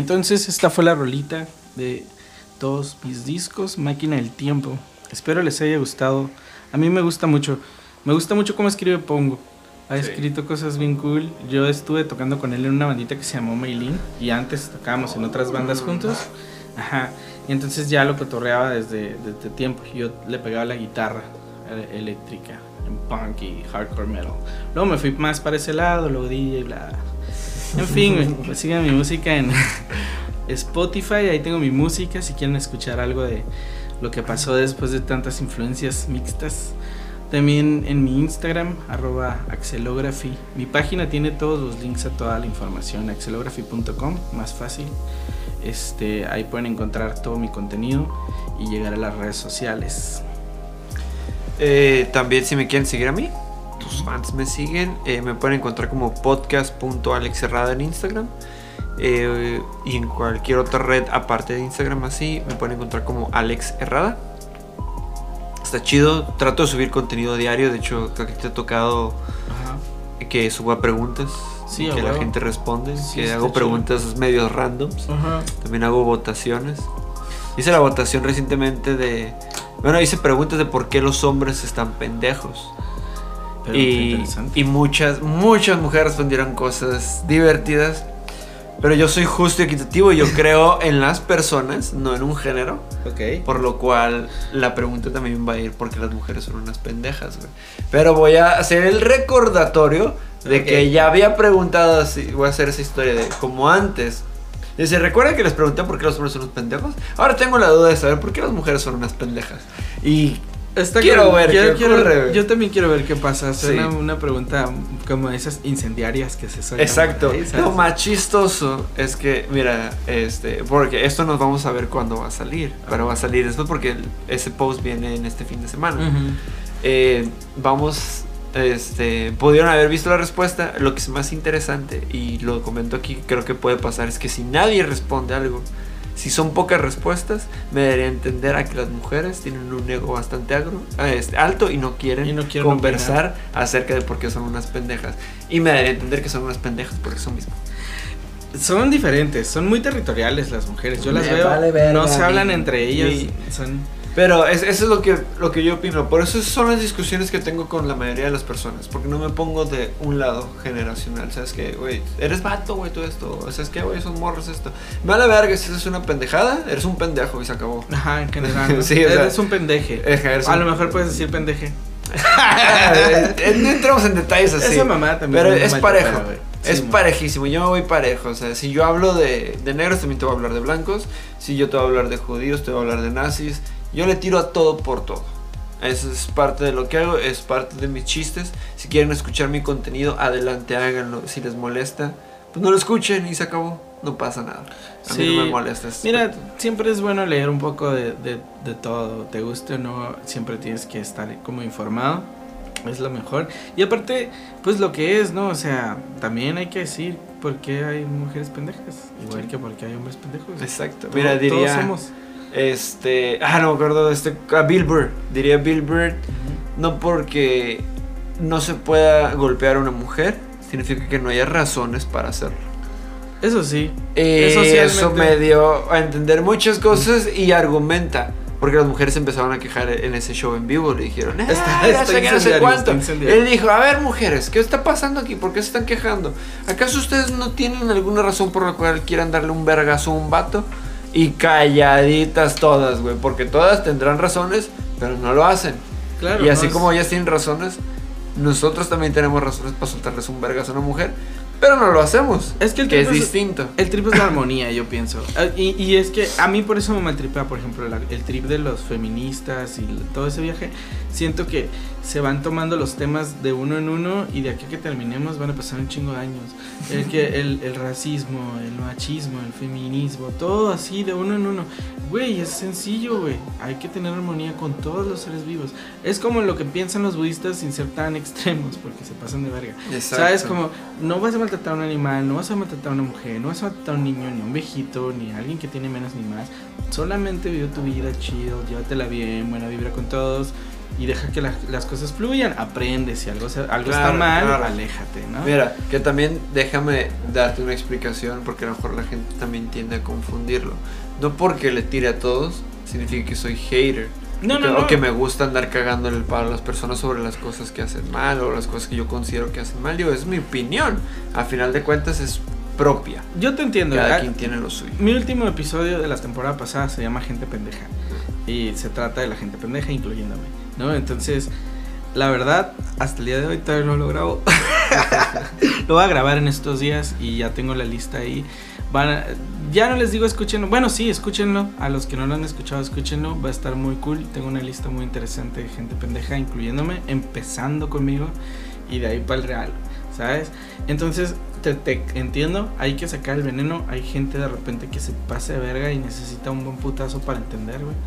[SPEAKER 1] Entonces esta fue la rolita de todos mis discos, Máquina del Tiempo. Espero les haya gustado. A mí me gusta mucho cómo escribe Pongo. Ha escrito cosas bien cool. Yo estuve tocando con él en una bandita que se llamó Maylin y antes tocábamos en otras bandas juntos. Ajá. Y entonces ya lo cotorreaba desde tiempo. Yo le pegaba la guitarra eléctrica en punk y hardcore metal. Luego me fui más para ese lado, luego DJ y bla. En fin, pues sigan mi música en Spotify. Ahí tengo mi música si quieren escuchar algo de lo que pasó después de tantas influencias mixtas. También en mi Instagram, @axelography. Mi página tiene todos los links a toda la información, axelography.com, más fácil. Ahí pueden encontrar todo mi contenido y llegar a las redes sociales.
[SPEAKER 2] También si me quieren seguir a mí, tus fans me siguen, me pueden encontrar como podcast.alexherrada en Instagram. Y en cualquier otra red aparte de Instagram así, me pueden encontrar como Alex Herrada. Está chido, trato de subir contenido diario. De hecho, creo que te ha tocado que suba preguntas,
[SPEAKER 1] sí,
[SPEAKER 2] que la gente responde,
[SPEAKER 1] sí,
[SPEAKER 2] que hago preguntas chido, medios randoms. También hago votaciones. Hice la votación recientemente hice preguntas de por qué los hombres están pendejos. Y muchas mujeres respondieron cosas divertidas. Pero yo soy justo y equitativo. Yo creo en las personas, no en un género.
[SPEAKER 1] Okay.
[SPEAKER 2] Por lo cual la pregunta también va a ir porque las mujeres son unas pendejas, güey. Pero voy a hacer el recordatorio de que ya había preguntado así. Voy a hacer esa historia de como antes. Dice, ¿recuerdan que les pregunté por qué los hombres son unos pendejos? Ahora tengo la duda de saber por qué las mujeres son unas pendejas. Y quiero ver qué ocurre.
[SPEAKER 1] Yo también quiero ver qué pasa. Hacer una pregunta como esas incendiarias que se suelen.
[SPEAKER 2] Exacto. Lo más chistoso es que, mira, porque esto nos vamos a ver cuándo va a salir. Pero va a salir después porque ese post viene en este fin de semana. Pudieron haber visto la respuesta. Lo que es más interesante, y lo comento aquí, creo que puede pasar, es que si nadie responde algo, si son pocas respuestas, me daría a entender a que las mujeres tienen un ego bastante alto y no quieren conversar acerca de por qué son unas pendejas. Y me daría a entender que son unas pendejas porque son mismas.
[SPEAKER 1] Son diferentes, son muy territoriales las mujeres. Yo las veo, no se hablan entre ellas.
[SPEAKER 2] Pero eso es lo que yo opino. Por eso son las discusiones que tengo con la mayoría de las personas. Porque no me pongo de un lado generacional. ¿Sabes qué, güey? Eres vato, güey, todo esto. ¿Sabes qué, güey? Son morros esto. Me vale verga, si es una pendejada, eres un pendejo y se acabó.
[SPEAKER 1] Ajá, en general, ¿no?
[SPEAKER 2] Sí,
[SPEAKER 1] eres un pendeje. A lo mejor puedes decir pendeje.
[SPEAKER 2] No entramos en detalles así.
[SPEAKER 1] Esa mamá también.
[SPEAKER 2] Pero es parejo.
[SPEAKER 1] Sí,
[SPEAKER 2] es parejísimo, yo me voy parejo. O sea, si yo hablo de negros, también te voy a hablar de blancos. Si yo te voy a hablar de judíos, te voy a hablar de nazis. Yo le tiro a todo por todo. Eso es parte de lo que hago, es parte de mis chistes. Si quieren escuchar mi contenido, adelante, háganlo. Si les molesta, pues no lo escuchen y se acabó. No pasa nada. A mí no me molesta.
[SPEAKER 1] Mira, siempre es bueno leer un poco de todo. Te guste o no, siempre tienes que estar como informado. Es lo mejor. Y aparte, pues lo que es, ¿no? O sea, también hay que decir por qué hay mujeres pendejas. Igual que por qué hay hombres pendejos.
[SPEAKER 2] Exacto. Mira, diría...
[SPEAKER 1] Todos somos.
[SPEAKER 2] No me acuerdo a Bill Burr. Diría Bill Burr, no porque no se pueda golpear a una mujer significa que no haya razones para hacerlo.
[SPEAKER 1] Eso sí.
[SPEAKER 2] Eso me dio a entender muchas cosas y argumenta. Porque las mujeres empezaron a quejar en ese show en vivo. Le dijeron, no sé cuánto. Él dijo, a ver, mujeres, ¿qué está pasando aquí? ¿Por qué se están quejando? ¿Acaso ustedes no tienen alguna razón por la cual quieran darle un vergazo a un vato? Y calladitas todas, güey. Porque todas tendrán razones, pero no lo hacen.
[SPEAKER 1] Claro,
[SPEAKER 2] y así como ellas tienen razones, nosotros también tenemos razones para soltarles un vergazo a una mujer. Pero no lo hacemos.
[SPEAKER 1] Es que
[SPEAKER 2] es distinto.
[SPEAKER 1] El trip es la armonía, yo pienso. Y es que a mí por eso me maltripea, por ejemplo, el trip de los feministas y todo ese viaje. Siento que se van tomando los temas de uno en uno y de aquí a que terminemos van a pasar un chingo de años. El racismo, el machismo, el feminismo, todo así de uno en uno. Güey, es sencillo, güey. Hay que tener armonía con todos los seres vivos. Es como lo que piensan los budistas sin ser tan extremos, porque se pasan de verga.
[SPEAKER 2] Exacto.
[SPEAKER 1] ¿Sabes? Como no vas a maltratar a un animal, no vas a maltratar a una mujer, no vas a maltratar a un niño, ni a un viejito, ni a alguien que tiene menos ni más. Solamente vive tu vida chido, llévatela bien, buena vibra con todos. y deja que las cosas fluyan, aprende, si algo está
[SPEAKER 2] Claro,
[SPEAKER 1] mal,
[SPEAKER 2] claro.
[SPEAKER 1] aléjate, ¿no?
[SPEAKER 2] Mira, que también déjame darte una explicación porque a lo mejor la gente también tiende a confundirlo. No porque le tire a todos significa que soy hater. O que me gusta andar cagando el palo a las personas sobre las cosas que hacen mal o las cosas que yo considero que hacen mal. Digo, es mi opinión. A final de cuentas es propia.
[SPEAKER 1] Yo te entiendo.
[SPEAKER 2] Cada quien tiene lo suyo.
[SPEAKER 1] Mi último episodio de la temporada pasada se llama Gente Pendeja. Y se trata de la gente pendeja, incluyéndome, ¿no? Entonces, la verdad, hasta el día de hoy todavía no lo grabo. Lo voy a grabar en estos días y ya tengo la lista ahí. Ya no les digo escúchenlo. Bueno, sí, escúchenlo. A los que no lo han escuchado, escúchenlo. Va a estar muy cool. Tengo una lista muy interesante de gente pendeja, incluyéndome, empezando conmigo. Y de ahí para el real, ¿sabes? Entonces, te entiendo. Hay que sacar el veneno. Hay gente de repente que se pasa de verga y necesita un buen putazo para entender, güey.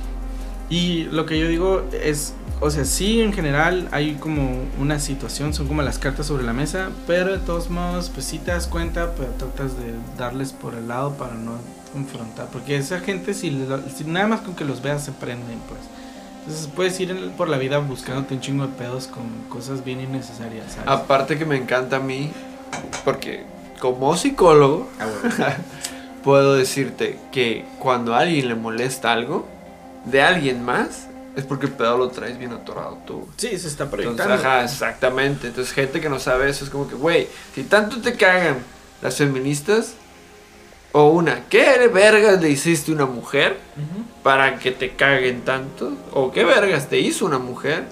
[SPEAKER 1] Y lo que yo digo es, o sea, sí, en general hay como una situación, son como las cartas sobre la mesa, pero de todos modos, pues sí te das cuenta, pero tratas de darles por el lado para no confrontar, porque esa gente, si nada más con que los veas se prenden, pues. Entonces puedes ir por la vida buscándote un chingo de pedos con cosas bien innecesarias, ¿sabes?
[SPEAKER 2] Aparte que me encanta a mí, porque como psicólogo, puedo decirte que cuando a alguien le molesta algo de alguien más, es porque el pedo lo traes bien atorado tú.
[SPEAKER 1] Sí, se está
[SPEAKER 2] Entonces,
[SPEAKER 1] proyectando.
[SPEAKER 2] ajá, exactamente. Entonces, gente que no sabe eso es como que, güey, si tanto te cagan las feministas, o una, ¿qué vergas le hiciste a una mujer para que te caguen tanto? ¿O qué vergas te hizo una mujer?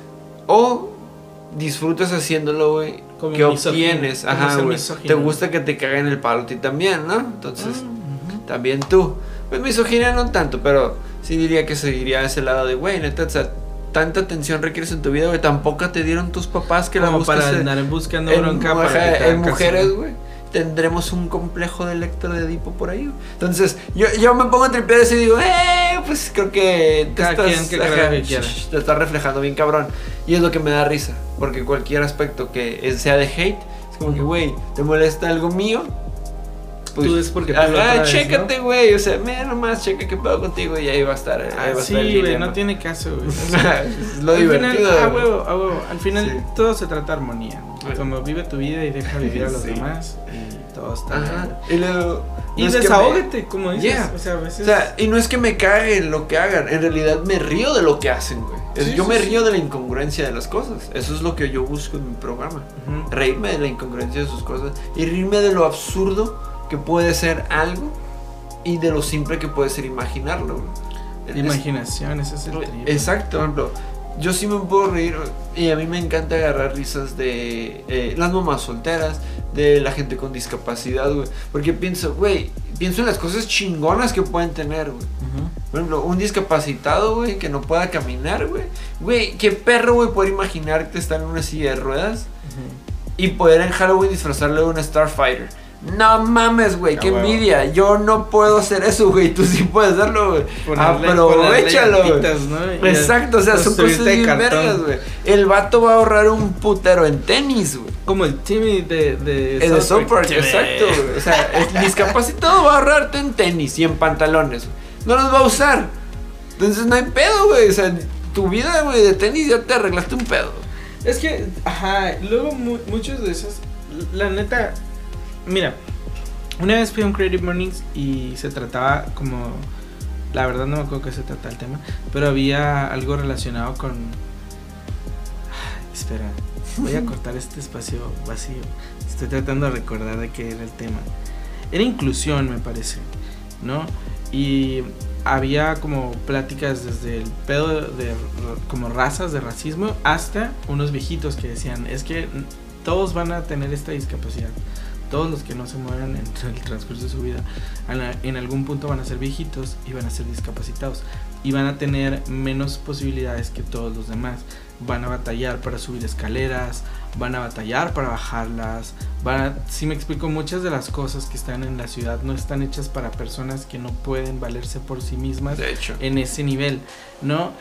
[SPEAKER 2] O disfrutas haciéndolo, güey.
[SPEAKER 1] Como
[SPEAKER 2] ¿Qué
[SPEAKER 1] misógino,
[SPEAKER 2] obtienes?
[SPEAKER 1] como
[SPEAKER 2] Ajá,
[SPEAKER 1] ser
[SPEAKER 2] güey.
[SPEAKER 1] misógino.
[SPEAKER 2] Te gusta que te caguen el palo a ti también, ¿no? Entonces, también tú. Pues misoginia no tanto, pero sí diría que seguiría a ese lado de, güey, neta, o sea, tanta atención requieres en tu vida, güey. Tampoco te dieron tus papás que la
[SPEAKER 1] como
[SPEAKER 2] busques
[SPEAKER 1] para andar buscando bronca
[SPEAKER 2] ajá,
[SPEAKER 1] para que te hagan
[SPEAKER 2] en
[SPEAKER 1] caso.
[SPEAKER 2] mujeres, güey. Tendremos un complejo de Lecter de Edipo por ahí, güey. Entonces, yo me pongo a tripear eso y digo, pues creo que te
[SPEAKER 1] Cada
[SPEAKER 2] estás,
[SPEAKER 1] quien que crea lo que quiera.
[SPEAKER 2] te estás reflejando bien cabrón. Y es lo que me da risa, porque cualquier aspecto que sea de hate, es como que, güey, ¿te molesta algo mío? Pues,
[SPEAKER 1] tú es porque tú lo
[SPEAKER 2] ajá,
[SPEAKER 1] traes,
[SPEAKER 2] chécate,
[SPEAKER 1] ¿no?
[SPEAKER 2] güey, o sea, mira nomás, checa qué pedo contigo y ahí va a estar. Ahí va a
[SPEAKER 1] Sí,
[SPEAKER 2] estar el
[SPEAKER 1] güey,
[SPEAKER 2] dilema.
[SPEAKER 1] no tiene caso, güey.
[SPEAKER 2] Es lo
[SPEAKER 1] Al
[SPEAKER 2] divertido.
[SPEAKER 1] final,
[SPEAKER 2] güey.
[SPEAKER 1] a huevo. Al final
[SPEAKER 2] Sí.
[SPEAKER 1] todo se trata de armonía.
[SPEAKER 2] Bueno.
[SPEAKER 1] Como vive tu vida y deja vivir a los
[SPEAKER 2] Sí.
[SPEAKER 1] demás y todo está
[SPEAKER 2] Ajá.
[SPEAKER 1] bien.
[SPEAKER 2] Y luego.
[SPEAKER 1] Y
[SPEAKER 2] no es que
[SPEAKER 1] desahógate, como dices.
[SPEAKER 2] Yeah.
[SPEAKER 1] O sea, a veces.
[SPEAKER 2] O sea, y no es que me cague lo que hagan, en realidad me río de lo que hacen, güey.
[SPEAKER 1] Sí,
[SPEAKER 2] Yo
[SPEAKER 1] sí,
[SPEAKER 2] me
[SPEAKER 1] sí.
[SPEAKER 2] río de la incongruencia de las cosas. Eso es lo que yo busco en mi programa.
[SPEAKER 1] Ujú.
[SPEAKER 2] Reírme de la incongruencia de sus cosas y reírme de lo absurdo que puede ser algo y de lo simple que puede ser imaginarlo, güey.
[SPEAKER 1] La imaginación, ese es el trip.
[SPEAKER 2] Exacto, por ejemplo, yo sí me puedo reír y a mí me encanta agarrar risas de las mamás solteras, de la gente con discapacidad, güey. Porque pienso en las cosas chingonas que pueden tener, güey.
[SPEAKER 1] Ujú.
[SPEAKER 2] Por ejemplo, un discapacitado, güey, que no pueda caminar, güey. Güey, qué perro, güey, poder imaginar que está en una silla de ruedas
[SPEAKER 1] Ujú.
[SPEAKER 2] y poder en Halloween disfrazarle de una Starfighter. No mames, güey, qué
[SPEAKER 1] huevo.
[SPEAKER 2] envidia. Yo no puedo hacer eso, güey. Tú sí puedes hacerlo, güey. Aprovéchalo, güey.
[SPEAKER 1] llantitas, ¿no? Y
[SPEAKER 2] Exacto, o sea, son
[SPEAKER 1] construirte
[SPEAKER 2] cosas
[SPEAKER 1] de
[SPEAKER 2] bien
[SPEAKER 1] cartón.
[SPEAKER 2] vergas, güey. El vato va a ahorrar un putero en tenis, güey.
[SPEAKER 1] Como el Timmy de
[SPEAKER 2] El de South Park,
[SPEAKER 1] Timmy.
[SPEAKER 2] exacto, güey. O sea, el discapacitado va a ahorrarte en tenis y en pantalones, güey. No los va a usar. Entonces no hay pedo, güey. O sea, tu vida, güey, de tenis ya te arreglaste un pedo.
[SPEAKER 1] Es que, ajá, luego muchos de esos, la neta, mira, una vez fui a un Creative Mornings y se trataba como, la verdad no me acuerdo qué se trataba el tema, pero había algo relacionado con, espera, voy a cortar este espacio vacío, estoy tratando de recordar de qué era el tema, era inclusión me parece, ¿no? Y había como pláticas desde el pedo de como razas de racismo hasta unos viejitos que decían, es que todos van a tener esta discapacidad. Todos los que no se mueran en el transcurso de su vida en algún punto van a ser viejitos y van a ser discapacitados y van a tener menos posibilidades que todos los demás. Van a batallar para subir escaleras, van a batallar para bajarlas, si me explico, muchas de las cosas que están en la ciudad no están hechas para personas que no pueden valerse por sí mismas
[SPEAKER 2] De hecho.
[SPEAKER 1] en ese nivel, ¿no?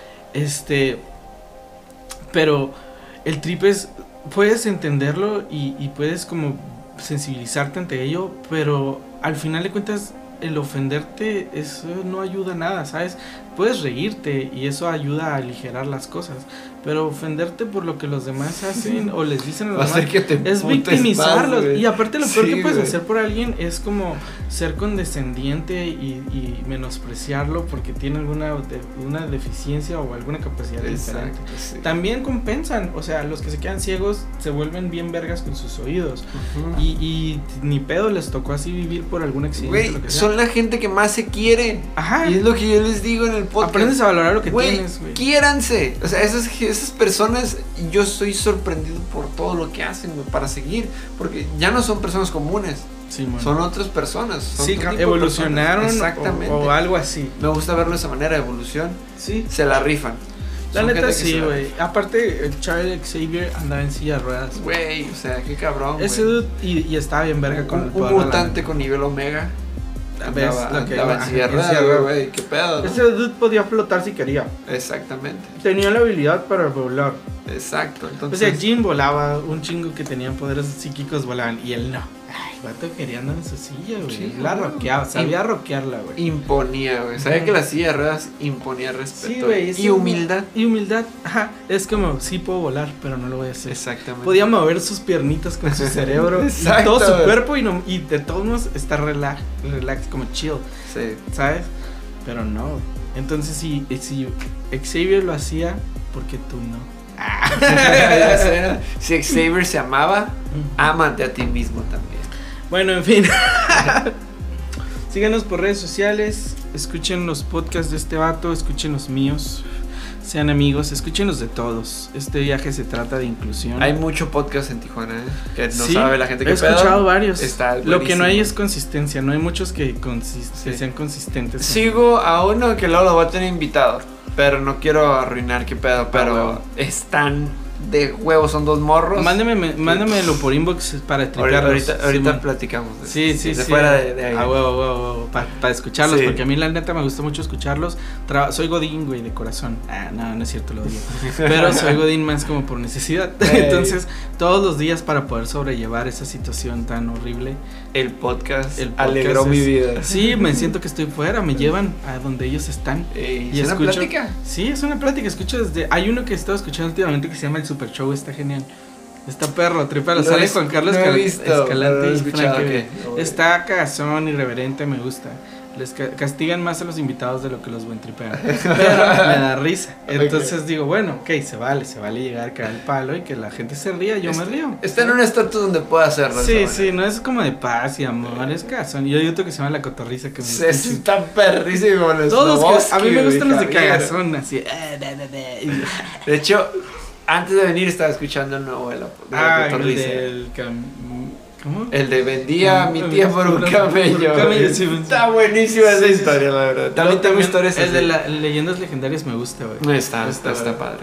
[SPEAKER 1] Pero el trip es, puedes entenderlo y puedes como sensibilizarte ante ello, pero al final de cuentas el ofenderte eso no ayuda a nada, ¿sabes? puedes reírte y eso ayuda a aligerar las cosas, pero ofenderte por lo que los demás hacen o les dicen a los
[SPEAKER 2] Va a
[SPEAKER 1] demás
[SPEAKER 2] hacer que te
[SPEAKER 1] es
[SPEAKER 2] emputes
[SPEAKER 1] victimizarlos.
[SPEAKER 2] más, güey.
[SPEAKER 1] Y aparte lo peor
[SPEAKER 2] Sí,
[SPEAKER 1] que puedes
[SPEAKER 2] güey.
[SPEAKER 1] hacer por alguien es como ser condescendiente y menospreciarlo porque tiene una deficiencia o alguna capacidad diferente.
[SPEAKER 2] Exacto, sí.
[SPEAKER 1] También compensan, o sea, los que se quedan ciegos se vuelven bien vergas con sus oídos.
[SPEAKER 2] Ujú.
[SPEAKER 1] Y ni pedo les tocó así vivir por algún accidente.
[SPEAKER 2] Güey,
[SPEAKER 1] Lo que sea.
[SPEAKER 2] son la gente que más se quiere.
[SPEAKER 1] Ajá.
[SPEAKER 2] Y es lo que yo les digo en el podcast.
[SPEAKER 1] Aprendes a valorar lo que
[SPEAKER 2] Güey,
[SPEAKER 1] tienes, güey.
[SPEAKER 2] quiéranse. O sea, esas personas, yo estoy sorprendido por todo lo que hacen, güey, para seguir. Porque ya no son personas comunes,
[SPEAKER 1] Sí, man.
[SPEAKER 2] son otras personas. Son
[SPEAKER 1] Sí,
[SPEAKER 2] otro tipo de
[SPEAKER 1] evolucionaron
[SPEAKER 2] personas. Exactamente.
[SPEAKER 1] o algo así.
[SPEAKER 2] Me gusta verlo de esa manera, evolución.
[SPEAKER 1] Sí.
[SPEAKER 2] Se la rifan.
[SPEAKER 1] La
[SPEAKER 2] Son
[SPEAKER 1] neta
[SPEAKER 2] gente que
[SPEAKER 1] sí,
[SPEAKER 2] se la
[SPEAKER 1] güey.
[SPEAKER 2] rifa.
[SPEAKER 1] Aparte, el Charlie Xavier andaba en silla de ruedas.
[SPEAKER 2] Güey, o sea, qué cabrón.
[SPEAKER 1] Ese
[SPEAKER 2] güey.
[SPEAKER 1] dude y estaba bien verga con el
[SPEAKER 2] un
[SPEAKER 1] poder de la
[SPEAKER 2] mutante
[SPEAKER 1] mente.
[SPEAKER 2] con nivel omega.
[SPEAKER 1] ¿Ves
[SPEAKER 2] Andaba,
[SPEAKER 1] lo que
[SPEAKER 2] andaba
[SPEAKER 1] iba?
[SPEAKER 2] en silla de
[SPEAKER 1] Ajá, en
[SPEAKER 2] ruedas,
[SPEAKER 1] silla de ruedas.
[SPEAKER 2] güey. Qué pedo.
[SPEAKER 1] Ese dude podía flotar si quería.
[SPEAKER 2] Exactamente.
[SPEAKER 1] Tenía la habilidad para volar.
[SPEAKER 2] Exacto.
[SPEAKER 1] O
[SPEAKER 2] Entonces,
[SPEAKER 1] sea, Jim volaba, un chingo que tenían poderes psíquicos volaban y él no. Ay, vato quería andar en su silla, güey.
[SPEAKER 2] Sí,
[SPEAKER 1] La
[SPEAKER 2] güey.
[SPEAKER 1] rockeaba, sabía rockearla, güey.
[SPEAKER 2] imponía, güey. Sabía que la silla de ruedas imponía respeto.
[SPEAKER 1] Sí, güey.
[SPEAKER 2] y
[SPEAKER 1] eso-
[SPEAKER 2] humildad.
[SPEAKER 1] Y humildad, ajá. Es como, sí puedo volar, pero no lo voy a hacer.
[SPEAKER 2] Exactamente.
[SPEAKER 1] Podía mover sus piernitas con su cerebro y
[SPEAKER 2] Exacto,
[SPEAKER 1] todo su
[SPEAKER 2] güey.
[SPEAKER 1] cuerpo y de todos modos está relax, como chill,
[SPEAKER 2] Sí.
[SPEAKER 1] ¿sabes? Pero no. Entonces si Xavier lo hacía, ¿por qué tú no?
[SPEAKER 2] Ya sé, ¿no? Si Xavier se amaba, ámate a ti mismo también.
[SPEAKER 1] Bueno, en fin. Síganos por redes sociales, escuchen los podcasts de este vato, escuchen los míos, sean amigos, escuchen los de todos. Este viaje se trata de inclusión.
[SPEAKER 2] Hay mucho podcast en Tijuana, ¿eh? Que no
[SPEAKER 1] Sí,
[SPEAKER 2] sabe la gente que
[SPEAKER 1] he escuchado varios.
[SPEAKER 2] Está
[SPEAKER 1] Lo que no hay
[SPEAKER 2] buenísimo.
[SPEAKER 1] es consistencia, no hay muchos que
[SPEAKER 2] Sí.
[SPEAKER 1] sean consistentes.
[SPEAKER 2] Sigo a uno que luego lo voy a tener invitado. Pero no quiero arruinar qué pedo. Pero
[SPEAKER 1] huevo.
[SPEAKER 2] están de huevos, son dos morros.
[SPEAKER 1] Mándamelo por inbox para tripearlos.
[SPEAKER 2] Ahorita
[SPEAKER 1] Simón.
[SPEAKER 2] platicamos. de
[SPEAKER 1] Sí,
[SPEAKER 2] eso.
[SPEAKER 1] sí,
[SPEAKER 2] De
[SPEAKER 1] sí.
[SPEAKER 2] fuera de ahí.
[SPEAKER 1] Huevo, para escucharlos,
[SPEAKER 2] Sí.
[SPEAKER 1] porque a mí la neta me gusta mucho escucharlos. Soy godín, güey, de corazón. No es cierto, lo odio. Pero soy godín más como por necesidad.
[SPEAKER 2] Ey.
[SPEAKER 1] Entonces, todos los días para poder sobrellevar esa situación tan horrible.
[SPEAKER 2] El podcast,
[SPEAKER 1] El podcast
[SPEAKER 2] alegró mi vida.
[SPEAKER 1] Sí, me siento que estoy fuera, me llevan a donde ellos están.
[SPEAKER 2] Ey,
[SPEAKER 1] Y
[SPEAKER 2] ¿es una
[SPEAKER 1] escucho-
[SPEAKER 2] plática?
[SPEAKER 1] Sí, es una plática, escucho desde... Hay uno que he estado escuchando últimamente que se llama El Super Show, está genial. Está perro, tripa, lo
[SPEAKER 2] No
[SPEAKER 1] sale
[SPEAKER 2] es-
[SPEAKER 1] Juan Carlos
[SPEAKER 2] no he visto, no
[SPEAKER 1] Escalante
[SPEAKER 2] lo he
[SPEAKER 1] y
[SPEAKER 2] escuchado,
[SPEAKER 1] Frank
[SPEAKER 2] ¿qué?
[SPEAKER 1] Evia. Está cagazón, irreverente, me gusta. Les castigan más a los invitados de lo que los buen tripean. Pero me da risa. Entonces digo, bueno, ok, se vale llegar, caer el palo y que la gente se ría, yo me río.
[SPEAKER 2] Está en un estatus donde pueda hacerlo.
[SPEAKER 1] Sí,
[SPEAKER 2] de esa
[SPEAKER 1] sí,
[SPEAKER 2] manera.
[SPEAKER 1] no es como de paz y amor, es cagazón. Y hay otro que se llama La Cotorriza que me gusta un
[SPEAKER 2] Es
[SPEAKER 1] chingo.
[SPEAKER 2] tan perrísimo los
[SPEAKER 1] Todos,
[SPEAKER 2] Slobodsky,
[SPEAKER 1] a mí me gustan los de
[SPEAKER 2] Javier.
[SPEAKER 1] cagazón, así.
[SPEAKER 2] De hecho, antes de venir estaba escuchando el nuevo de la
[SPEAKER 1] El
[SPEAKER 2] Cotorriza.
[SPEAKER 1] del ¿cómo?
[SPEAKER 2] El de vendía mi tía por un
[SPEAKER 1] Por un
[SPEAKER 2] camello.
[SPEAKER 1] camello, sí,
[SPEAKER 2] Está buenísima esa
[SPEAKER 1] Sí, sí,
[SPEAKER 2] historia, la verdad. También tengo historias
[SPEAKER 1] El de
[SPEAKER 2] así.
[SPEAKER 1] las leyendas legendarias me gusta, güey.
[SPEAKER 2] Está
[SPEAKER 1] Está
[SPEAKER 2] padre.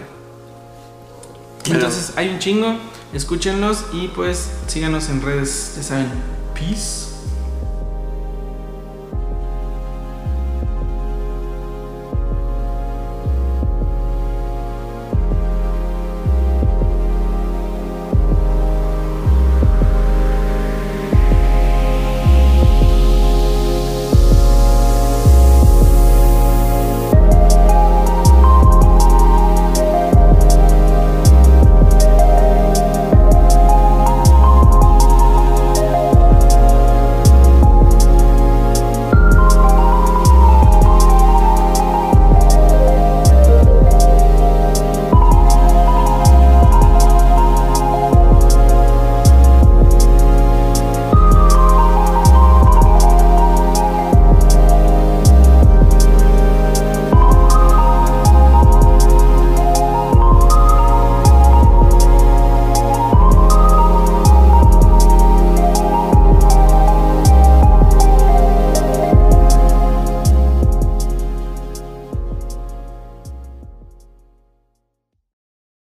[SPEAKER 1] Entonces hay un chingo, escúchenlos y pues síganos en redes, ya saben. Peace.